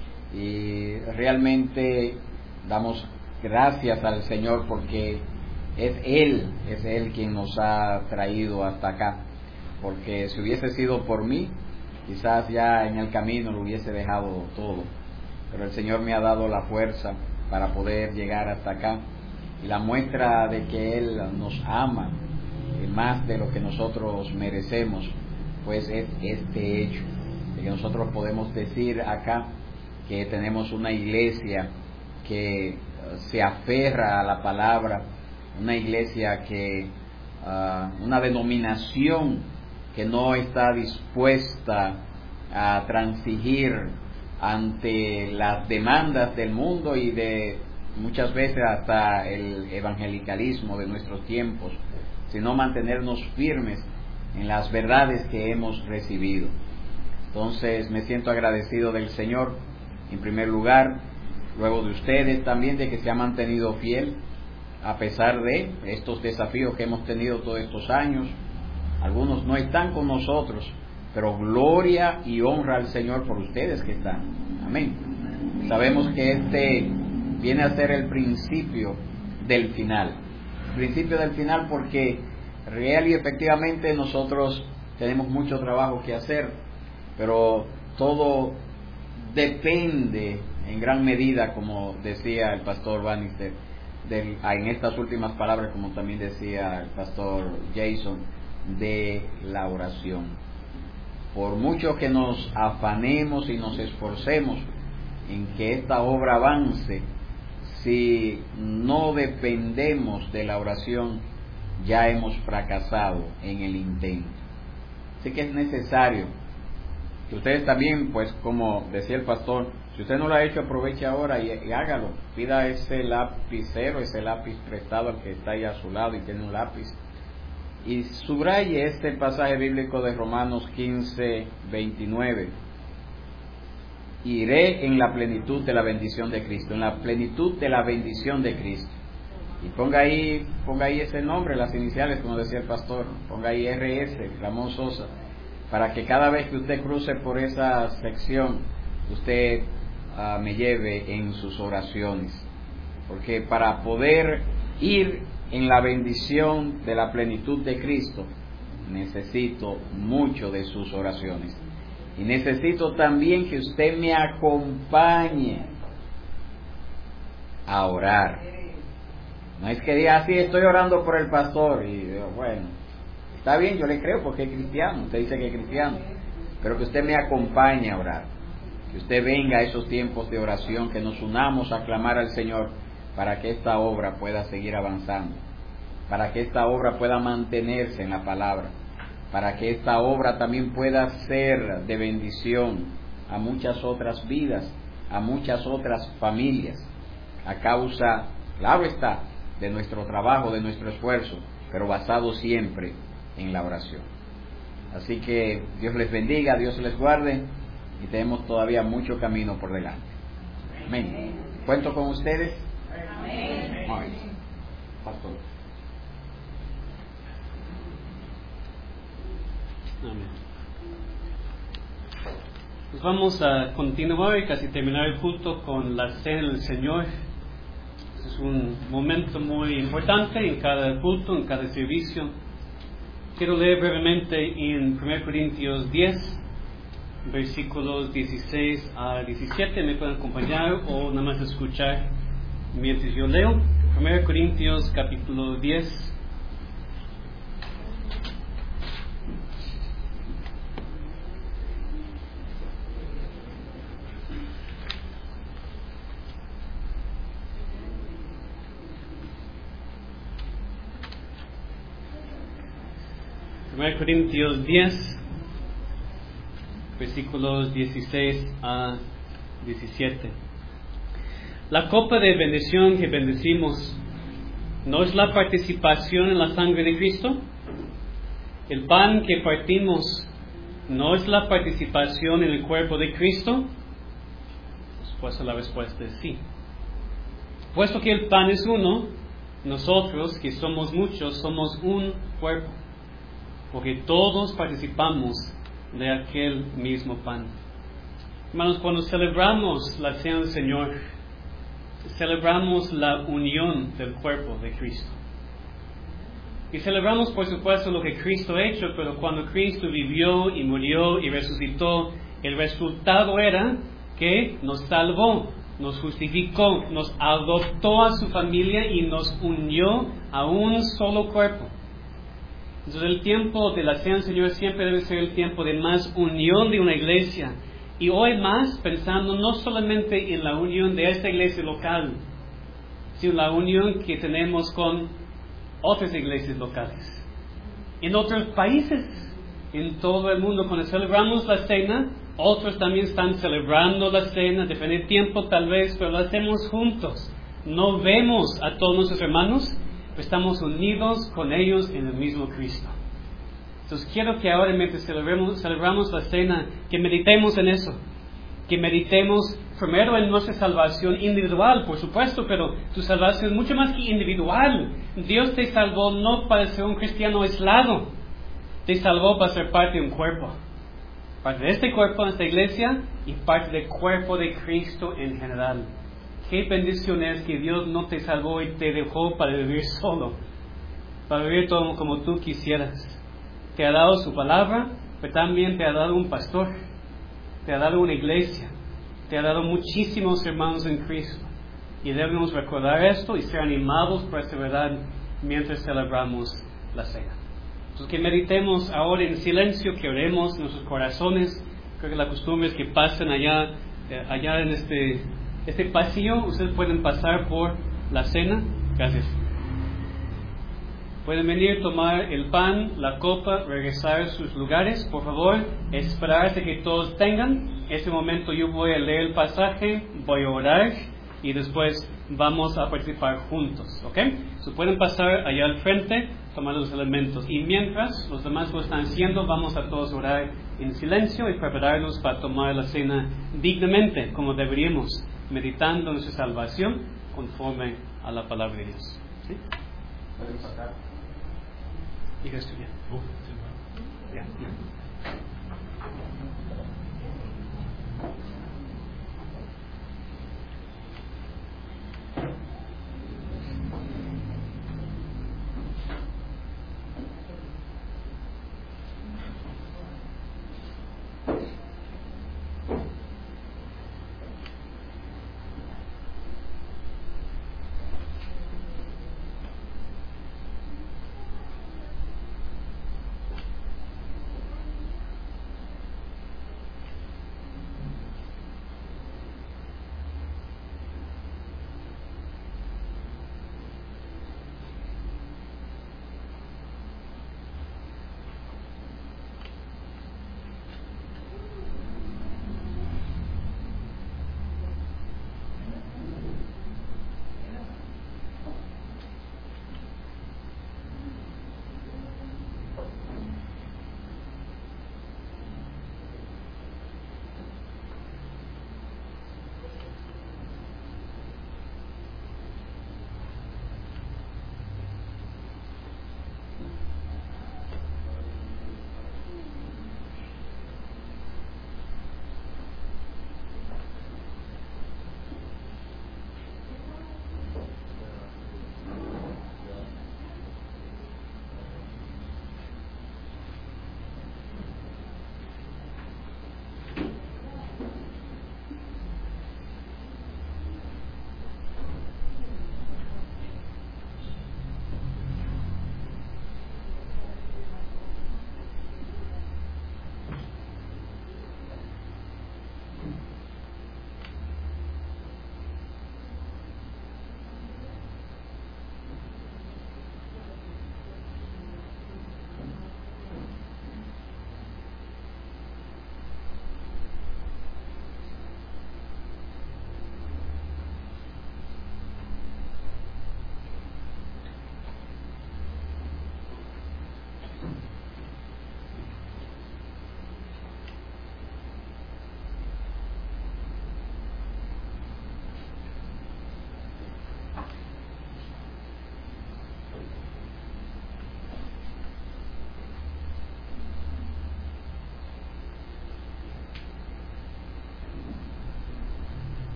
Y realmente damos gracias al Señor porque es Él quien nos ha traído hasta acá, porque si hubiese sido por mí, quizás ya en el camino lo hubiese dejado todo, pero el Señor me ha dado la fuerza para poder llegar hasta acá, y la muestra de que Él nos ama más de lo que nosotros merecemos, pues es este hecho, de que nosotros podemos decir acá que tenemos una iglesia que se aferra a la palabra, una iglesia que, una denominación que no está dispuesta a transigir ante las demandas del mundo y de muchas veces hasta el evangelicalismo de nuestros tiempos, sino mantenernos firmes en las verdades que hemos recibido. Entonces me siento agradecido del Señor, en primer lugar, luego de ustedes también, de que se ha mantenido fiel a pesar de estos desafíos que hemos tenido todos estos años. Algunos no están con nosotros, pero gloria y honra al Señor por ustedes que están. Amén. Sabemos que este viene a ser el principio del final. Principio del final porque real y efectivamente nosotros tenemos mucho trabajo que hacer, pero todo depende en gran medida, como decía el pastor Bannister, en estas últimas palabras, como también decía el pastor Jason, de la oración. Por mucho que nos afanemos y nos esforcemos en que esta obra avance, si no dependemos de la oración, ya hemos fracasado en el intento. Así que es necesario que ustedes también, pues como decía el pastor, si usted no lo ha hecho, aproveche ahora y hágalo. Pida ese lapicero, ese lápiz prestado al que está ahí a su lado y tiene un lápiz, y subraye este pasaje bíblico de Romanos 15:29. Iré en la plenitud de la bendición de Cristo, en la plenitud de la bendición de Cristo. Y ponga ahí ese nombre, las iniciales, como decía el pastor, ponga ahí RS, Ramón Sosa, para que cada vez que usted cruce por esa sección, usted me lleve en sus oraciones. porque para poder ir en la bendición de la plenitud de Cristo, necesito mucho de sus oraciones. Y necesito también que usted me acompañe a orar. No es que diga así, estoy orando por el pastor, y digo, bueno, está bien, yo le creo porque es cristiano, usted dice que es cristiano, pero que usted me acompañe a orar, que usted venga a esos tiempos de oración, que nos unamos a clamar al Señor para que esta obra pueda seguir avanzando, para que esta obra pueda mantenerse en la palabra, para que esta obra también pueda ser de bendición a muchas otras vidas, a muchas otras familias, a causa, claro está, de nuestro trabajo, de nuestro esfuerzo, pero basado siempre en la oración. Así que Dios les bendiga, Dios les guarde, y tenemos todavía mucho camino por delante. Amén. ¿Cuento con ustedes? Amén. Amén. Pastor. Amén. Pues vamos a continuar y casi terminar el culto con la cena del Señor. Es un momento muy importante en cada culto, en cada servicio. Quiero leer brevemente en 1 Corintios 10, versículos 16 a 17. Me pueden acompañar o nada más escuchar mientras yo leo. 1 Corintios capítulo 10. Corintios 10, versículos 16 a 17. La copa de bendición que bendecimos, ¿no es la participación en la sangre de Cristo? El pan que partimos, ¿no es la participación en el cuerpo de Cristo? Pues la respuesta es sí. Puesto que el pan es uno, nosotros, que somos muchos, somos un cuerpo, porque todos participamos de aquel mismo pan. Hermanos, cuando celebramos la cena del Señor, celebramos la unión del cuerpo de Cristo. Y celebramos, por supuesto, lo que Cristo ha hecho, pero cuando Cristo vivió y murió y resucitó, el resultado era que nos salvó, nos justificó, nos adoptó a su familia y nos unió a un solo cuerpo. Entonces el tiempo de la cena del Señor siempre debe ser el tiempo de más unión de una iglesia. Y hoy más pensando no solamente en la unión de esta iglesia local, sino la unión que tenemos con otras iglesias locales. En otros países, en todo el mundo, cuando celebramos la cena, otros también están celebrando la cena, depende del tiempo tal vez, pero lo hacemos juntos. No vemos a todos nuestros hermanos, estamos unidos con ellos en el mismo Cristo. Entonces quiero que ahora, mientras celebramos la cena, que meditemos en eso. Que meditemos primero en nuestra salvación individual, por supuesto, pero tu salvación es mucho más que individual. Dios te salvó no para ser un cristiano aislado, te salvó para ser parte de un cuerpo. Parte de este cuerpo, de esta iglesia, y parte del cuerpo de Cristo en general. Qué bendición es que Dios no te salvó y te dejó para vivir solo, para vivir todo como tú quisieras. Te ha dado su palabra, pero también te ha dado un pastor, te ha dado una iglesia, te ha dado muchísimos hermanos en Cristo. Y debemos recordar esto y ser animados por esta verdad mientras celebramos la cena. Entonces que meditemos ahora en silencio, que oremos en nuestros corazones. Creo que la costumbre es que pasen allá en este pasillo. Ustedes pueden pasar por la cena. Gracias. Pueden venir, tomar el pan, la copa, regresar a sus lugares. Por favor, esperarse que todos tengan. En este momento yo voy a leer el pasaje, voy a orar y después vamos a participar juntos. ¿Ok? So, pueden pasar allá al frente, tomar los elementos. Y mientras los demás lo están haciendo, vamos a todos orar en silencio y prepararnos para tomar la cena dignamente, como deberíamos, meditando en nuestra salvación conforme a la palabra de Dios. ¿Sí? ¿Pueden pasar? Hija estudiante. Ya.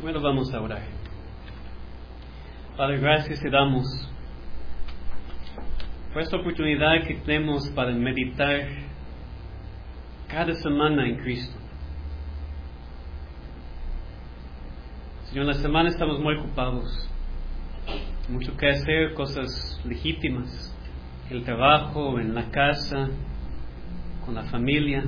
Bueno, vamos a orar. Padre, gracias te damos por esta oportunidad que tenemos para meditar cada semana en Cristo. Señor, en la semana estamos muy ocupados, mucho que hacer, cosas legítimas, el trabajo, en la casa, con la familia.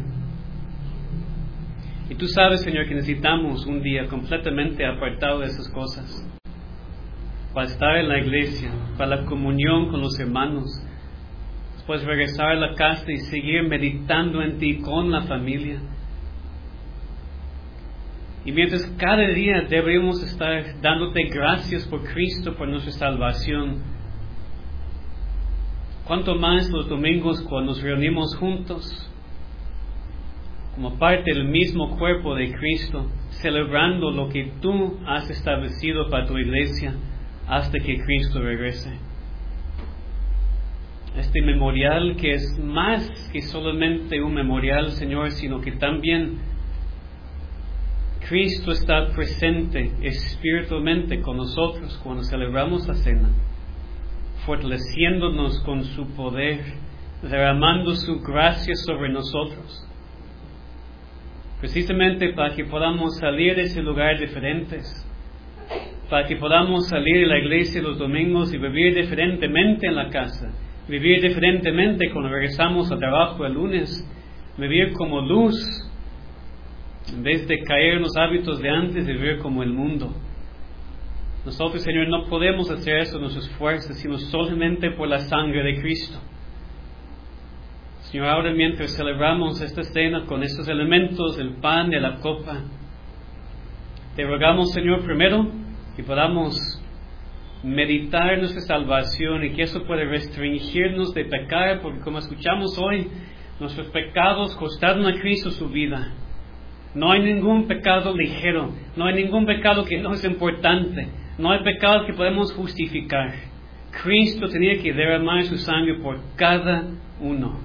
Y tú sabes, Señor, que necesitamos un día completamente apartado de esas cosas, para estar en la iglesia, para la comunión con los hermanos, después regresar a la casa y seguir meditando en ti con la familia. Y mientras cada día deberíamos estar dándote gracias por Cristo, por nuestra salvación, cuanto más los domingos cuando nos reunimos juntos, como parte del mismo cuerpo de Cristo, celebrando lo que tú has establecido para tu iglesia hasta que Cristo regrese. Este memorial que es más que solamente un memorial, Señor, sino que también Cristo está presente espiritualmente con nosotros cuando celebramos la cena, fortaleciéndonos con su poder, derramando su gracia sobre nosotros, precisamente para que podamos salir de ese lugar diferentes, para que podamos salir de la iglesia los domingos y vivir diferentemente en la casa, vivir diferentemente cuando regresamos al trabajo el lunes, vivir como luz, en vez de caer en los hábitos de antes, de vivir como el mundo. Nosotros, Señor, no podemos hacer eso en nuestras fuerzas, sino solamente por la sangre de Cristo. Señor, ahora mientras celebramos esta cena con estos elementos, el pan y la copa, te rogamos, Señor, primero que podamos meditar nuestra salvación y que eso pueda restringirnos de pecar, porque como escuchamos hoy, nuestros pecados costaron a Cristo su vida. No hay ningún pecado ligero, no hay ningún pecado que no es importante, no hay pecado que podemos justificar. Cristo tenía que derramar su sangre por cada uno.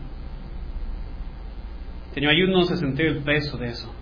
Señor, ayúdanos a sentir el peso de eso.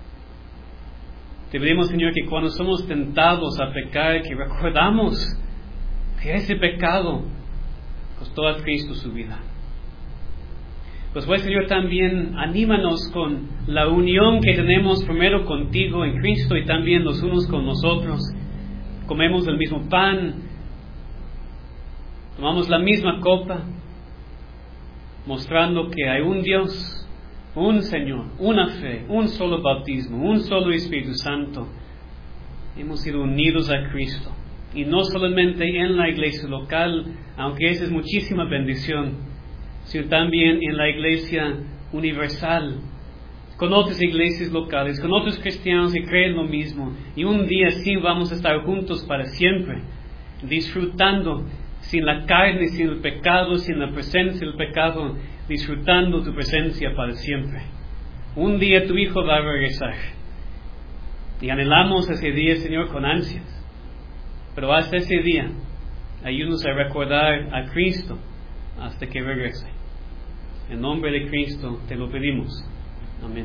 Te pedimos, Señor, que cuando somos tentados a pecar, que recordamos que ese pecado costó a Cristo su vida. Pues Señor, también anímanos con la unión que tenemos primero contigo en Cristo y también los unos con nosotros. Comemos el mismo pan, tomamos la misma copa, mostrando que hay un Dios, un Señor, una fe, un solo bautismo, un solo Espíritu Santo. Hemos sido unidos a Cristo. Y no solamente en la iglesia local, aunque esa es muchísima bendición, sino también en la iglesia universal, con otras iglesias locales, con otros cristianos que creen lo mismo. Y un día sí vamos a estar juntos para siempre, disfrutando sin la carne, sin el pecado, sin la presencia del pecado, disfrutando tu presencia para siempre. Un día tu Hijo va a regresar. Y anhelamos ese día, Señor, con ansias. Pero hasta ese día, ayúdanos a recordar a Cristo hasta que regrese. En nombre de Cristo te lo pedimos. Amén.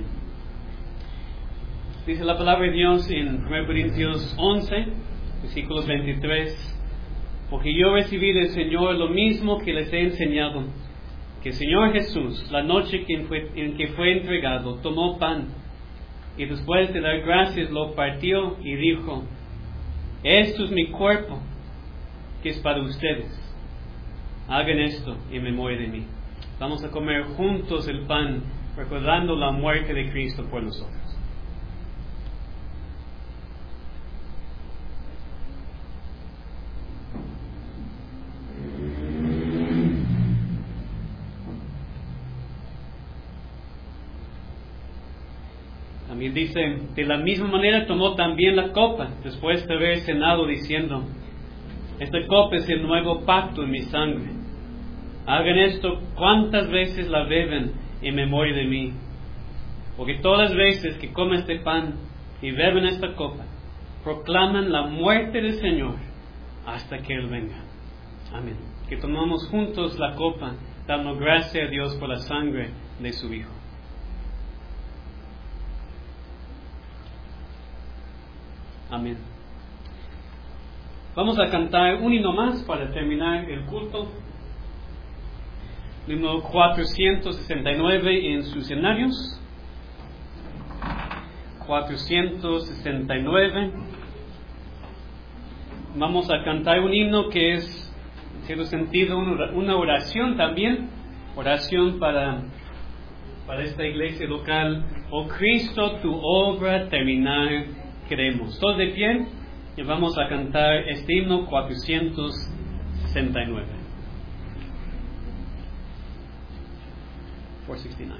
Dice la palabra de Dios en 1 Corintios 11, versículo 23. Porque yo recibí del Señor lo mismo que les he enseñado, que el Señor Jesús, la noche en que fue entregado, tomó pan, y después de dar gracias lo partió y dijo: esto es mi cuerpo, que es para ustedes. Hagan esto en memoria de mí. Vamos a comer juntos el pan, recordando la muerte de Cristo por nosotros. También dice, de la misma manera tomó también la copa, después de haber cenado, diciendo: esta copa es el nuevo pacto en mi sangre. Hagan esto cuantas veces la beben en memoria de mí. Porque todas las veces que comen este pan y beben esta copa, proclaman la muerte del Señor hasta que Él venga. Amén. Que tomamos juntos la copa, dando gracias a Dios por la sangre de su Hijo. Amén. Vamos a cantar un himno más para terminar el culto. El himno 469 en sus escenarios. 469. Vamos a cantar un himno que es, en cierto sentido, una oración también. Oración para esta iglesia local. Oh Cristo, tu obra terminar queremos. Todos de pie y vamos a cantar este himno 469. 469.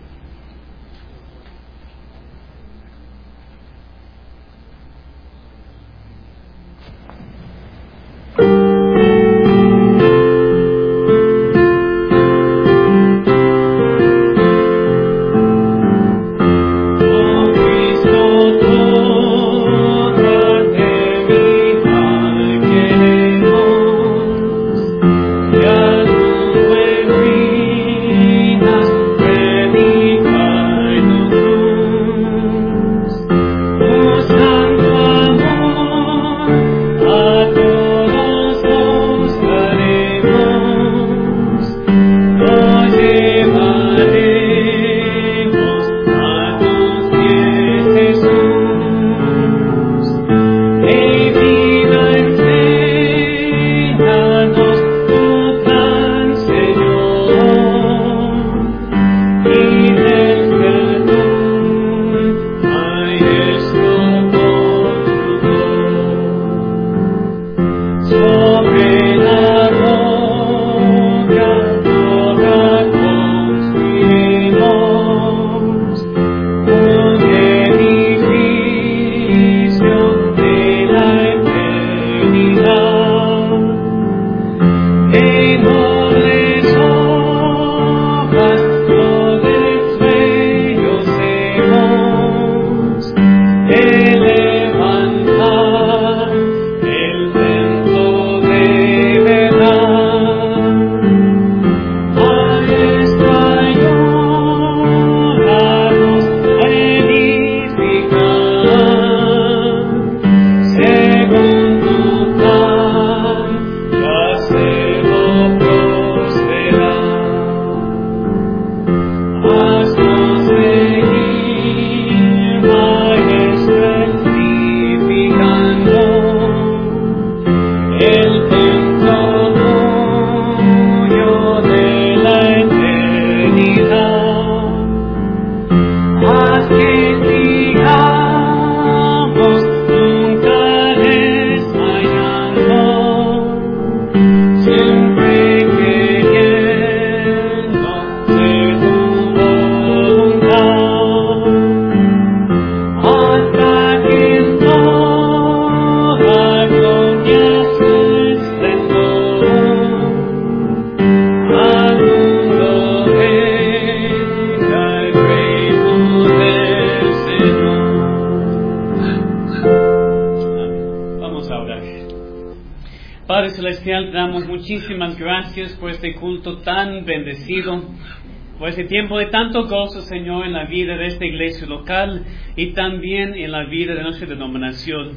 Celestial, te damos muchísimas gracias por este culto tan bendecido, por este tiempo de tanto gozo, Señor, en la vida de esta iglesia local y también en la vida de nuestra denominación.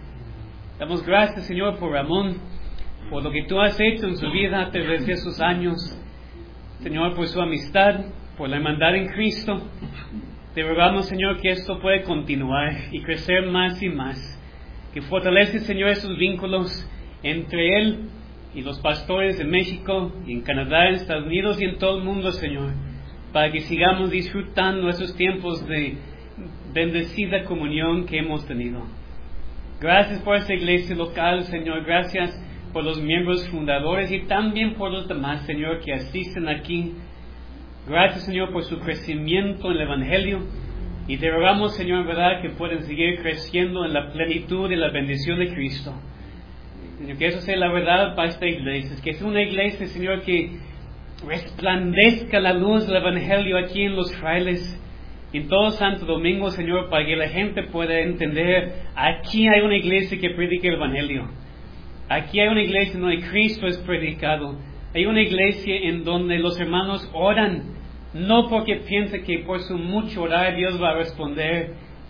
Damos gracias, Señor, por Ramón, por lo que tú has hecho en su vida a través de esos años. Señor, por su amistad, por la hermandad en Cristo. Te rogamos, Señor, que esto pueda continuar y crecer más y más. Que fortalece, Señor, esos vínculos entre Él y los pastores de México, y en Canadá, en Estados Unidos y en todo el mundo, Señor, para que sigamos disfrutando esos tiempos de bendecida comunión que hemos tenido. Gracias por esta iglesia local, Señor. Gracias por los miembros fundadores y también por los demás, Señor, que asisten aquí. Gracias, Señor, por su crecimiento en el Evangelio. Y te rogamos, Señor, en verdad, que puedan seguir creciendo en la plenitud y la bendición de Cristo. Señor, que eso sea la verdad para esta iglesia. Que sea una iglesia, Señor, que resplandezca la luz del Evangelio aquí en los frailes, en todo Santo Domingo, Señor, para que la gente pueda entender, aquí hay una iglesia que predica el Evangelio. Aquí hay una iglesia donde Cristo es predicado. Hay una iglesia en donde los hermanos oran, no porque piensan que por su mucho orar Dios va a responder,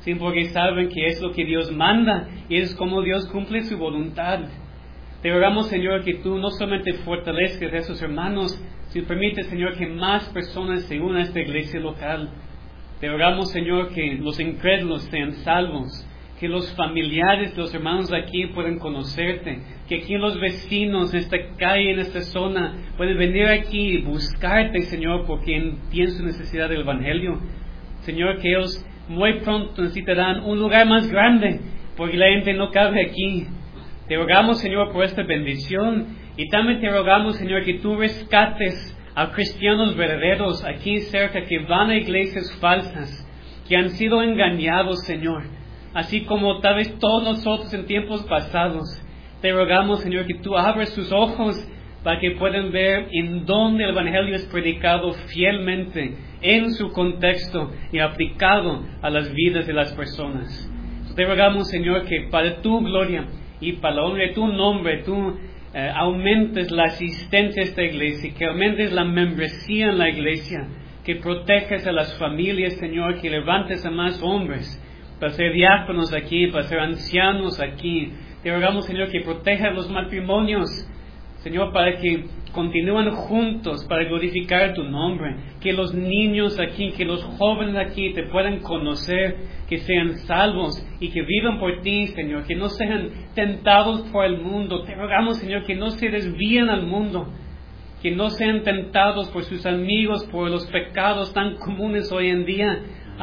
sino porque saben que es lo que Dios manda y es como Dios cumple su voluntad. Te rogamos, Señor, que tú no solamente fortalezcas a esos hermanos, sino permite, Señor, que más personas se unan a esta iglesia local. Te rogamos, Señor, que los incrédulos sean salvos, que los familiares de los hermanos de aquí puedan conocerte, que aquí los vecinos en esta calle, en esta zona, pueden venir aquí y buscarte, Señor, porque tienen su necesidad del Evangelio. Señor, que ellos muy pronto necesitarán un lugar más grande, porque la gente no cabe aquí. Te rogamos, Señor, por esta bendición, y también te rogamos, Señor, que tú rescates a cristianos verdaderos aquí cerca que van a iglesias falsas, que han sido engañados, Señor, así como tal vez todos nosotros en tiempos pasados. Te rogamos, Señor, que tú abres sus ojos para que puedan ver en dónde el Evangelio es predicado fielmente, en su contexto y aplicado a las vidas de las personas. Te rogamos, Señor, que para tu gloria y para la honra de tu nombre, tú aumentes la asistencia a esta iglesia, que aumentes la membresía en la iglesia, que protejas a las familias, Señor, que levantes a más hombres para ser diáconos aquí, para ser ancianos aquí. Te rogamos, Señor, que protejas los matrimonios, Señor, para que continúen juntos para glorificar tu nombre, que los niños aquí, que los jóvenes aquí te puedan conocer, que sean salvos y que vivan por ti, Señor, que no sean tentados por el mundo. Te rogamos, Señor, que no se desvíen al mundo, que no sean tentados por sus amigos, por los pecados tan comunes hoy en día,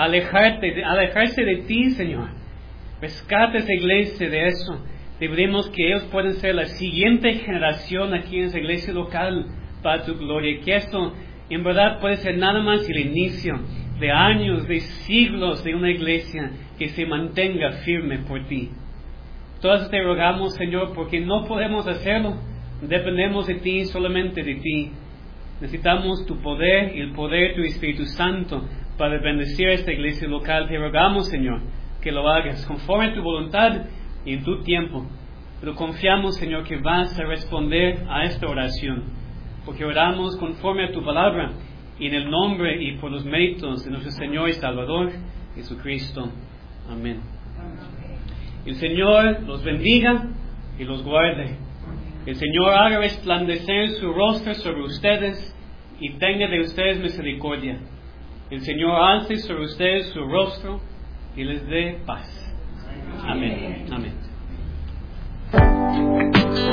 alejarse de ti, Señor. Rescata esa iglesia de eso. Te pedimos que ellos puedan ser la siguiente generación aquí en esa iglesia local para tu gloria. Que esto en verdad puede ser nada más el inicio de años, de siglos de una iglesia que se mantenga firme por ti. Todo eso te rogamos, Señor, porque no podemos hacerlo. Dependemos de ti, solamente de ti. Necesitamos tu poder y el poder de tu Espíritu Santo para bendecir a esta iglesia local. Te rogamos, Señor, que lo hagas conforme a tu voluntad y en tu tiempo. Pero confiamos, Señor, que vas a responder a esta oración, porque oramos conforme a tu palabra y en el nombre y por los méritos de nuestro Señor y Salvador Jesucristo. Amén. El Señor los bendiga y los guarde. El Señor haga resplandecer su rostro sobre ustedes y tenga de ustedes misericordia. El Señor alce sobre ustedes su rostro y les dé paz. Amén. Amén.